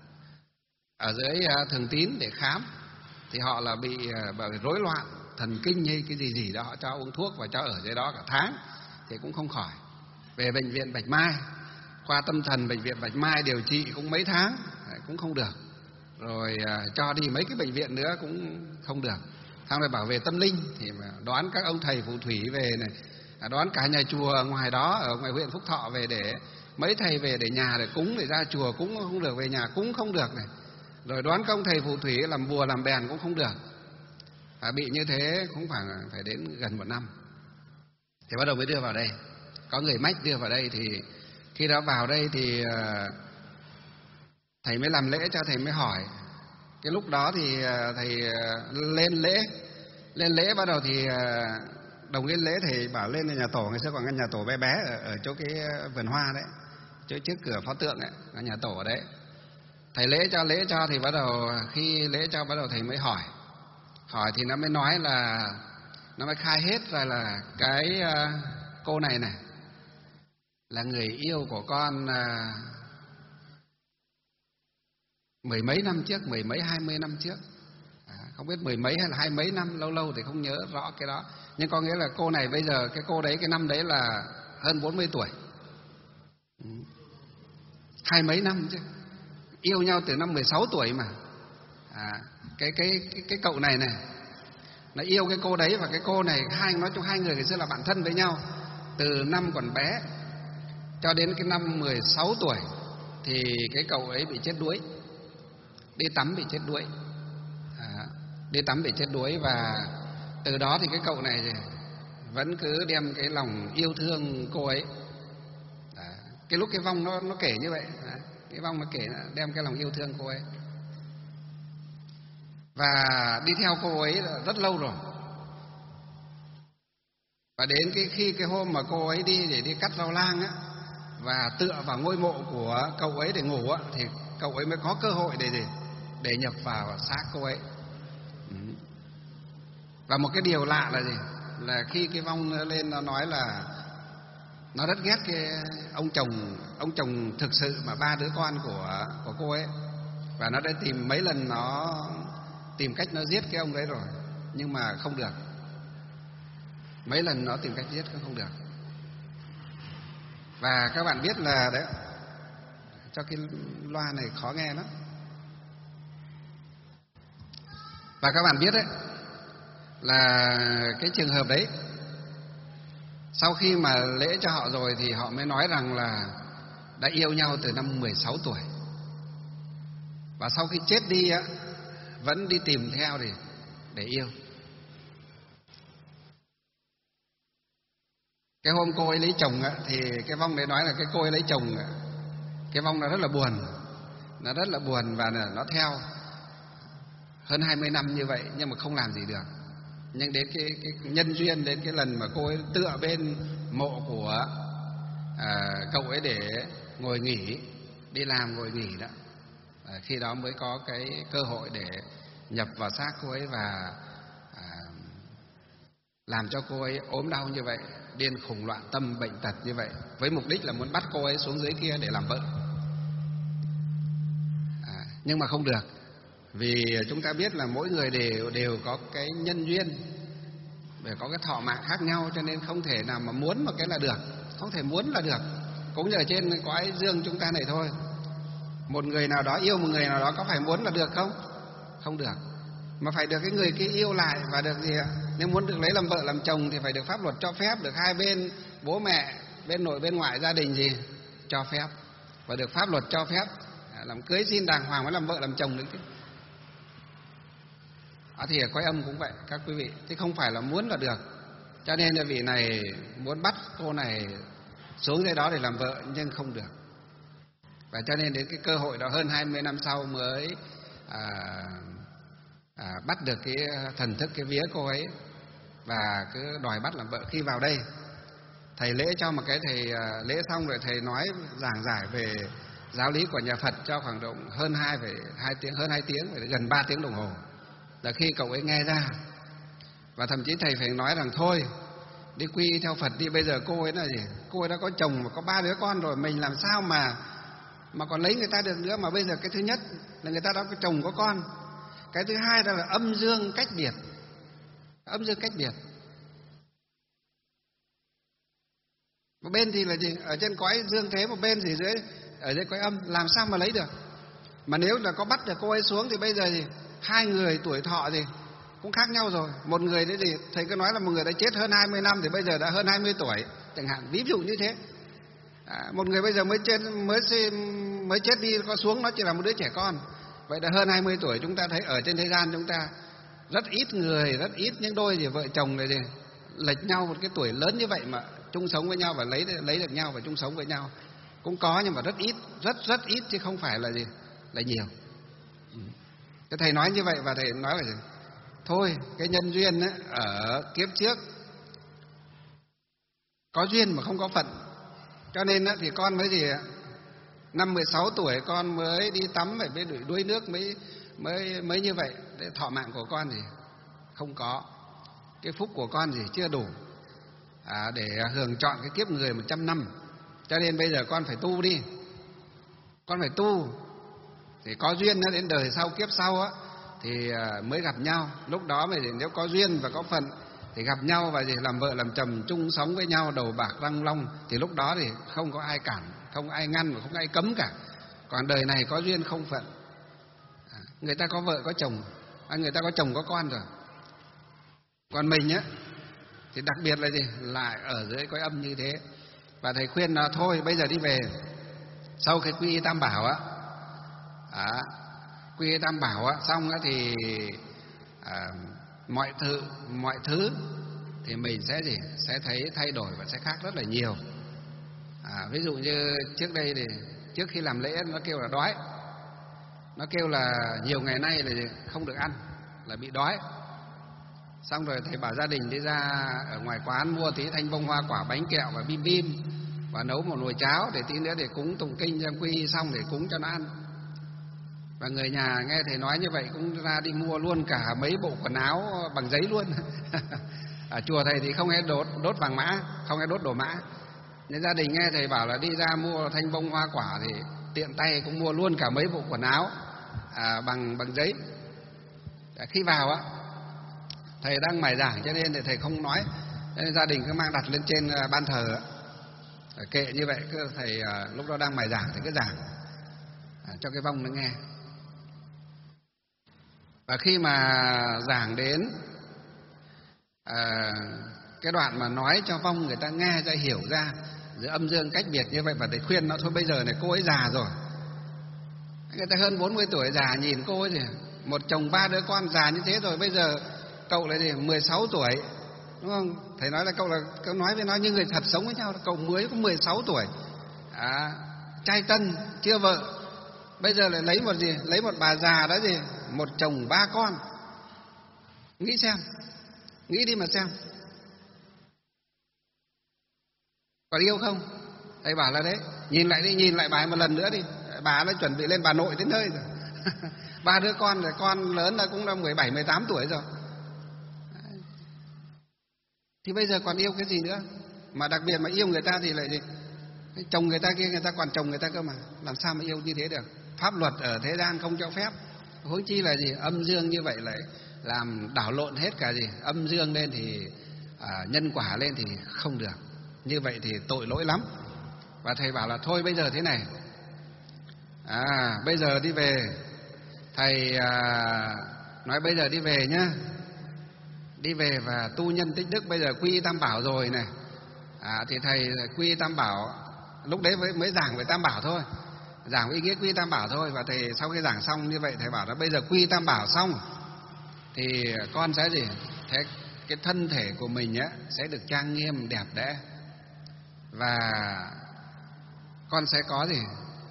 [SPEAKER 1] ở dưới à, Thường Tín để khám. Thì họ là bị à, bởi rối loạn thần kinh hay cái gì gì đó, họ cho uống thuốc và cho ở dưới đó cả tháng thì cũng không khỏi. Về bệnh viện Bạch Mai, khoa tâm thần bệnh viện Bạch Mai điều trị cũng mấy tháng cũng không được. Rồi à, cho đi mấy cái bệnh viện nữa cũng không được. Xong rồi bảo về tâm linh thì mà đoán các ông thầy phù thủy về này, à, đoán cả nhà chùa ngoài đó ở ngoài huyện Phúc Thọ về, để mấy thầy về để nhà để cúng, để ra chùa cúng không được, về nhà cúng không được này. Rồi đoán các ông thầy phù thủy làm bùa làm bèn cũng không được. À, bị như thế cũng phải phải đến gần một năm thì bắt đầu mới đưa vào đây. Có người mách đưa vào đây, thì khi đó vào đây thì thầy mới làm lễ cho, thầy mới hỏi. Cái lúc đó thì thầy lên lễ, lên lễ bắt đầu thì đồng lên lễ thầy bảo lên nhà tổ. Ngày xưa còn cái nhà tổ bé bé ở, ở chỗ cái vườn hoa đấy, chỗ trước cửa pho tượng ấy, cái nhà tổ ở đấy. Thầy lễ cho lễ cho thì bắt đầu khi lễ cho bắt đầu thầy mới hỏi. Hỏi thì nó mới nói là, nó mới khai hết ra là cái cô này này là người yêu của con à, mười mấy năm trước, mười mấy hai mươi năm trước, à, không biết mười mấy hay là hai mấy năm, lâu lâu thì không nhớ rõ cái đó. Nhưng có nghĩa là cô này bây giờ, cái cô đấy cái năm đấy là hơn bốn mươi tuổi, ừ. hai mấy năm chứ, yêu nhau từ năm mười sáu tuổi mà, à, cái cái cái cái cậu này này nó yêu cái cô đấy, và cái cô này hai nói chung hai người ngày xưa là bạn thân với nhau từ năm còn bé cho đến cái năm mười sáu tuổi thì cái cậu ấy bị chết đuối, đi tắm bị chết đuối, à, đi tắm bị chết đuối và từ đó thì cái cậu này vẫn cứ đem cái lòng yêu thương cô ấy. À, cái lúc cái vong nó nó kể như vậy, à, cái vong nó kể đem cái lòng yêu thương cô ấy và đi theo cô ấy rất lâu rồi. Và đến cái khi cái hôm mà cô ấy đi để đi cắt rau lang á, và tựa vào ngôi mộ của cậu ấy để ngủ á, thì cậu ấy mới có cơ hội để để, để nhập vào xác cô ấy. Ừ. Và một cái điều lạ là gì? Là khi cái vong nó lên nó nói là nó rất ghét cái ông chồng ông chồng thực sự mà ba đứa con của của cô ấy, và nó đã tìm mấy lần, nó tìm cách nó giết cái ông đấy rồi nhưng mà không được. Mấy lần nó tìm cách giết cũng không được. Và các bạn biết là đấy, cho cái loa này khó nghe lắm. Và các bạn biết đấy là cái trường hợp đấy, sau khi mà lễ cho họ rồi thì họ mới nói rằng là đã yêu nhau từ năm mười sáu tuổi. Và sau khi chết đi á, vẫn đi tìm theo để, để yêu. Cái hôm cô ấy lấy chồng á, thì cái vong đấy nói là cái cô ấy lấy chồng á, cái vong nó rất là buồn, nó rất là buồn và nó theo hơn hai mươi năm như vậy nhưng mà không làm gì được. Nhưng đến cái, cái nhân duyên, đến cái lần mà cô ấy tựa bên mộ của à, cậu ấy để ngồi nghỉ, đi làm ngồi nghỉ đó, à, khi đó mới có cái cơ hội để nhập vào xác cô ấy và à, làm cho cô ấy ốm đau như vậy, điên khùng loạn tâm bệnh tật như vậy, với mục đích là muốn bắt cô ấy xuống dưới kia để làm vợ. À, nhưng mà không được, vì chúng ta biết là mỗi người đều đều có cái nhân duyên, để có cái thọ mạng khác nhau, cho nên không thể nào mà muốn một cái là được, không thể muốn là được. Cũng như ở trên cõi dương chúng ta này thôi, một người nào đó yêu một người nào đó có phải muốn là được không? Không được, mà phải được cái người kia yêu lại và được gì ạ? Nếu muốn được lấy làm vợ làm chồng thì phải được pháp luật cho phép, được hai bên bố mẹ, bên nội bên ngoại gia đình gì cho phép, và được pháp luật cho phép làm cưới xin đàng hoàng mới làm vợ làm chồng được chứ. À, thì ở cõi âm cũng vậy các quý vị, chứ không phải là muốn là được. Cho nên là vị này muốn bắt cô này xuống dưới đó để làm vợ nhưng không được. Và cho nên đến cái cơ hội đó hơn hai mươi năm sau mới à, à, bắt được cái thần thức cái vía cô ấy và cứ đòi bắt làm vợ. Khi vào đây thầy lễ cho một cái, thầy à, lễ xong rồi thầy nói giảng giải về giáo lý của nhà Phật cho khoảng độ hơn hai phẩy hai tiếng, hơn hai tiếng, gần ba tiếng đồng hồ. Là khi cậu ấy nghe ra, và thậm chí thầy phải nói rằng thôi đi quy theo Phật đi, bây giờ cô ấy là gì? Cô ấy đã có chồng và có ba đứa con rồi, mình làm sao mà mà còn lấy người ta được nữa. Mà bây giờ cái thứ nhất là người ta đã có chồng có con, cái thứ hai đó là âm dương cách biệt, âm dương cách biệt. Một bên thì là gì? Ở trên cõi dương thế, một bên thì dưới ở dưới cõi âm, làm sao mà lấy được? Mà nếu là có bắt được cô ấy xuống thì bây giờ gì? Hai người tuổi thọ gì cũng khác nhau rồi. Một người đấy thì thầy cứ nói là một người đã chết hơn hai mươi năm thì bây giờ đã hơn hai mươi tuổi chẳng hạn, ví dụ như thế. À, một người bây giờ mới chết mới mới chết đi có xuống nó chỉ là một đứa trẻ con. Vậy đã hơn hai mươi tuổi. Chúng ta thấy ở trên thế gian chúng ta rất ít người, rất ít những đôi gì vợ chồng này gì lệch nhau một cái tuổi lớn như vậy mà chung sống với nhau và lấy lấy được nhau và chung sống với nhau. Cũng có nhưng mà rất ít, rất rất ít chứ không phải là gì là nhiều. Cái thầy nói như vậy và thầy nói là gì? Thôi cái nhân duyên ấy, ở kiếp trước có duyên mà không có phận, cho nên ấy, thì con mới gì năm mười sáu tuổi con mới đi tắm phải với đuối nước mới mới mới như vậy. Để thọ mạng của con gì không có, cái phúc của con gì chưa đủ à, để hưởng trọn cái kiếp người một trăm năm. Cho nên bây giờ con phải tu đi, con phải tu thì có duyên nó đến đời sau, kiếp sau á thì mới gặp nhau. Lúc đó mà nếu có duyên và có phận thì gặp nhau và gì làm vợ làm chồng chung sống với nhau đầu bạc răng long, thì lúc đó thì không có ai cản, không ai ngăn và không ai cấm cả. Còn đời này có duyên không phận, à, người ta có vợ có chồng người ta có chồng có con rồi. Còn mình á thì đặc biệt là gì, lại ở dưới cõi âm như thế. Và thầy khuyên là thôi bây giờ đi về, sau khi quy y tam bảo á, à, quy y tam bảo á xong á thì à, mọi thứ mọi thứ thì mình sẽ gì sẽ thấy thay đổi và sẽ khác rất là nhiều. À, ví dụ như trước đây thì trước khi làm lễ nó kêu là đói, nó kêu là nhiều ngày nay là không được ăn, là bị đói. Xong rồi thầy bảo gia đình đi ra ở ngoài quán mua tí thanh bông hoa quả, bánh kẹo và bim bim, và nấu một nồi cháo để tí nữa để cúng tụng kinh trong quy y xong để cúng cho nó ăn. Và người nhà nghe thầy nói như vậy cũng ra đi mua luôn cả mấy bộ quần áo bằng giấy luôn. Ở chùa thầy thì không hay đốt đốt vàng mã, không hay đốt đồ mã. Nhưng gia đình nghe thầy bảo là đi ra mua thanh bông hoa quả thì tiện tay cũng mua luôn cả mấy bộ quần áo à, bằng bằng giấy. À, khi vào á, thầy đang mải giảng cho nên thì thầy không nói, nên gia đình cứ mang đặt lên trên ban thờ á, kệ như vậy. Cứ thầy à, lúc đó đang mải giảng thì cứ giảng à, cho cái vong nó nghe. Và khi mà giảng đến à, cái đoạn mà nói cho vong người ta nghe ra hiểu ra giữa âm dương cách biệt như vậy, và thầy khuyên nó thôi bây giờ này cô ấy già rồi, người ta hơn bốn mươi tuổi già, nhìn cô ấy thì một chồng ba đứa con già như thế rồi, bây giờ cậu lại thì mười sáu tuổi, đúng không? Thầy nói là cậu là cậu nói với nó như người thật sống với nhau, cậu mới có mười sáu tuổi, à, trai tân chưa vợ, bây giờ lại lấy một gì, lấy một bà già đó gì, một chồng ba con. Nghĩ xem, nghĩ đi mà xem, còn yêu không? Thầy bảo là đấy, nhìn lại đi, nhìn lại bà một lần nữa đi, bà đã chuẩn bị lên Bà Nội đến nơi rồi. Ba đứa con rồi, con lớn là cũng đã mười bảy, mười tám tuổi rồi. Thì bây giờ còn yêu cái gì nữa? Mà đặc biệt mà yêu người ta thì lại gì? Chồng người ta kia người ta còn chồng người ta cơ mà, làm sao mà yêu như thế được? Pháp luật ở thế gian không cho phép. Huống chi là gì? Âm dương như vậy lại làm đảo lộn hết cả gì? Âm dương lên thì à, nhân quả lên thì không được. Như vậy thì tội lỗi lắm. Và thầy bảo là thôi bây giờ thế này, à bây giờ đi về, thầy à, nói bây giờ đi về nhá, đi về và tu nhân tích đức. Bây giờ quy y tam bảo rồi này, à, thì thầy quy y tam bảo, lúc đấy mới, mới giảng về tam bảo thôi, giảng ý nghĩa quy y tam bảo thôi. Và thầy sau khi giảng xong như vậy, thầy bảo là bây giờ quy y tam bảo xong thì con sẽ gì, thế cái thân thể của mình á sẽ được trang nghiêm đẹp đẽ, và con sẽ có gì,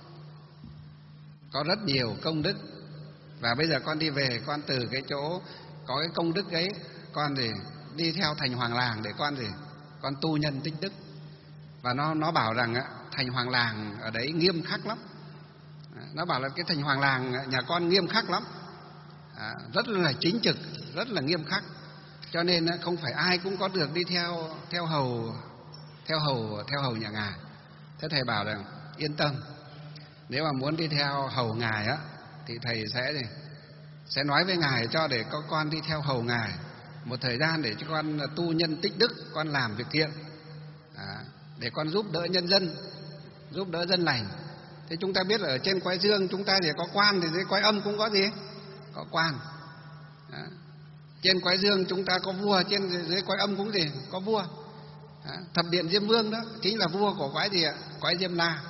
[SPEAKER 1] có rất nhiều công đức. Và bây giờ con đi về, con từ cái chỗ có cái công đức ấy, con thì đi theo thành hoàng làng để con gì, con tu nhân tích đức. Và nó nó bảo rằng á, thành hoàng làng ở đấy nghiêm khắc lắm. Nó bảo là cái thành hoàng làng nhà con nghiêm khắc lắm, à, rất là chính trực, rất là nghiêm khắc. Cho nên không phải ai cũng có được đi theo theo hầu theo hầu theo hầu nhà ngài. Thế thầy bảo rằng yên tâm, nếu mà muốn đi theo hầu ngài á thì thầy sẽ sẽ nói với ngài cho để có con đi theo hầu ngài một thời gian để cho con tu nhân tích đức, con làm việc thiện, à, để con giúp đỡ nhân dân, giúp đỡ dân lành. Thế chúng ta biết là ở trên cõi dương chúng ta thì có quan, thì dưới cõi âm cũng có gì, có quan. À, trên cõi dương chúng ta có vua, trên dưới cõi âm cũng gì, có vua. À, thập điện Diêm Vương đó chính là vua của cõi gì ạ? Cõi Diêm La.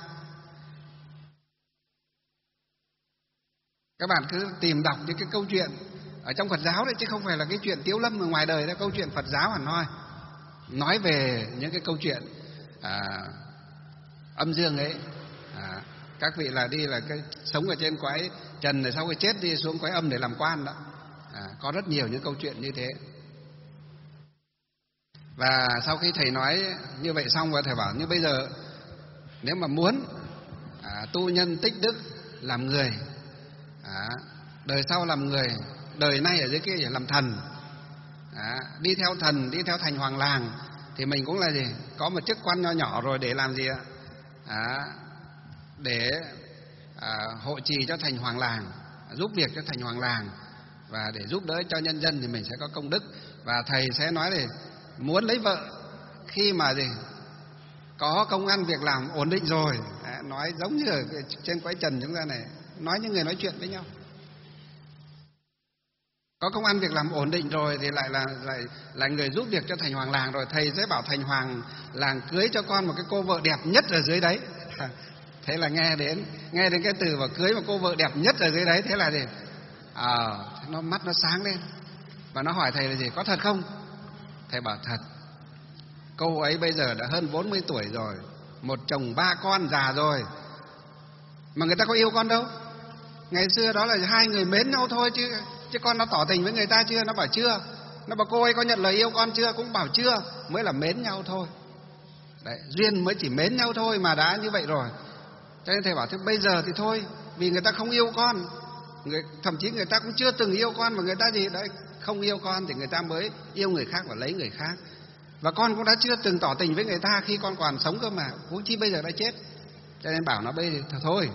[SPEAKER 1] Các bạn cứ tìm đọc những cái câu chuyện ở trong Phật giáo đấy, chứ không phải là cái chuyện tiếu lâm ở ngoài đời đó, câu chuyện Phật giáo hẳn hoi, nói về những cái câu chuyện à, âm dương ấy. À, các vị là đi là cái sống ở trên cõi trần rồi sau khi chết đi xuống cõi âm để làm quan đó. À, có rất nhiều những câu chuyện như thế. Và sau khi thầy nói như vậy xong, và thầy bảo như bây giờ nếu mà muốn à, tu nhân tích đức, làm người, à, đời sau làm người, đời nay ở dưới kia làm thần, à, đi theo thần, đi theo thành hoàng làng, thì mình cũng là gì, có một chức quan nho nhỏ rồi để làm gì ạ? À, để à, hộ trì cho thành hoàng làng, giúp việc cho thành hoàng làng, và để giúp đỡ cho nhân dân thì mình sẽ có công đức. Và thầy sẽ nói là muốn lấy vợ khi mà gì có công ăn việc làm ổn định rồi, à, nói giống như ở trên cõi trần chúng ta này, nói như người nói chuyện với nhau. Có công ăn việc làm ổn định rồi thì lại là lại là người giúp việc cho thành hoàng làng rồi. Thầy sẽ bảo thành hoàng làng cưới cho con một cái cô vợ đẹp nhất ở dưới đấy. Thế là nghe đến nghe đến cái từ và cưới một cô vợ đẹp nhất ở dưới đấy, thế là gì? À, nó mắt nó sáng lên và nó hỏi thầy là gì? Có thật không? Thầy bảo thật. Cô ấy bây giờ đã hơn bốn mươi tuổi rồi, một chồng ba con già rồi, mà người ta có yêu con đâu. Ngày xưa đó là hai người mến nhau thôi chứ chứ con nó tỏ tình với người ta chưa? Nó bảo chưa. Nó bảo cô ấy có nhận lời yêu con chưa? Cũng bảo chưa. Mới là mến nhau thôi. Đấy, duyên mới chỉ mến nhau thôi mà đã như vậy rồi. Cho nên thầy bảo thế bây giờ thì thôi, vì người ta không yêu con, người, thậm chí người ta cũng chưa từng yêu con, mà người ta gì đấy không yêu con thì người ta mới yêu người khác và lấy người khác. Và con cũng đã chưa từng tỏ tình với người ta khi con còn sống cơ mà, huống chi bây giờ đã chết. Cho nên bảo nó bây giờ thôi,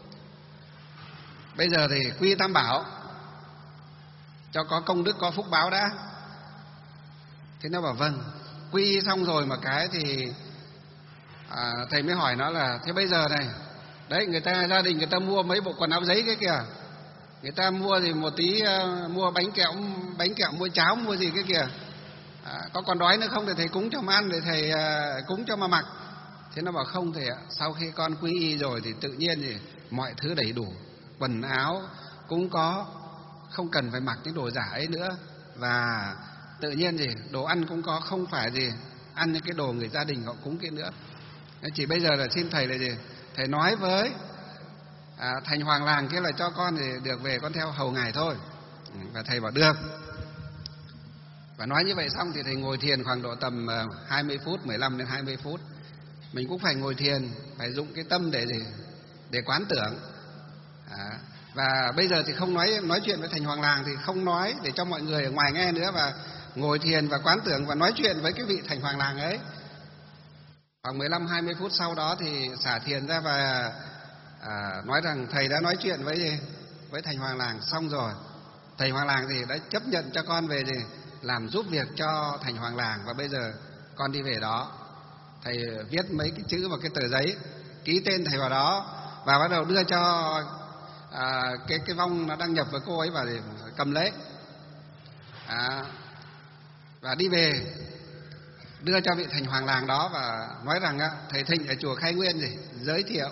[SPEAKER 1] bây giờ thì quy tam bảo cho có công đức có phúc báo đã. Thế nó bảo vâng. Quy xong rồi mà cái thì à, thầy mới hỏi nó là thế bây giờ này, đấy người ta gia đình người ta mua mấy bộ quần áo giấy cái kìa, người ta mua gì một tí uh, mua bánh kẹo bánh kẹo mua cháo mua gì cái kìa, à, có còn đói nữa không thì thầy cúng cho mà ăn, để thầy uh, cúng cho mà mặc. Thế nó bảo không thầy ạ, sau khi con quy y rồi thì tự nhiên thì mọi thứ đầy đủ, quần áo cũng có, không cần phải mặc những đồ giả ấy nữa, và tự nhiên gì đồ ăn cũng có, không phải gì ăn những cái đồ người gia đình họ cúng kia nữa. Chỉ bây giờ là xin thầy là gì, thầy nói với à, thành hoàng làng kia là cho con thì được về con theo hầu ngài thôi. Và thầy bảo được. Và nói như vậy xong thì thầy ngồi thiền khoảng độ tầm hai mươi phút, mười lăm đến hai mươi phút. Mình cũng phải ngồi thiền, phải dụng cái tâm để để, để quán tưởng. À, và bây giờ thì không nói nói chuyện với thành hoàng làng, thì không nói để cho mọi người ở ngoài nghe nữa, và ngồi thiền và quán tưởng và nói chuyện với cái vị thành hoàng làng ấy. Khoảng mười lăm hai mươi phút sau đó thì xả thiền ra và à, nói rằng thầy đã nói chuyện với với thành hoàng làng xong rồi. Thầy hoàng làng thì đã chấp nhận cho con về gì làm giúp việc cho thành hoàng làng, và bây giờ con đi về đó. Thầy viết mấy cái chữ vào cái tờ giấy, ký tên thầy vào đó, và bắt đầu đưa cho à, cái cái vong nó đang nhập với cô ấy vào để cầm lấy, à, và đi về đưa cho vị thành hoàng làng đó và nói rằng á, thầy Thịnh ở chùa Khai Nguyên gì giới thiệu.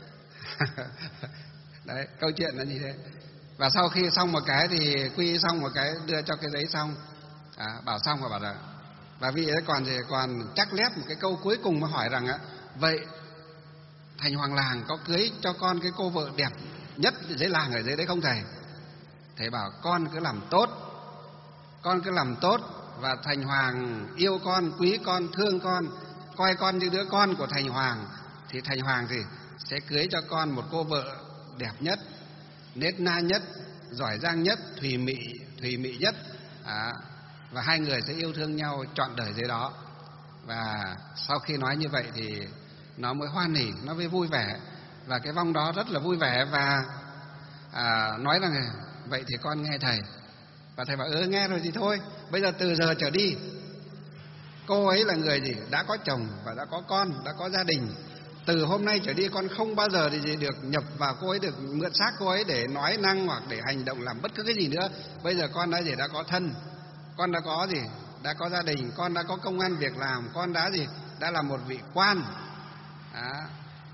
[SPEAKER 1] Đấy, câu chuyện là như thế. Và sau khi xong một cái thì quy xong một cái, đưa cho cái giấy xong, à, bảo xong và bảo là, và vị ấy còn thì còn chắc lép một cái câu cuối cùng mà hỏi rằng á, vậy thành hoàng làng có cưới cho con cái cô vợ đẹp nhất dưới làng ở dưới đấy không thầy? Thầy bảo con cứ làm tốt, con cứ làm tốt, và thành hoàng yêu con, quý con, thương con, coi con như đứa con của thành hoàng, thì thành hoàng thì sẽ cưới cho con một cô vợ đẹp nhất, nết na nhất, giỏi giang nhất, thùy mị thùy mị nhất, à, và hai người sẽ yêu thương nhau trọn đời dưới đó. Và sau khi nói như vậy thì nó mới hoan hỉ, nó mới vui vẻ, và cái vong đó rất là vui vẻ và à, nói rằng vậy thì con nghe thầy. Và thầy bảo ừ nghe rồi thì thôi, bây giờ từ giờ trở đi cô ấy là người gì đã có chồng và đã có con, đã có gia đình. Từ hôm nay trở đi con không bao giờ thì gì được nhập vào cô ấy, được mượn xác cô ấy để nói năng hoặc để hành động làm bất cứ cái gì nữa. Bây giờ con đã gì đã có thân, con đã có gì đã có gia đình, con đã có công ăn việc làm, con đã gì đã là một vị quan, à,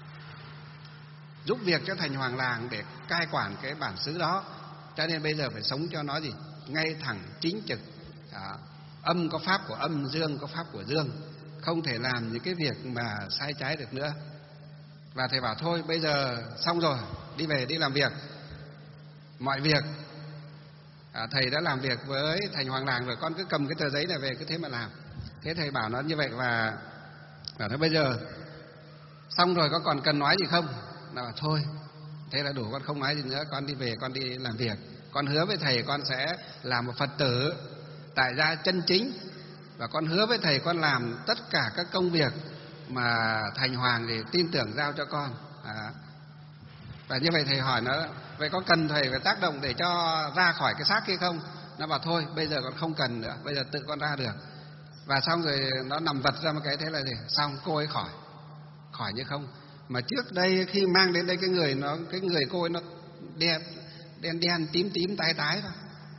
[SPEAKER 1] giúp việc cho thành hoàng làng để cai quản cái bản xứ đó. Cho nên bây giờ phải sống cho nó gì ngay thẳng chính trực, à, âm có pháp của âm, dương có pháp của dương, không thể làm những cái việc mà sai trái được nữa. Và thầy bảo thôi bây giờ xong rồi, đi về đi làm việc. Mọi việc à, thầy đã làm việc với thành hoàng làng rồi, con cứ cầm cái tờ giấy này về cứ thế mà làm. Thế thầy bảo nó như vậy và bảo nó bây giờ xong rồi có còn cần nói gì không? Nó bảo thôi thế là đủ, con không nói gì nữa, con đi về con đi làm việc. Con hứa với thầy con sẽ làm một Phật tử tại gia chân chính, và con hứa với thầy con làm tất cả các công việc mà thành hoàng thì tin tưởng giao cho con. À. Và như vậy thầy hỏi nó vậy có cần thầy phải tác động để cho ra khỏi cái xác kia không? Nó bảo thôi bây giờ con không cần nữa, bây giờ tự con ra được. Và xong rồi nó nằm vật ra một cái, thế là gì xong, cô ấy khỏi khỏi như không. Mà trước đây khi mang đến đây cái người nó cái người cô ấy nó đen đen đen tím tím tái tái thôi,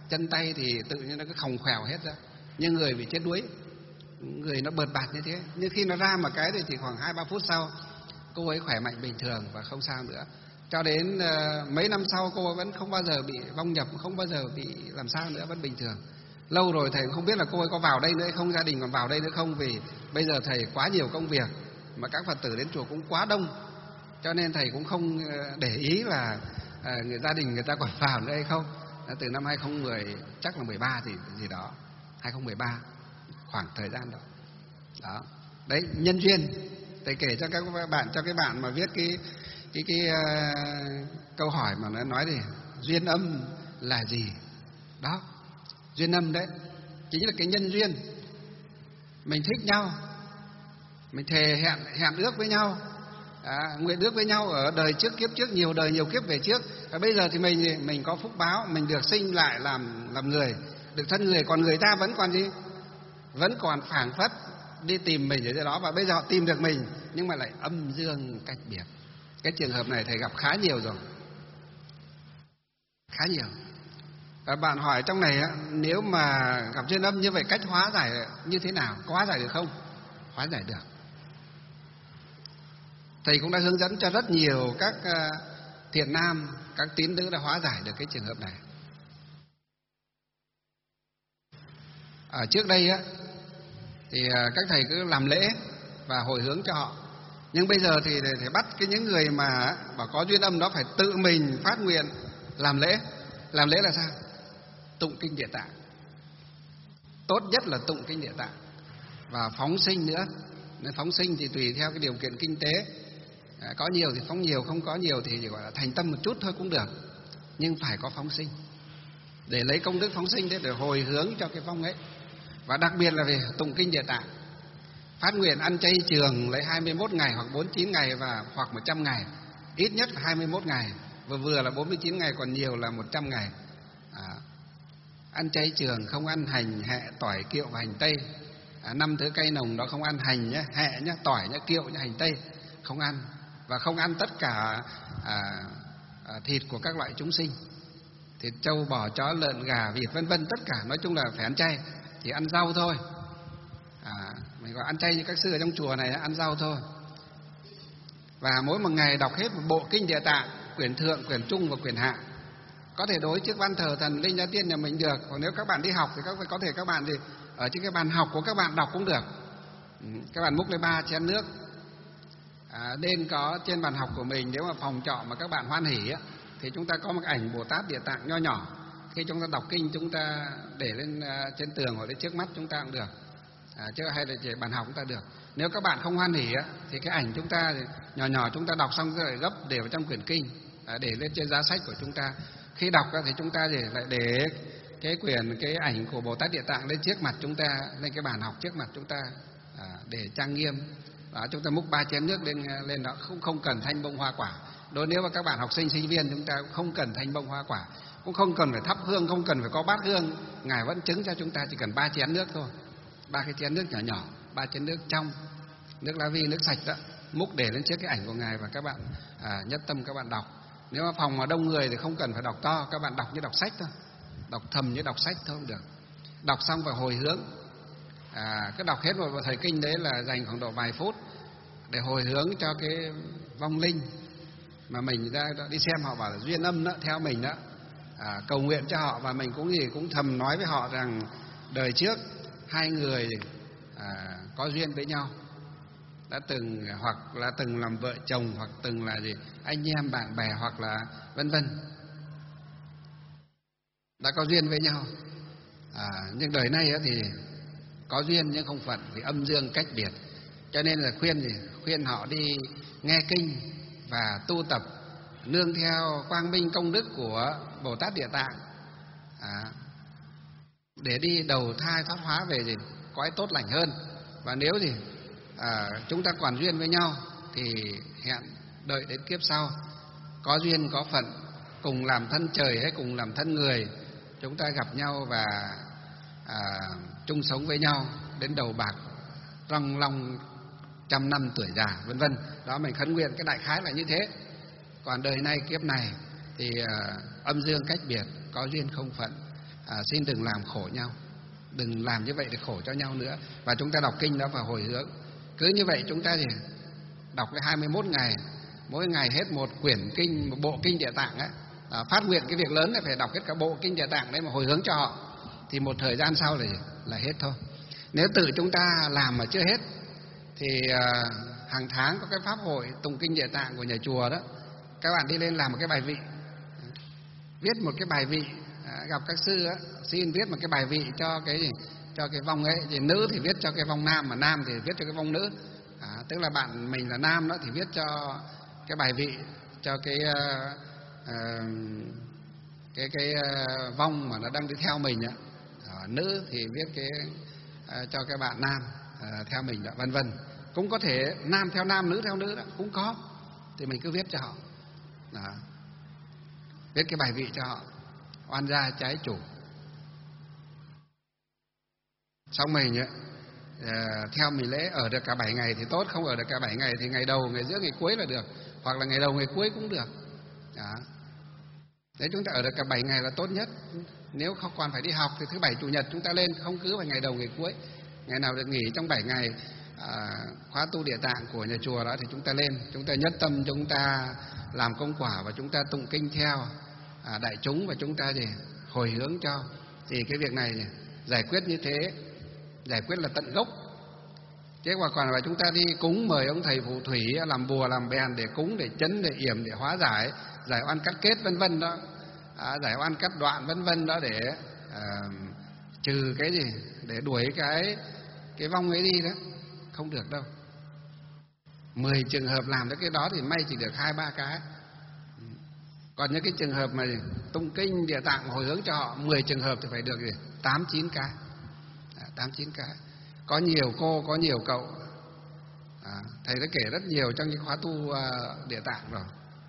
[SPEAKER 1] chân tay thì tự nhiên nó cứ khòng khèo hết ra, như người bị chết đuối, người nó bợt bạt như thế. Nhưng khi nó ra một cái thì chỉ khoảng hai ba phút sau cô ấy khỏe mạnh bình thường và không sao nữa. Cho đến uh, mấy năm sau cô ấy vẫn không bao giờ bị vong nhập, không bao giờ bị làm sao nữa, vẫn bình thường. Lâu rồi thầy không biết là cô ấy có vào đây nữa không, gia đình còn vào đây nữa không, vì bây giờ thầy quá nhiều công việc mà các Phật tử đến chùa cũng quá đông, cho nên thầy cũng không để ý là uh, người gia đình người ta còn vào nữa hay không. Từ năm hai không một không chắc là mười ba gì gì đó, hai không một ba khoảng thời gian đó. Đó. Đấy, nhân duyên. Thầy kể cho các bạn, cho cái bạn mà viết cái cái cái uh, câu hỏi mà nó nói gì duyên âm là gì. Đó, duyên âm đấy chính là cái nhân duyên. Mình thích nhau, mình thề hẹn hẹn ước với nhau, à, nguyện ước với nhau ở đời trước kiếp trước, nhiều đời nhiều kiếp về trước. Và bây giờ thì mình mình có phúc báo, mình được sinh lại làm làm người, được thân người. Còn người ta vẫn còn gì, vẫn còn phảng phất đi tìm mình ở dưới đó, và bây giờ họ tìm được mình nhưng mà lại âm dương cách biệt. Cái trường hợp này thầy gặp khá nhiều rồi, khá nhiều. Và bạn hỏi trong này nếu mà gặp duyên âm như vậy cách hóa giải như thế nào, có hóa giải được không? Hóa giải được. Thầy cũng đã hướng dẫn cho rất nhiều các thiện nam, các tín nữ đã hóa giải được cái trường hợp này. Ở trước đây á thì các thầy cứ làm lễ và hồi hướng cho họ. Nhưng bây giờ thì thầy bắt cái những người mà bảo có duyên âm đó phải tự mình phát nguyện làm lễ. Làm lễ là sao? Tụng kinh Địa Tạng. Tốt nhất là tụng kinh Địa Tạng và phóng sinh nữa. Nên phóng sinh thì tùy theo cái điều kiện kinh tế, à, có nhiều thì phóng nhiều, không có nhiều thì chỉ gọi là thành tâm một chút thôi cũng được, nhưng phải có phóng sinh để lấy công đức phóng sinh để hồi hướng cho cái vong ấy. Và đặc biệt là về tụng kinh Địa Tạng, phát nguyện ăn chay trường lấy hai mươi mốt ngày hoặc bốn mươi chín ngày và hoặc một trăm ngày, ít nhất là hai mươi mốt ngày, vừa vừa là bốn mươi chín ngày, còn nhiều là một trăm ngày. À, ăn chay trường, không ăn hành, hẹ, tỏi, kiệu và hành tây. À, năm thứ cây nồng đó không ăn hành nhé, hẹ nhé, tỏi nhé, kiệu nhé, hành tây không ăn. Và không ăn tất cả à, à, thịt của các loại chúng sinh, thịt trâu, bò, chó, lợn, gà, vịt vân vân, tất cả nói chung là phải ăn chay, chỉ ăn rau thôi. À, mình gọi ăn chay như các sư ở trong chùa này ăn rau thôi. Và mỗi một ngày đọc hết một bộ kinh Địa Tạng, quyển thượng, quyển trung và quyển hạ. Có thể đối trước ban thờ thần linh gia tiên nhà mình được. Còn nếu các bạn đi học thì các có thể các bạn thì ở trên cái bàn học của các bạn đọc cũng được. Các bạn múc lấy ba chén nước, à, nên có trên bàn học của mình. Nếu mà phòng trọ mà các bạn hoan hỉ á, thì chúng ta có một ảnh Bồ Tát Địa Tạng nho nhỏ. Khi chúng ta đọc kinh chúng ta để lên uh, trên tường hoặc lên trước mắt chúng ta cũng được, à, chứ hay là chỉ bàn học chúng ta được. Nếu các bạn không hoan hỉ á, thì cái ảnh chúng ta thì nhỏ nhỏ chúng ta đọc xong rồi gấp để vào trong quyển kinh, à, để lên trên giá sách của chúng ta. Khi đọc thì chúng ta thì lại để cái quyển cái ảnh của Bồ Tát Địa Tạng lên trước mặt chúng ta, lên cái bàn học trước mặt chúng ta, à, để trang nghiêm. Đó, chúng ta múc ba chén nước lên lên đó, không không cần thanh bông hoa quả. Đối nếu mà các bạn học sinh sinh viên chúng ta cũng không cần thanh bông hoa quả, cũng không cần phải thắp hương, không cần phải có bát hương. Ngài vẫn chứng cho chúng ta chỉ cần ba chén nước thôi, ba cái chén nước nhỏ nhỏ, ba chén nước trong, nước lá vi, nước sạch đó, múc để lên trước cái ảnh của Ngài và các bạn à, nhất tâm các bạn đọc. Nếu mà phòng mà đông người thì không cần phải đọc to, các bạn đọc như đọc sách thôi, đọc thầm như đọc sách thôi cũng được. Đọc xong và hồi hướng, à, cứ đọc hết một thời kinh đấy là dành khoảng độ vài phút để hồi hướng cho cái vong linh mà mình ra đi xem, họ bảo là duyên âm đó, theo mình đó, à, cầu nguyện cho họ. Và mình cũng gì cũng thầm nói với họ rằng đời trước hai người à, có duyên với nhau, đã từng hoặc là từng làm vợ chồng, hoặc từng là gì anh em bạn bè, hoặc là vân vân, đã có duyên với nhau. À, nhưng đời này thì có duyên nhưng không phận, vì âm dương cách biệt. Cho nên là khuyên gì khuyên họ đi nghe kinh và tu tập nương theo quang minh công đức của Bồ Tát Địa Tạng, à, để đi đầu thai thoát hóa về gì cõi tốt lành hơn. Và nếu gì à, chúng ta còn duyên với nhau thì hẹn đợi đến kiếp sau, có duyên có phận, cùng làm thân trời hay cùng làm thân người, chúng ta gặp nhau và à, chung sống với nhau đến đầu bạc răng long trăm năm tuổi già, vân vân. Đó, mình khấn nguyện cái đại khái là như thế. Còn đời này kiếp này thì uh, âm dương cách biệt, có duyên không phận. à, xin đừng làm khổ nhau, đừng làm như vậy để khổ cho nhau nữa. Và chúng ta đọc kinh đó và hồi hướng. Cứ như vậy chúng ta thì đọc cái hai mươi mốt ngày, mỗi ngày hết một quyển kinh, một bộ kinh Địa Tạng ấy. À, phát nguyện cái việc lớn là phải đọc hết cả bộ kinh Địa Tạng đấy mà hồi hướng cho họ, thì một thời gian sau là là hết thôi. Nếu tự chúng ta làm mà chưa hết thì à, hàng tháng có cái pháp hội tụng kinh Địa Tạng của nhà chùa đó, các bạn đi lên làm một cái bài vị, viết một cái bài vị, à, gặp các sư á, xin viết một cái bài vị cho cái gì, cho cái vong ấy. Thì nữ thì viết cho cái vong nam, mà nam thì viết cho cái vong nữ. À, tức là bạn mình là nam đó thì viết cho cái bài vị cho cái uh, uh, cái cái uh, vong mà nó đang đi theo mình á. À, nữ thì viết cái uh, cho cái bạn nam uh, theo mình đó, vân vân. Cũng có thể nam theo nam, nữ theo nữ đó cũng có, thì mình cứ viết cho họ đó. Viết cái bài vị cho họ, oan gia trái chủ. Xong mình ấy, theo mình lễ ở được cả bảy ngày thì tốt, không ở được cả bảy ngày thì ngày đầu, ngày giữa, ngày cuối là được, hoặc là ngày đầu, ngày cuối cũng được đó. Đấy, chúng ta ở được cả bảy ngày là tốt nhất. Nếu không còn phải đi học thì thứ bảy chủ nhật chúng ta lên, không cứ vào ngày đầu, ngày cuối. Ngày nào được nghỉ trong bảy ngày à, khóa tu Địa Tạng của nhà chùa đó thì chúng ta lên, chúng ta nhất tâm, chúng ta làm công quả và chúng ta tụng kinh theo à, đại chúng, và chúng ta thì hồi hướng cho. Thì cái việc này, này giải quyết như thế, giải quyết là tận gốc. Chứ mà còn là chúng ta đi cúng mời ông thầy phù thủy làm bùa làm bèn để cúng, để chấn, để yểm, để hóa giải, giải oan cắt kết vân vân đó, à, giải oan cắt đoạn vân vân đó, để à, trừ cái gì, để đuổi cái cái vong ấy đi đó, không được đâu. Mười trường hợp làm được cái đó thì may chỉ được hai ba cái. Còn những cái trường hợp mà tụng kinh Địa Tạng hồi hướng cho họ, mười trường hợp thì phải được gì? tám chín cái. À, tám chín cái. Có nhiều cô, có nhiều cậu. À, thầy đã kể rất nhiều trong những khóa tu uh, Địa Tạng rồi.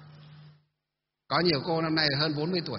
[SPEAKER 1] Có nhiều cô năm nay hơn bốn mươi tuổi.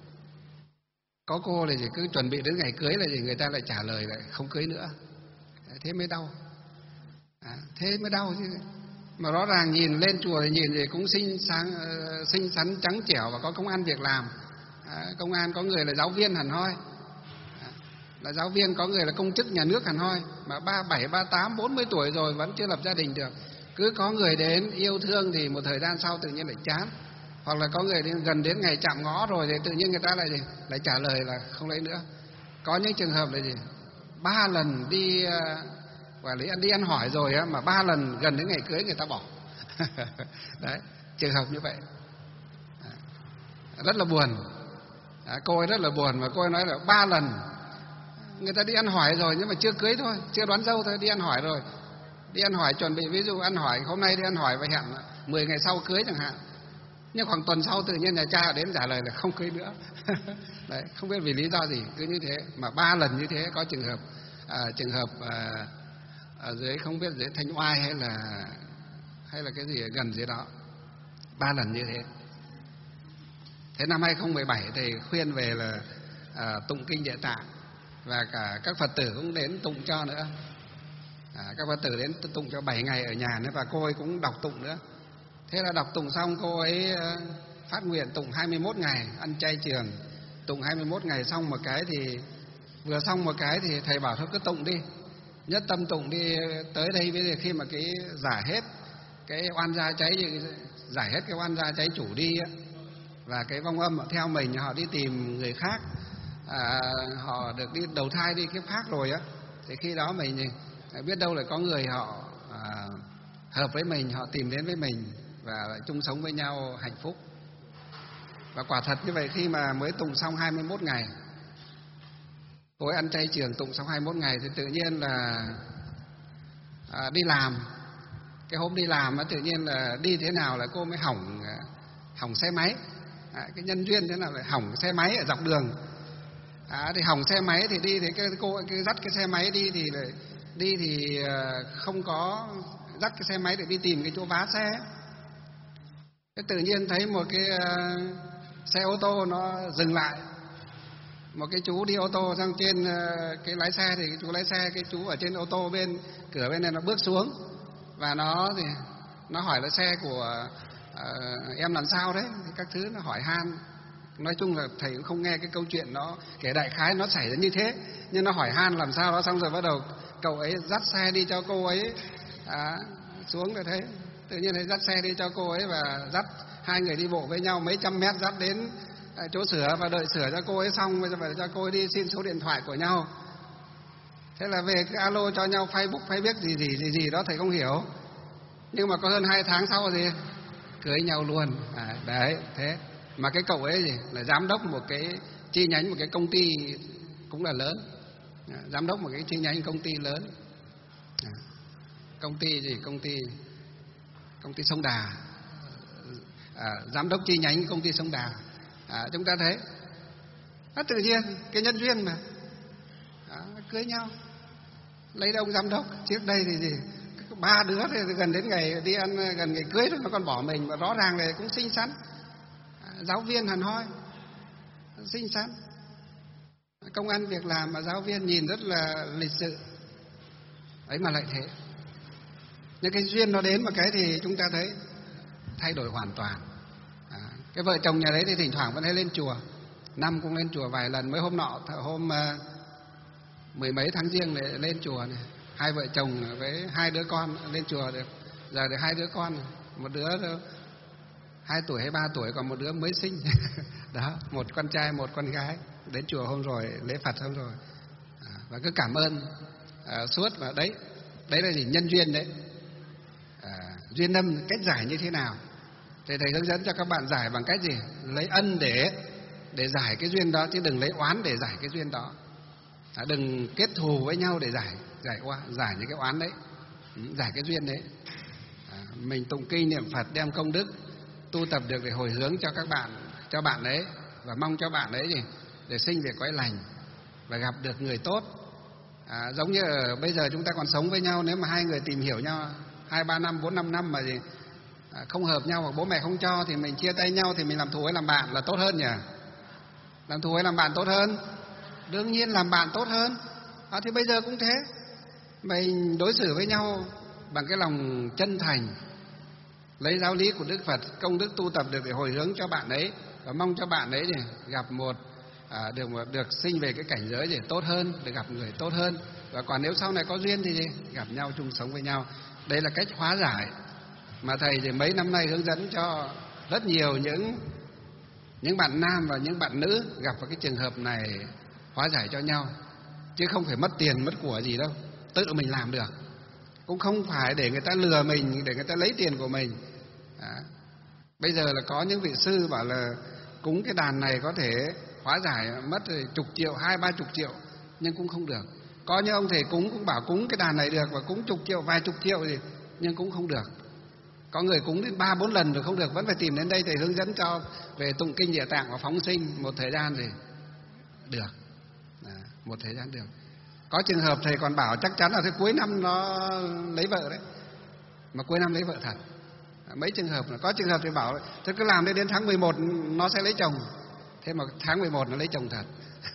[SPEAKER 1] Có cô là gì, cứ chuẩn bị đến ngày cưới là gì, người ta lại trả lời lại không cưới nữa. Thế mới đau. À, thế mới đau chứ. Mà rõ ràng nhìn lên chùa thì nhìn thì cũng xinh sáng, uh, xinh xắn trắng trẻo và có công ăn việc làm. À, công an có người là giáo viên hẳn hoi, à, là giáo viên, có người là công chức nhà nước hẳn hoi, mà ba bảy, ba tám, bốn mươi tuổi rồi vẫn chưa lập gia đình được. Cứ có người đến yêu thương thì một thời gian sau tự nhiên lại chán, hoặc là có người đến, gần đến ngày chạm ngõ rồi thì tự nhiên người ta lại gì, lại trả lời là không lấy nữa. Có những trường hợp là gì, ba lần đi uh, quản lý ăn đi ăn hỏi rồi á, mà ba lần gần đến ngày cưới người ta bỏ. Đấy, trường hợp như vậy à, rất là buồn. À, cô ấy rất là buồn, và cô ấy nói là ba lần người ta đi ăn hỏi rồi nhưng mà chưa cưới thôi, chưa đón dâu thôi, đi ăn hỏi rồi, đi ăn hỏi chuẩn bị, ví dụ ăn hỏi hôm nay đi ăn hỏi và hẹn mười ngày sau cưới chẳng hạn, nhưng khoảng tuần sau tự nhiên nhà cha đến trả lời là không cưới nữa. Đấy, không biết vì lý do gì cứ như thế, mà ba lần như thế. Có trường hợp à, trường hợp à, ở dưới, không biết dưới Thanh Oai hay là hay là cái gì ở gần dưới đó, ba lần như thế. Thế năm hai không một bảy thầy khuyên về là à, tụng kinh Địa Tạng, và cả các Phật tử cũng đến tụng cho nữa. À, các Phật tử đến tụng cho bảy ngày ở nhà nữa, và cô ấy cũng đọc tụng nữa. Thế là đọc tụng xong cô ấy phát nguyện tụng hai mươi mốt ngày, ăn chay trường. Tụng hai mươi mốt ngày xong một cái thì vừa xong một cái thì thầy bảo thôi cứ tụng đi, nhất tâm tụng đi. Tới đây bây giờ khi mà cái giải hết cái oan gia cháy, giải hết cái oan gia cháy chủ đi á, và cái vong âm theo mình họ đi tìm người khác, à, họ được đi đầu thai đi kiếp khác rồi á, thì khi đó mình biết đâu là có người họ à, hợp với mình, họ tìm đến với mình và lại chung sống với nhau hạnh phúc. Và quả thật như vậy, khi mà mới tụng xong hai mươi mốt ngày, cô ấy ăn chay trường tụng xong hai mươi mốt ngày thì tự nhiên là à, đi làm. Cái hôm đi làm á, tự nhiên là đi thế nào là cô mới hỏng hỏng xe máy. À, cái nhân duyên thế nào lại hỏng xe máy ở dọc đường. À, thì hỏng xe máy thì đi thì cái cô cái dắt cái xe máy đi thì lại đi thì không có dắt cái xe máy để đi tìm cái chỗ vá xe. Cái tự nhiên thấy một cái uh, xe ô tô nó dừng lại, một cái chú đi ô tô sang trên uh, cái lái xe, thì cái chú lái xe, cái chú ở trên ô tô bên cửa bên này nó bước xuống và nó thì nó hỏi là xe của uh, em làm sao đấy, thì các thứ nó hỏi han. Nói chung là thầy cũng không nghe cái câu chuyện nó kể đại khái nó xảy ra như thế, nhưng nó hỏi han làm sao đó, xong rồi bắt đầu cậu ấy dắt xe đi cho cô ấy à, xuống rồi thế. Tự nhiên thấy dắt xe đi cho cô ấy và dắt hai người đi bộ với nhau mấy trăm mét, dắt đến à, chỗ sửa và đợi sửa cho cô ấy xong rồi phải cho cô ấy đi xin số điện thoại của nhau. Thế là về cái alo cho nhau Facebook, Facebook gì gì gì gì đó thầy không hiểu. Nhưng mà có hơn hai tháng sau gì cưới nhau luôn. À, đấy, thế. Mà cái cậu ấy gì là giám đốc một cái chi nhánh một cái công ty cũng là lớn. À, giám đốc một cái chi nhánh công ty lớn. À, công ty gì? Công ty công ty Sông Đà. À, giám đốc chi nhánh công ty Sông Đà. À, chúng ta thấy à, tự nhiên cái nhân duyên mà à, cưới nhau. Lấy đâu ông giám đốc, trước đây thì gì ba đứa thì gần đến ngày đi ăn gần ngày cưới rồi nó còn bỏ mình, và rõ ràng là cũng xinh xắn, à, giáo viên hẳn hoi, xinh xắn, công ăn việc làm mà giáo viên nhìn rất là lịch sự ấy mà lại thế. Nhưng cái duyên nó đến một cái thì chúng ta thấy thay đổi hoàn toàn. À, cái vợ chồng nhà đấy thì thỉnh thoảng vẫn hay lên chùa, năm cũng lên chùa vài lần. Mới hôm nọ hôm uh, mười mấy tháng giêng này lên chùa này, hai vợ chồng với hai đứa con lên chùa được. Giờ được hai đứa con, một đứa hai tuổi hay ba tuổi, còn một đứa mới sinh. Đó, một con trai một con gái. Đến chùa hôm rồi lễ Phật hôm rồi, à, và cứ cảm ơn à, suốt. Và đấy, đấy là gì? Nhân duyên đấy. À, duyên âm cách giải như thế nào thì thầy hướng dẫn cho các bạn giải bằng cách gì? Lấy ân để để giải cái duyên đó, chứ đừng lấy oán để giải cái duyên đó. À, đừng kết thù với nhau để giải giải oan, giải những cái oán đấy, giải cái duyên đấy. À, mình tụng kinh niệm Phật đem công đức tu tập được để hồi hướng cho các bạn, cho bạn đấy, và mong cho bạn đấy gì để sinh về cõi lành và gặp được người tốt. À, giống như ở bây giờ chúng ta còn sống với nhau, nếu mà hai người tìm hiểu nhau hai ba năm bốn năm năm mà gì à, không hợp nhau hoặc bố mẹ không cho thì mình chia tay nhau, thì mình làm thù hay làm bạn là tốt hơn nhỉ? Làm thù hay làm bạn tốt hơn? Đương nhiên làm bạn tốt hơn. À, thì bây giờ cũng thế, mình đối xử với nhau bằng cái lòng chân thành, lấy giáo lý của Đức Phật, công đức tu tập được để hồi hướng cho bạn ấy, và mong cho bạn ấy gì gặp một à, được được sinh về cái cảnh giới gì tốt hơn, được gặp người tốt hơn. Và còn nếu sau này có duyên thì gì gặp nhau chung sống với nhau. Đây là cách hóa giải mà thầy thì mấy năm nay hướng dẫn cho rất nhiều những những bạn nam và những bạn nữ gặp vào cái trường hợp này, hóa giải cho nhau, chứ không phải mất tiền mất của gì đâu, tự mình làm được, cũng không phải để người ta lừa mình, để người ta lấy tiền của mình. Đó. Bây giờ là có những vị sư bảo là cúng cái đàn này có thể hóa giải mất chục triệu, hai ba chục triệu, nhưng cũng không được. Có những ông thầy cúng cũng bảo cúng cái đàn này được, và cúng chục triệu, vài chục triệu gì, nhưng cũng không được. Có người cúng đến ba bốn lần rồi không được, vẫn phải tìm đến đây thầy hướng dẫn cho về tụng kinh Địa Tạng và phóng sinh một thời gian thì được. À, một thời gian được. Có trường hợp thầy còn bảo chắc chắn là thế cuối năm nó lấy vợ đấy, mà cuối năm lấy vợ thật. À, mấy trường hợp, có trường hợp thì bảo thế cứ làm đến tháng mười một nó sẽ lấy chồng, thế mà tháng mười một nó lấy chồng thật.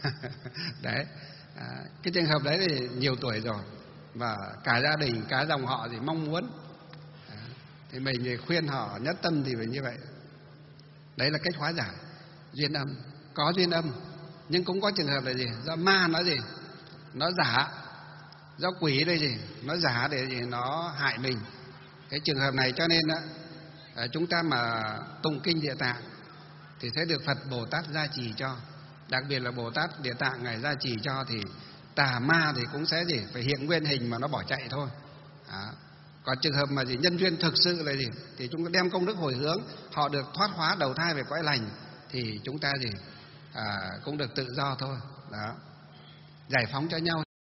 [SPEAKER 1] Đấy. À, cái trường hợp đấy thì nhiều tuổi rồi, và cả gia đình, cả dòng họ thì mong muốn. À, thì mình thì khuyên họ nhất tâm thì phải như vậy. Đấy là cách hóa giải duyên âm. Có duyên âm, nhưng cũng có trường hợp là gì? Do ma nó gì? Nó giả. Do quỷ đây gì? Nó giả để gì? Nó hại mình. Cái trường hợp này cho nên đó, chúng ta mà tụng kinh Địa Tạng thì sẽ được Phật Bồ Tát gia trì cho. Đặc biệt là Bồ Tát Địa Tạng Ngài gia trì cho thì tà ma thì cũng sẽ gì? Phải hiện nguyên hình mà nó bỏ chạy thôi. Đó. Còn trường hợp mà gì nhân duyên thực sự là gì? Thì chúng ta đem công đức hồi hướng, họ được thoát hóa đầu thai về cõi lành, thì chúng ta gì? À, cũng được tự do thôi. Đó. Giải phóng cho nhau